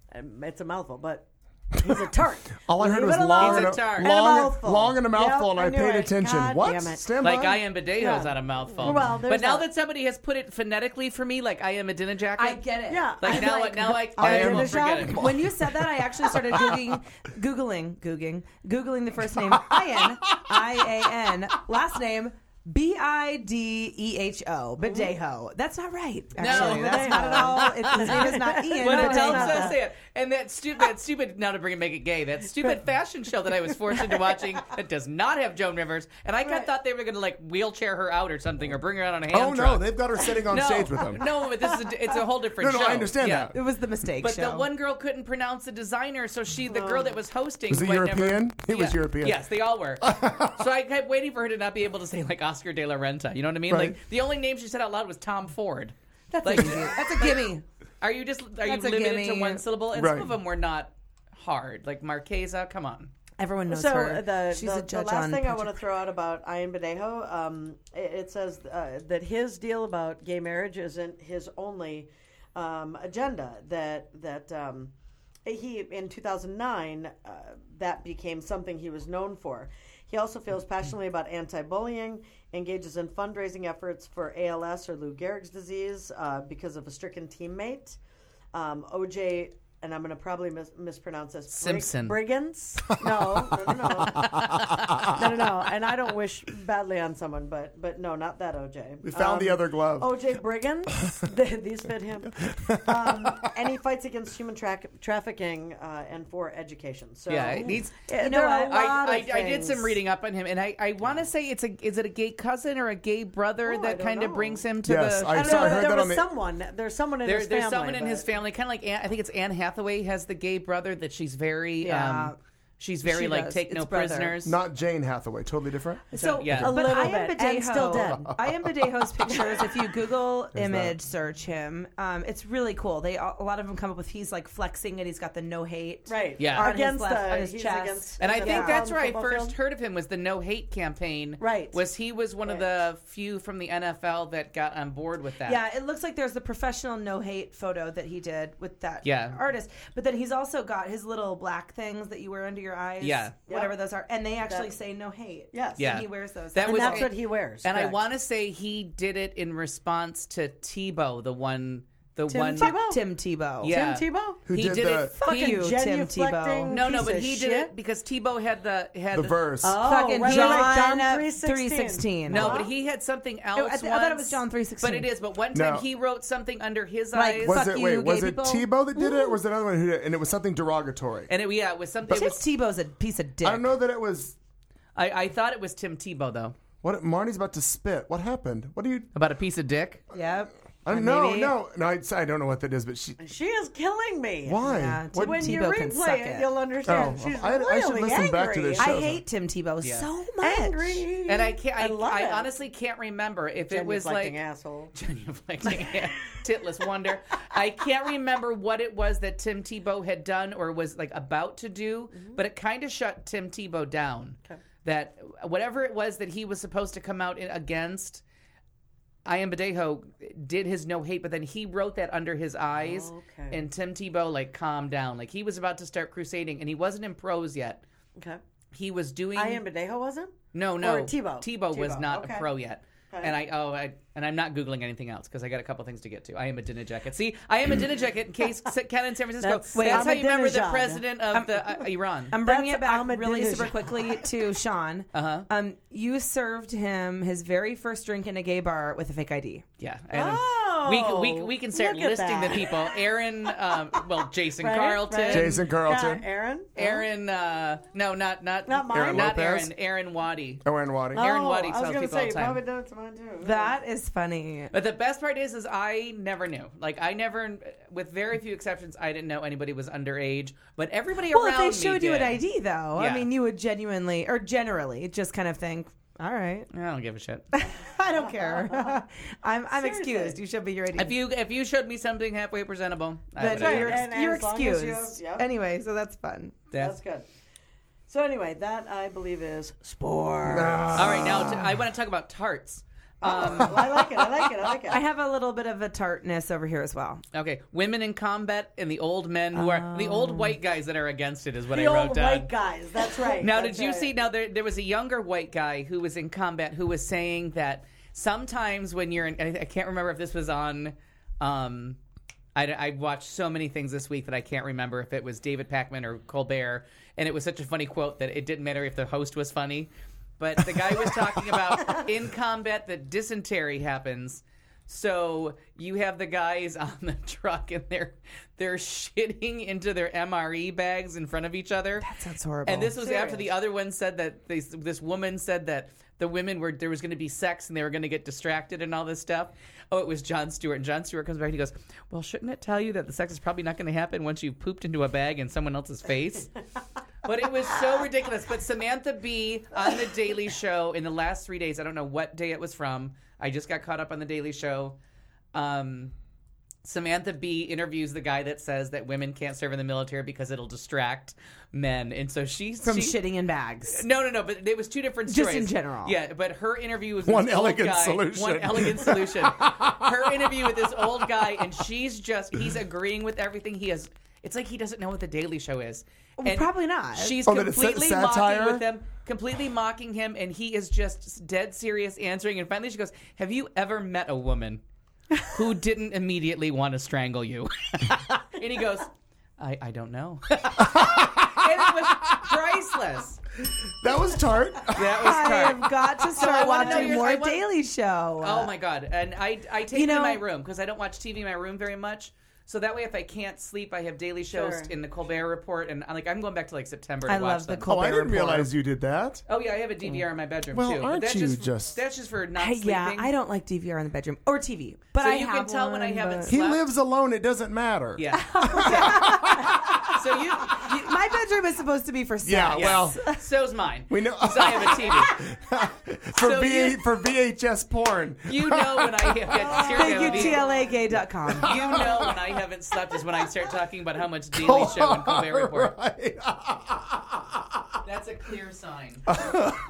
Um, It's a mouthful, but he's a tart. All I heard Leave was it alone. long He's and a a, tart. And a long, mouthful. long and a mouthful, Yep, and I, I knew paid it. attention. God What? damn it. Stand Like by. I am Badejo's Yeah. not a mouthful. Well, there's but now that. that somebody has put it phonetically for me, like I am a dinner jacket. I get it. Yeah. Like I'm now, like, now I, I I am won't a forget jacket. it. When you said that, I actually started googling, googling, googling, googling the first name Ian, I A N, last name B I D E H O, Badejo. That's not right. Actually, that's Badejo. not at all. It, his name is not Ian. What it Badejo. helps us say it. And that stupid, that stupid, now to bring it, make it gay, that stupid fashion show that I was forced into watching that does not have Joan Rivers, and I Right. thought they were going to like wheelchair her out or something or bring her out on a hand Oh, no, truck. they've got her sitting on no, stage with them. No, but this is a, it's a whole different No, no, show. I understand Yeah. that. It was the mistake But show. the one girl couldn't pronounce the designer, so she, the girl that was hosting, Was he who I'd never- European? He was Yeah. European. Yes, they all were. So I kept waiting for her to not be able to say like Oscar de la Renta. You know what I mean? Right. Like the only name she said out loud was Tom Ford. That's like, easy. That's a gimme. Are you just are That's you a limited to gimme. one syllable? And Right. some of them were not hard. Like Marquesa, come on. Everyone knows So her. the, She's the, a judge the last on thing I want to Project- throw out about Ian Badejo, um, it, it says uh, that his deal about gay marriage isn't his only um, agenda. That that um, he in two thousand nine uh, that became something he was known for. He also feels passionately about anti-bullying, engages in fundraising efforts for A L S or Lou Gehrig's disease uh, because of a stricken teammate. Um, O J, and I'm going to probably mis- mispronounce this. Brig- Simpson. Brigands? No, no, no, no. no, no, no. And I don't wish badly on someone, but but no, not that O J. We found the other glove. O J Brigands. Th- These fit him. Um, and he fights against human tra- trafficking uh, and for education. So Yeah, it needs. Yeah, You know there are what? a lot I, of I, I did things. some reading up on him, and I, I want to say it's a is it a gay cousin or a gay brother Oh, I that don't kind of know. brings him to Yes, the. I I don't saw- know. heard there that was on the- someone. There's someone in There, his there's family. someone in but- his family, kind of like Anne, I think it's Anne Hathaway has the gay brother that she's very, Yeah. um, she's very She like does. take It's no brother. Not Jane Hathaway. Totally different. So, yeah. but A little I am bit, Badejo. and still dead. I am Badejo's pictures. If you Google image search him, um, it's really cool. They a lot of them come up with he's like flexing and he's got the no hate. Right. Yeah. On Against his left, the, on his he's chest. against And I the think football- that's where I football first field. heard of him was the no hate campaign. Right. Was he was one of the few from the N F L that got on board with that. Yeah, it looks like there's the professional no hate photo that he did with that Yeah. artist. But then he's also got his little black things that you wear under your eyes. Yeah. Whatever those are. And they actually That- say no hate. Yes. Yeah. And he wears those. That And was that's what he wears. And I correct. want to say he did it in response to Tebow, the one, the Tim, one. fuck Tim Tebow. Yeah. Tim Tebow? Who he did did the- it. Fuck he- you, Tim Tebow. genuflecting No, no, piece but of he did shit? it because Tebow had the had The verse. Oh, Fucking right, John, right, John uh, three sixteen. three sixteen. No, but he had something else. I, th- I thought it was once. John three sixteen. But it is. But one time No. he wrote something under his Like, eyes. Was fuck it you, wait? Was gay it people. Tebow that did it, or was it another one who did it? And it was something derogatory. and it, yeah, it was something. Tim It was, Tebow's a piece of dick. I don't know that it was. I, I thought it was Tim Tebow though. What Marnie's about to spit. What happened? What do you? About a piece of dick. Yep. I don't Or know. maybe- No, no. I, I don't know what that is, but she. She is killing me. Why? Yeah, What? Tim When you Tebow can suck replay it, it. you'll understand. Oh, She's I- I really should listen angry. back to this I show. hate Tim Tebow Yeah. so much. Angry. And I can't. I, I love I it. honestly can't remember if it was like Genuflecting asshole. genuflecting titless wonder. I can't remember what it was that Tim Tebow had done or was like about to do, but it kind of shut Tim Tebow down. Okay. That whatever it was that he was supposed to come out in, against, Ian Badejo did his no hate, but then he wrote that under his eyes, Okay. and Tim Tebow like calmed down. Like he was about to start crusading, and he wasn't in pros yet. Okay. He was doing. Ian Badejo wasn't? No, no. Or Tebow. Tebow was Tebow, not okay. a pro yet. Okay. And I oh I and I'm not googling anything else because I got a couple things to get to. I am a dinner jacket. See, I am a dinner jacket in case Ken in San Francisco. That's- That's, wait, how I'm you remember the Ahmadinejad. president of the uh, Iran. I'm bringing That's it back Ahmadinejad. really super quickly to Sean. Uh-huh. Um, you served him his very first drink in a gay bar with a fake I D. Yeah. And Oh, we, can- we, we can start look at listing the that. people. Aaron, um, well, Jason Right, Carlton. right. Jason Carlton. Yeah, Aaron? Aaron, uh, no, not not Not mine? Aaron not Lopez? Aaron. Aaron Waddy. Aaron Waddy. Oh, Aaron Waddy I tells was gonna people say, all you the time. probably done it to mine too. That is funny. But the best part is, is I never knew. Like I never, with very few exceptions, I didn't know anybody was underage. But everybody Well, around if they showed me you did. an I D, though, Yeah. I mean, you would genuinely or generally just kind of think, all right, I don't give a shit. I don't care. I'm I'm Seriously. excused. You should be your I D. If you if you showed me something halfway presentable, I Then would right. you're, And- and you're as long as you excused. have- yep. Anyway, so that's fun. That's good. So anyway, that I believe is sport. All right, now t- I want to talk about tarts. Um, well, I like it. I like it. I like it. I have a little bit of a tartness over here as well. Okay, women in combat and the old men who are the old white guys that are against it is what the I wrote old down. white guys. That's right. Now, That's did you right. see? Now there there was a younger white guy who was in combat who was saying that sometimes when you're in, I, I can't remember if this was on. Um, I, I watched so many things this week that I can't remember if it was David Pakman or Colbert, and it was such a funny quote that it didn't matter if the host was funny. But the guy was talking about in combat that dysentery happens. So you have the guys on the truck and they're they're shitting into their M R E bags in front of each other. That sounds horrible. And this was Serious. after the other one said that they, this woman said that the women were there was going to be sex and they were going to get distracted and all this stuff. Oh, it was Jon Stewart. And Jon Stewart comes back and he goes, well, shouldn't it tell you that the sex is probably not going to happen once you've pooped into a bag in someone else's face? But it was so ridiculous. But Samantha Bee on The Daily Show in the last three days, I don't know what day it was from. I just got caught up on The Daily Show. Um, Samantha Bee interviews the guy that says that women can't serve in the military because it'll distract men. And so she's... From she, shitting in bags. No, no, no. But it was two different Just stories. in general. Yeah, but her interview was One this old elegant guy- solution. One elegant solution. Her interview with this old guy, and she's just... He's agreeing with everything. He has... It's like he doesn't know what The Daily Show is. Well, And probably not. She's Oh, that it's completely sa- mocking satire? with him, completely mocking him, and he is just dead serious answering. And finally she goes, have you ever met a woman who didn't immediately want to strangle you? And he goes, I, I don't know. And it was priceless. That was tart. That was I tart. have got to I start wanna know watching your- more I want- Daily Show. Oh my God. And I, I take You it know- in my room because I don't watch T V in my room very much. So that way, if I can't sleep, I have Daily Shows Sure. in the Colbert Report, and I'm like I'm going back to like September. To I watch love the them. Colbert Oh, I didn't Report. realize you did that. Oh yeah, I have a D V R in my bedroom Well, too. aren't but that's you just, just- that's just for not I, sleeping. yeah, I don't like D V R in the bedroom or T V, but So I you have can tell when I one, haven't but- He Left. lives alone. It doesn't matter. Yeah. So you, you My bedroom is supposed to be for sex. Yeah, well, so's mine. we know. So I have a T V. for, so V- you- for V H S porn. You know when I have here Thank we you, go. T L A gay dot com. You know when I haven't slept is when I start talking about how much Daily Show and Colbert Report. Right. That's a clear sign. You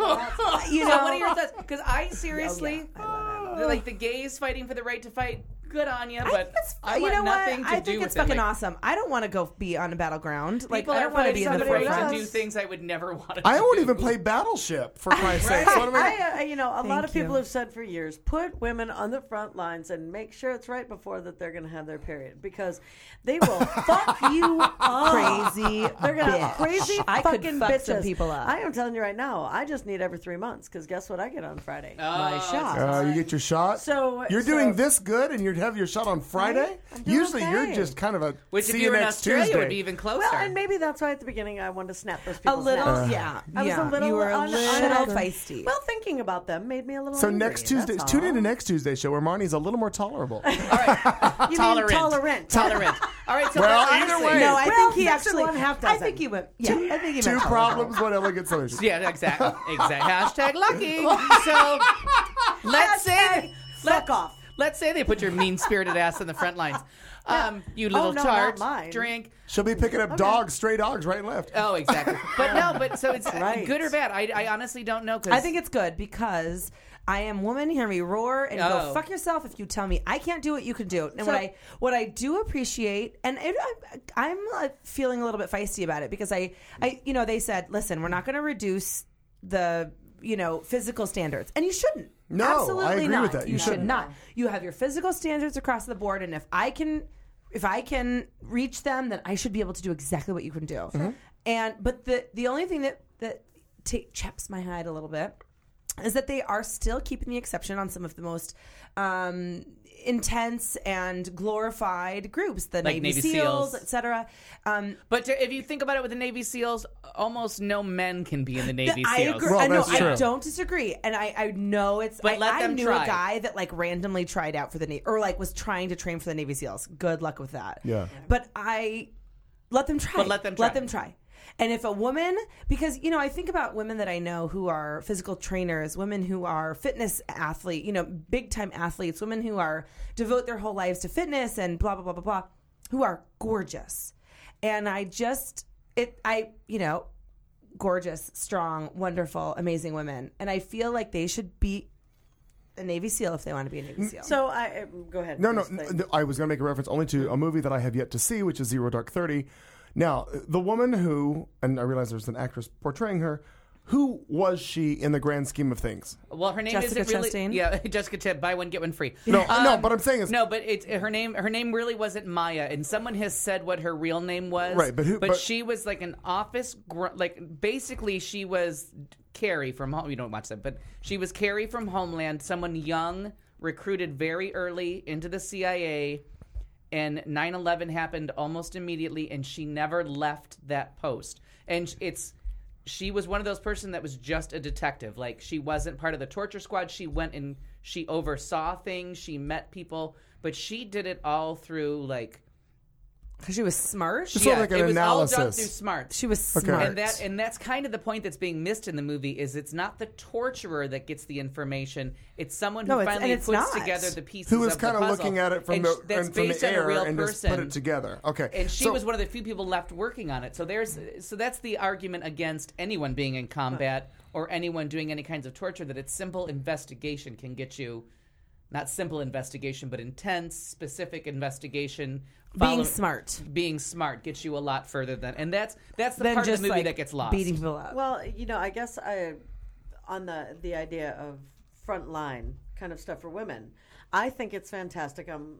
So know, what are your thoughts? Because I seriously, like the gays fighting for the right to fight. Good on you, I but think it's, I you want know what? nothing to I do think with it's it. fucking Like, awesome. I don't want to go be on a battleground. Like People I are don't want to be in the afraid forefront. to do things I would never want to. I do. won't even play Battleship, for Christ's sake. What am I- I, uh, you know, a lot Thank of people you. have said for years, put women on the front lines and make sure it's right before that they're going to have their period because they will fuck you up. Crazy They're going to bitch. crazy I could fucking fuck bitches. some people up. I am telling you right now, I just need every three months because guess what I get on Friday? My Oh, shot. Uh, you get your shot. So- you're so- doing this good, and you have your shot on Friday. I'm doing Usually, you're okay. just kind of a Which, see if you you were in next Australia, Tuesday. would be even closer. Well, and maybe that's why at the beginning I wanted to snap those A people's little, necks. yeah. I was yeah. a little You were a un- little un- feisty. Well, thinking about them made me a little So angry, next Tuesday, that's tune in all. to next Tuesday's show where Marnie's a little more tolerable. You Tolerant. mean tolerant. Tolerant. All right. So Well, honestly, either way. no, I Well, think he six and actually. one, half I dozen. think he went. Yeah, I think he Two meant problems, one elegant solution. Yeah, exactly. Exactly. Hashtag lucky. So let's say Fuck off. let's say they put your mean spirited ass in the front lines. Um, you little Oh, no, tart, not mine. drink. She'll be picking up dogs, stray dogs, right and left. Oh, exactly. But no, but so it's Right. good or bad. I, I honestly don't know. Cause I think it's good because I am woman. Hear me roar and Oh. go fuck yourself if you tell me I can't do what you can do. And So- what I what I do appreciate, and it, I, I'm uh, feeling a little bit feisty about it because I, I you know they said, listen, we're not going to reduce the you know physical standards, and you shouldn't. No, I Absolutely agree not. with that. You You should shouldn't. not. You have your physical standards across the board, and if I can. If I can reach them, then I should be able to do exactly what you can do. Mm-hmm. And but the the only thing that that t- chaps my hide a little bit is that they are still keeping the exception on some of the most um, intense and glorified groups, the Like Navy, Navy Seals, Seals. et cetera. Um, But to, if you think about it with the Navy SEALs, almost no men can be in the Navy I SEALs. agree. Well, I know. that's true. I don't disagree, and I, I know it's. But I, let I them knew try. a guy that like randomly tried out for the Navy, or like was trying to train for the Navy SEAls. Good luck with that. Yeah. But I let them try. But let them Let try. them try. And if a woman, because you know, I think about women that I know who are physical trainers, women who are fitness athlete, you know, big time athletes, women who are devote their whole lives to fitness and blah blah blah blah blah, who are gorgeous. And I just it I you know, gorgeous, strong, wonderful, amazing women, and I feel like they should be a Navy SEAL if they want to be a Navy SEAL. So I go ahead. No, no, please, no, I was going to make a reference only to a movie that I have yet to see, which is Zero Dark Thirty. Now, the woman who, and I realize there's an actress portraying her, who was she in the grand scheme of things? Well, her name Jessica isn't really. Chastain? Yeah, Jessica Chastain. Buy one get one free. No, Um, no, but I'm saying is no, but it's her name. Her name really wasn't Maya, and someone has said what her real name was. Right, but who- But, but- she was like an office, gr- like basically she was Carrie from home. You don't watch that, but she was Carrie from Homeland. Someone young, recruited very early into the C I A. And nine eleven happened almost immediately, and she never left that post. And it's she was one of those person that was just a detective. Like, she wasn't part of the torture squad. She went and she oversaw things. She met people, but she did it all through like. Because she was smart. Just sort of like an it was all done analysis. through smart. She was Okay. smart. And that and that's kind of the point that's being missed in the movie is it's not the torturer that gets the information. It's someone who No, it's- finally and it's puts not. together the pieces who was of the kind of puzzle. looking at it from And the, sh- that's and from based the on a air real and just person. put it together. Okay. And she So- was one of the few people left working on it. So there's so that's the argument against anyone being in combat or anyone doing any kinds of torture, that it's simple investigation can get you, not simple investigation, but intense, specific investigation. Being Follow- smart. Being smart gets you a lot further than, and that's that's the Then part of just the movie like that gets lost. beating people up. Well, you know, I guess I, on the the idea of frontline kind of stuff for women, I think it's fantastic. I'm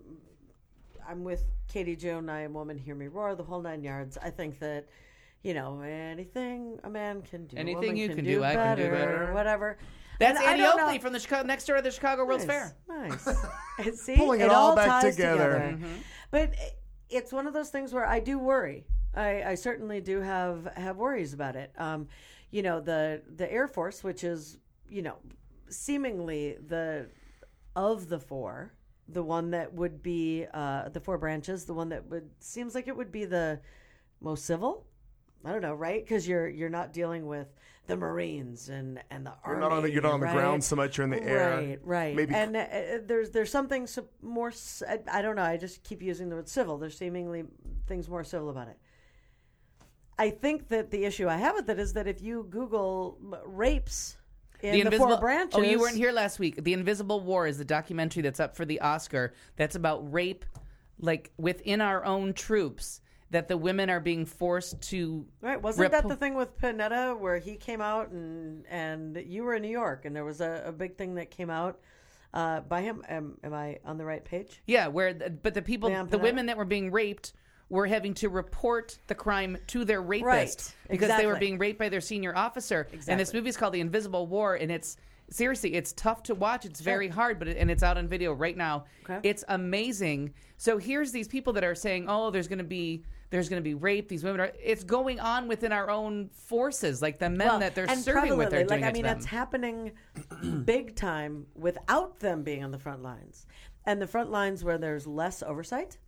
I'm with Katie June. I am woman. Hear me roar. The whole nine yards. I think that, you know, anything a man can do, a Anything woman you can, can do, do, I can do better, better. Whatever. That's And I Annie don't Oakley know- from the Chicago, next door to the Chicago World's nice, Fair. Nice. And See, Pulling it all back ties together. But it's one of those things where I do worry. I, I certainly do have have worries about it. Um, you know, the the Air Force, which is, you know, seemingly the of the four, the one that would be uh, the four branches, the one that would seems like it would be the most civil. I don't know, right? Because you're you're not dealing with the Marines and, and the You're Army. not on the, you're not on the right? ground so much. You're in the air. Right, right. Maybe and uh, there's there's something so more. s- I, I don't know. I just keep using the word civil. There's seemingly things more civil about it. I think that the issue I have with it is that if you Google m- rapes in the, Invisible four branches, Oh, you weren't here last week. The Invisible War is the documentary that's up for the Oscar. That's about rape, like within our own troops. That the women are being forced to. Right, wasn't that rep- the thing with Panetta where he came out and and you were in New York and there was a, a big thing that came out uh, by him? Am, am I on the right page? Yeah, where the, but the people, Leon the Panetta? women that were being raped, were having to report the crime to their rapist Right, because they were exactly. being raped by their senior officer. And this Exactly. movie is called The Invisible War, and it's seriously, it's tough to watch. It's very hard, but it, and it's out on video right now. Okay. It's amazing. So here's these people that are saying, "Oh, there's going to be." There's going to be rape. These women are. It's going on within our own forces, like the men Well, that they're and serving with. They're prevalently, doing like I it mean, to them. it's happening big time without them being on the front lines, and the front lines where there's less oversight.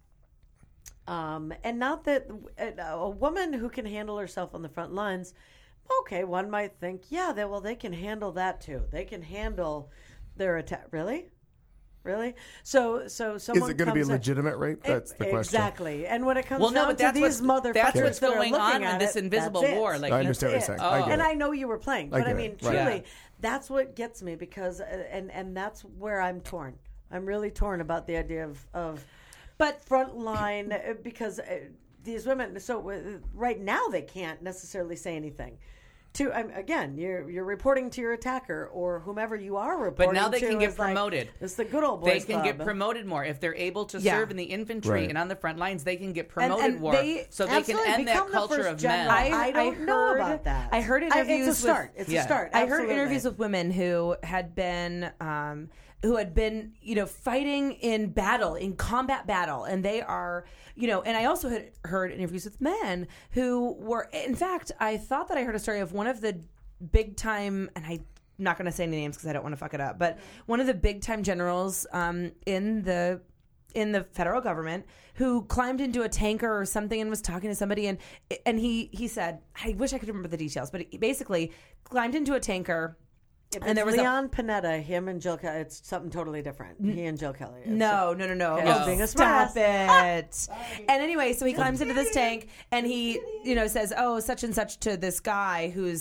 Um, and not that a, a woman who can handle herself on the front lines. Okay, one might think, yeah, they, well, they can handle that too. They can handle their attack. Really, really. So, so someone Is it going to be comes in- legitimate rape? That's the question. Exactly. And when it comes Well, no, down but to that's these what's- motherfuckers that's what's that are going looking on in at this it, Invisible that's it. War. Like, I you know, understand what you're That's saying. I it. get And it. I know you were playing, I but I get mean, it. Right. truly, Yeah. that's what gets me because, uh, and and that's where I'm torn. I'm really torn about the idea of of, but frontline uh, because uh, these women. So uh, right now they can't necessarily say anything. To um, again, you're you're reporting to your attacker or whomever you are reporting. But now they to can get is like, promoted. it's the good old They boys can get club. promoted more if they're able to Yeah. serve in the infantry Right. and on the front lines. They can get And- promoted and more, they so they can absolutely end that become the culture first of general. men. I, don't know heard- about that. I heard I- interviews it's a start. with It's Yeah. a start. I heard Absolutely. interviews with women who had been um, who had been you know fighting in battle, in combat battle, and they are you know. And I also had heard interviews with men who were. In fact, I thought that I heard a story of one of the big time, and I'm not going to say any names because I don't want to fuck it up, but one of the big time generals um, in the in the federal government who climbed into a tanker or something and was talking to somebody and and he he said, I wish I could remember the details, but he basically climbed into a tanker. If And it's there was a- Leon Panetta, him and Jill Kelly. It's something totally different. He and Jill Kelly. It's No, no, no, no. Okay, Oh, I was being a stop smartass. it. And anyway, so he climbs into this tank and he, you know, says, "Oh, such and such" to this guy who's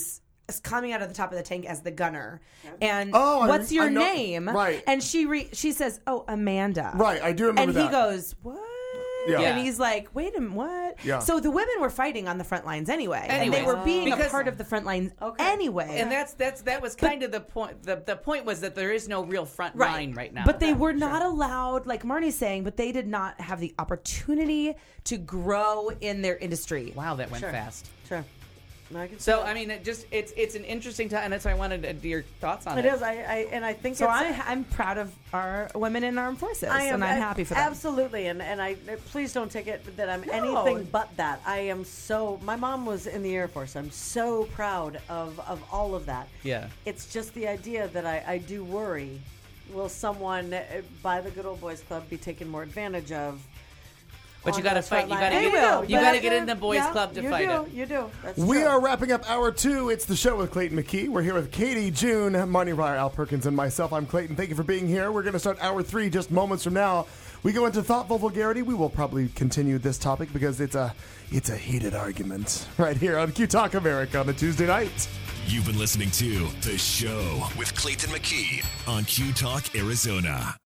is coming out of the top of the tank as the gunner. And Oh, I- what's your I know- name? right. And she re- she says, "Oh, Amanda." Right, I do remember And that. he goes, "What?" Yeah. And he's like, "Wait a minute, what?" Yeah. So the women were fighting on the front lines anyway, and they Anyways. were being a Because- part of the front lines anyway. And that's that's that was kind of the point. The, the point was that there is no real front Right. line right now. But they were not allowed, like Marnie's saying, but they did not have the opportunity to grow in their industry. Wow, that went Sure. fast. Sure. No, I can see So that. I mean, it just it's it's an interesting time, and that's why I wanted to, your thoughts on it. It is. I, I and I think So it's, I, I'm proud of our women in armed forces, I am and I'm I- happy for them. Absolutely, and and I please don't take it that I'm No. anything but that. I am so. My mom was in the Air Force. I'm so proud of of all of that. Yeah. It's just the idea that I, I do worry. Will someone uh, by the Good Old Boys Club be taken more advantage of? But you on got to those fight. front You lines? got to They get. will, You but got to I get do- in the boys' yeah, club to you fight do, it. You do. That's We true. are wrapping up hour two. It's the show with Clayton McKee. We're here with Katie, June, Marnie Ryer, Al Perkins, and myself. I'm Clayton. Thank you for being here. We're going to start hour three just moments from now. We go into thoughtful vulgarity. We will probably continue this topic because it's a it's a heated argument right here on Q Talk America on a Tuesday night. You've been listening to The Show with Clayton McKee on Q Talk Arizona.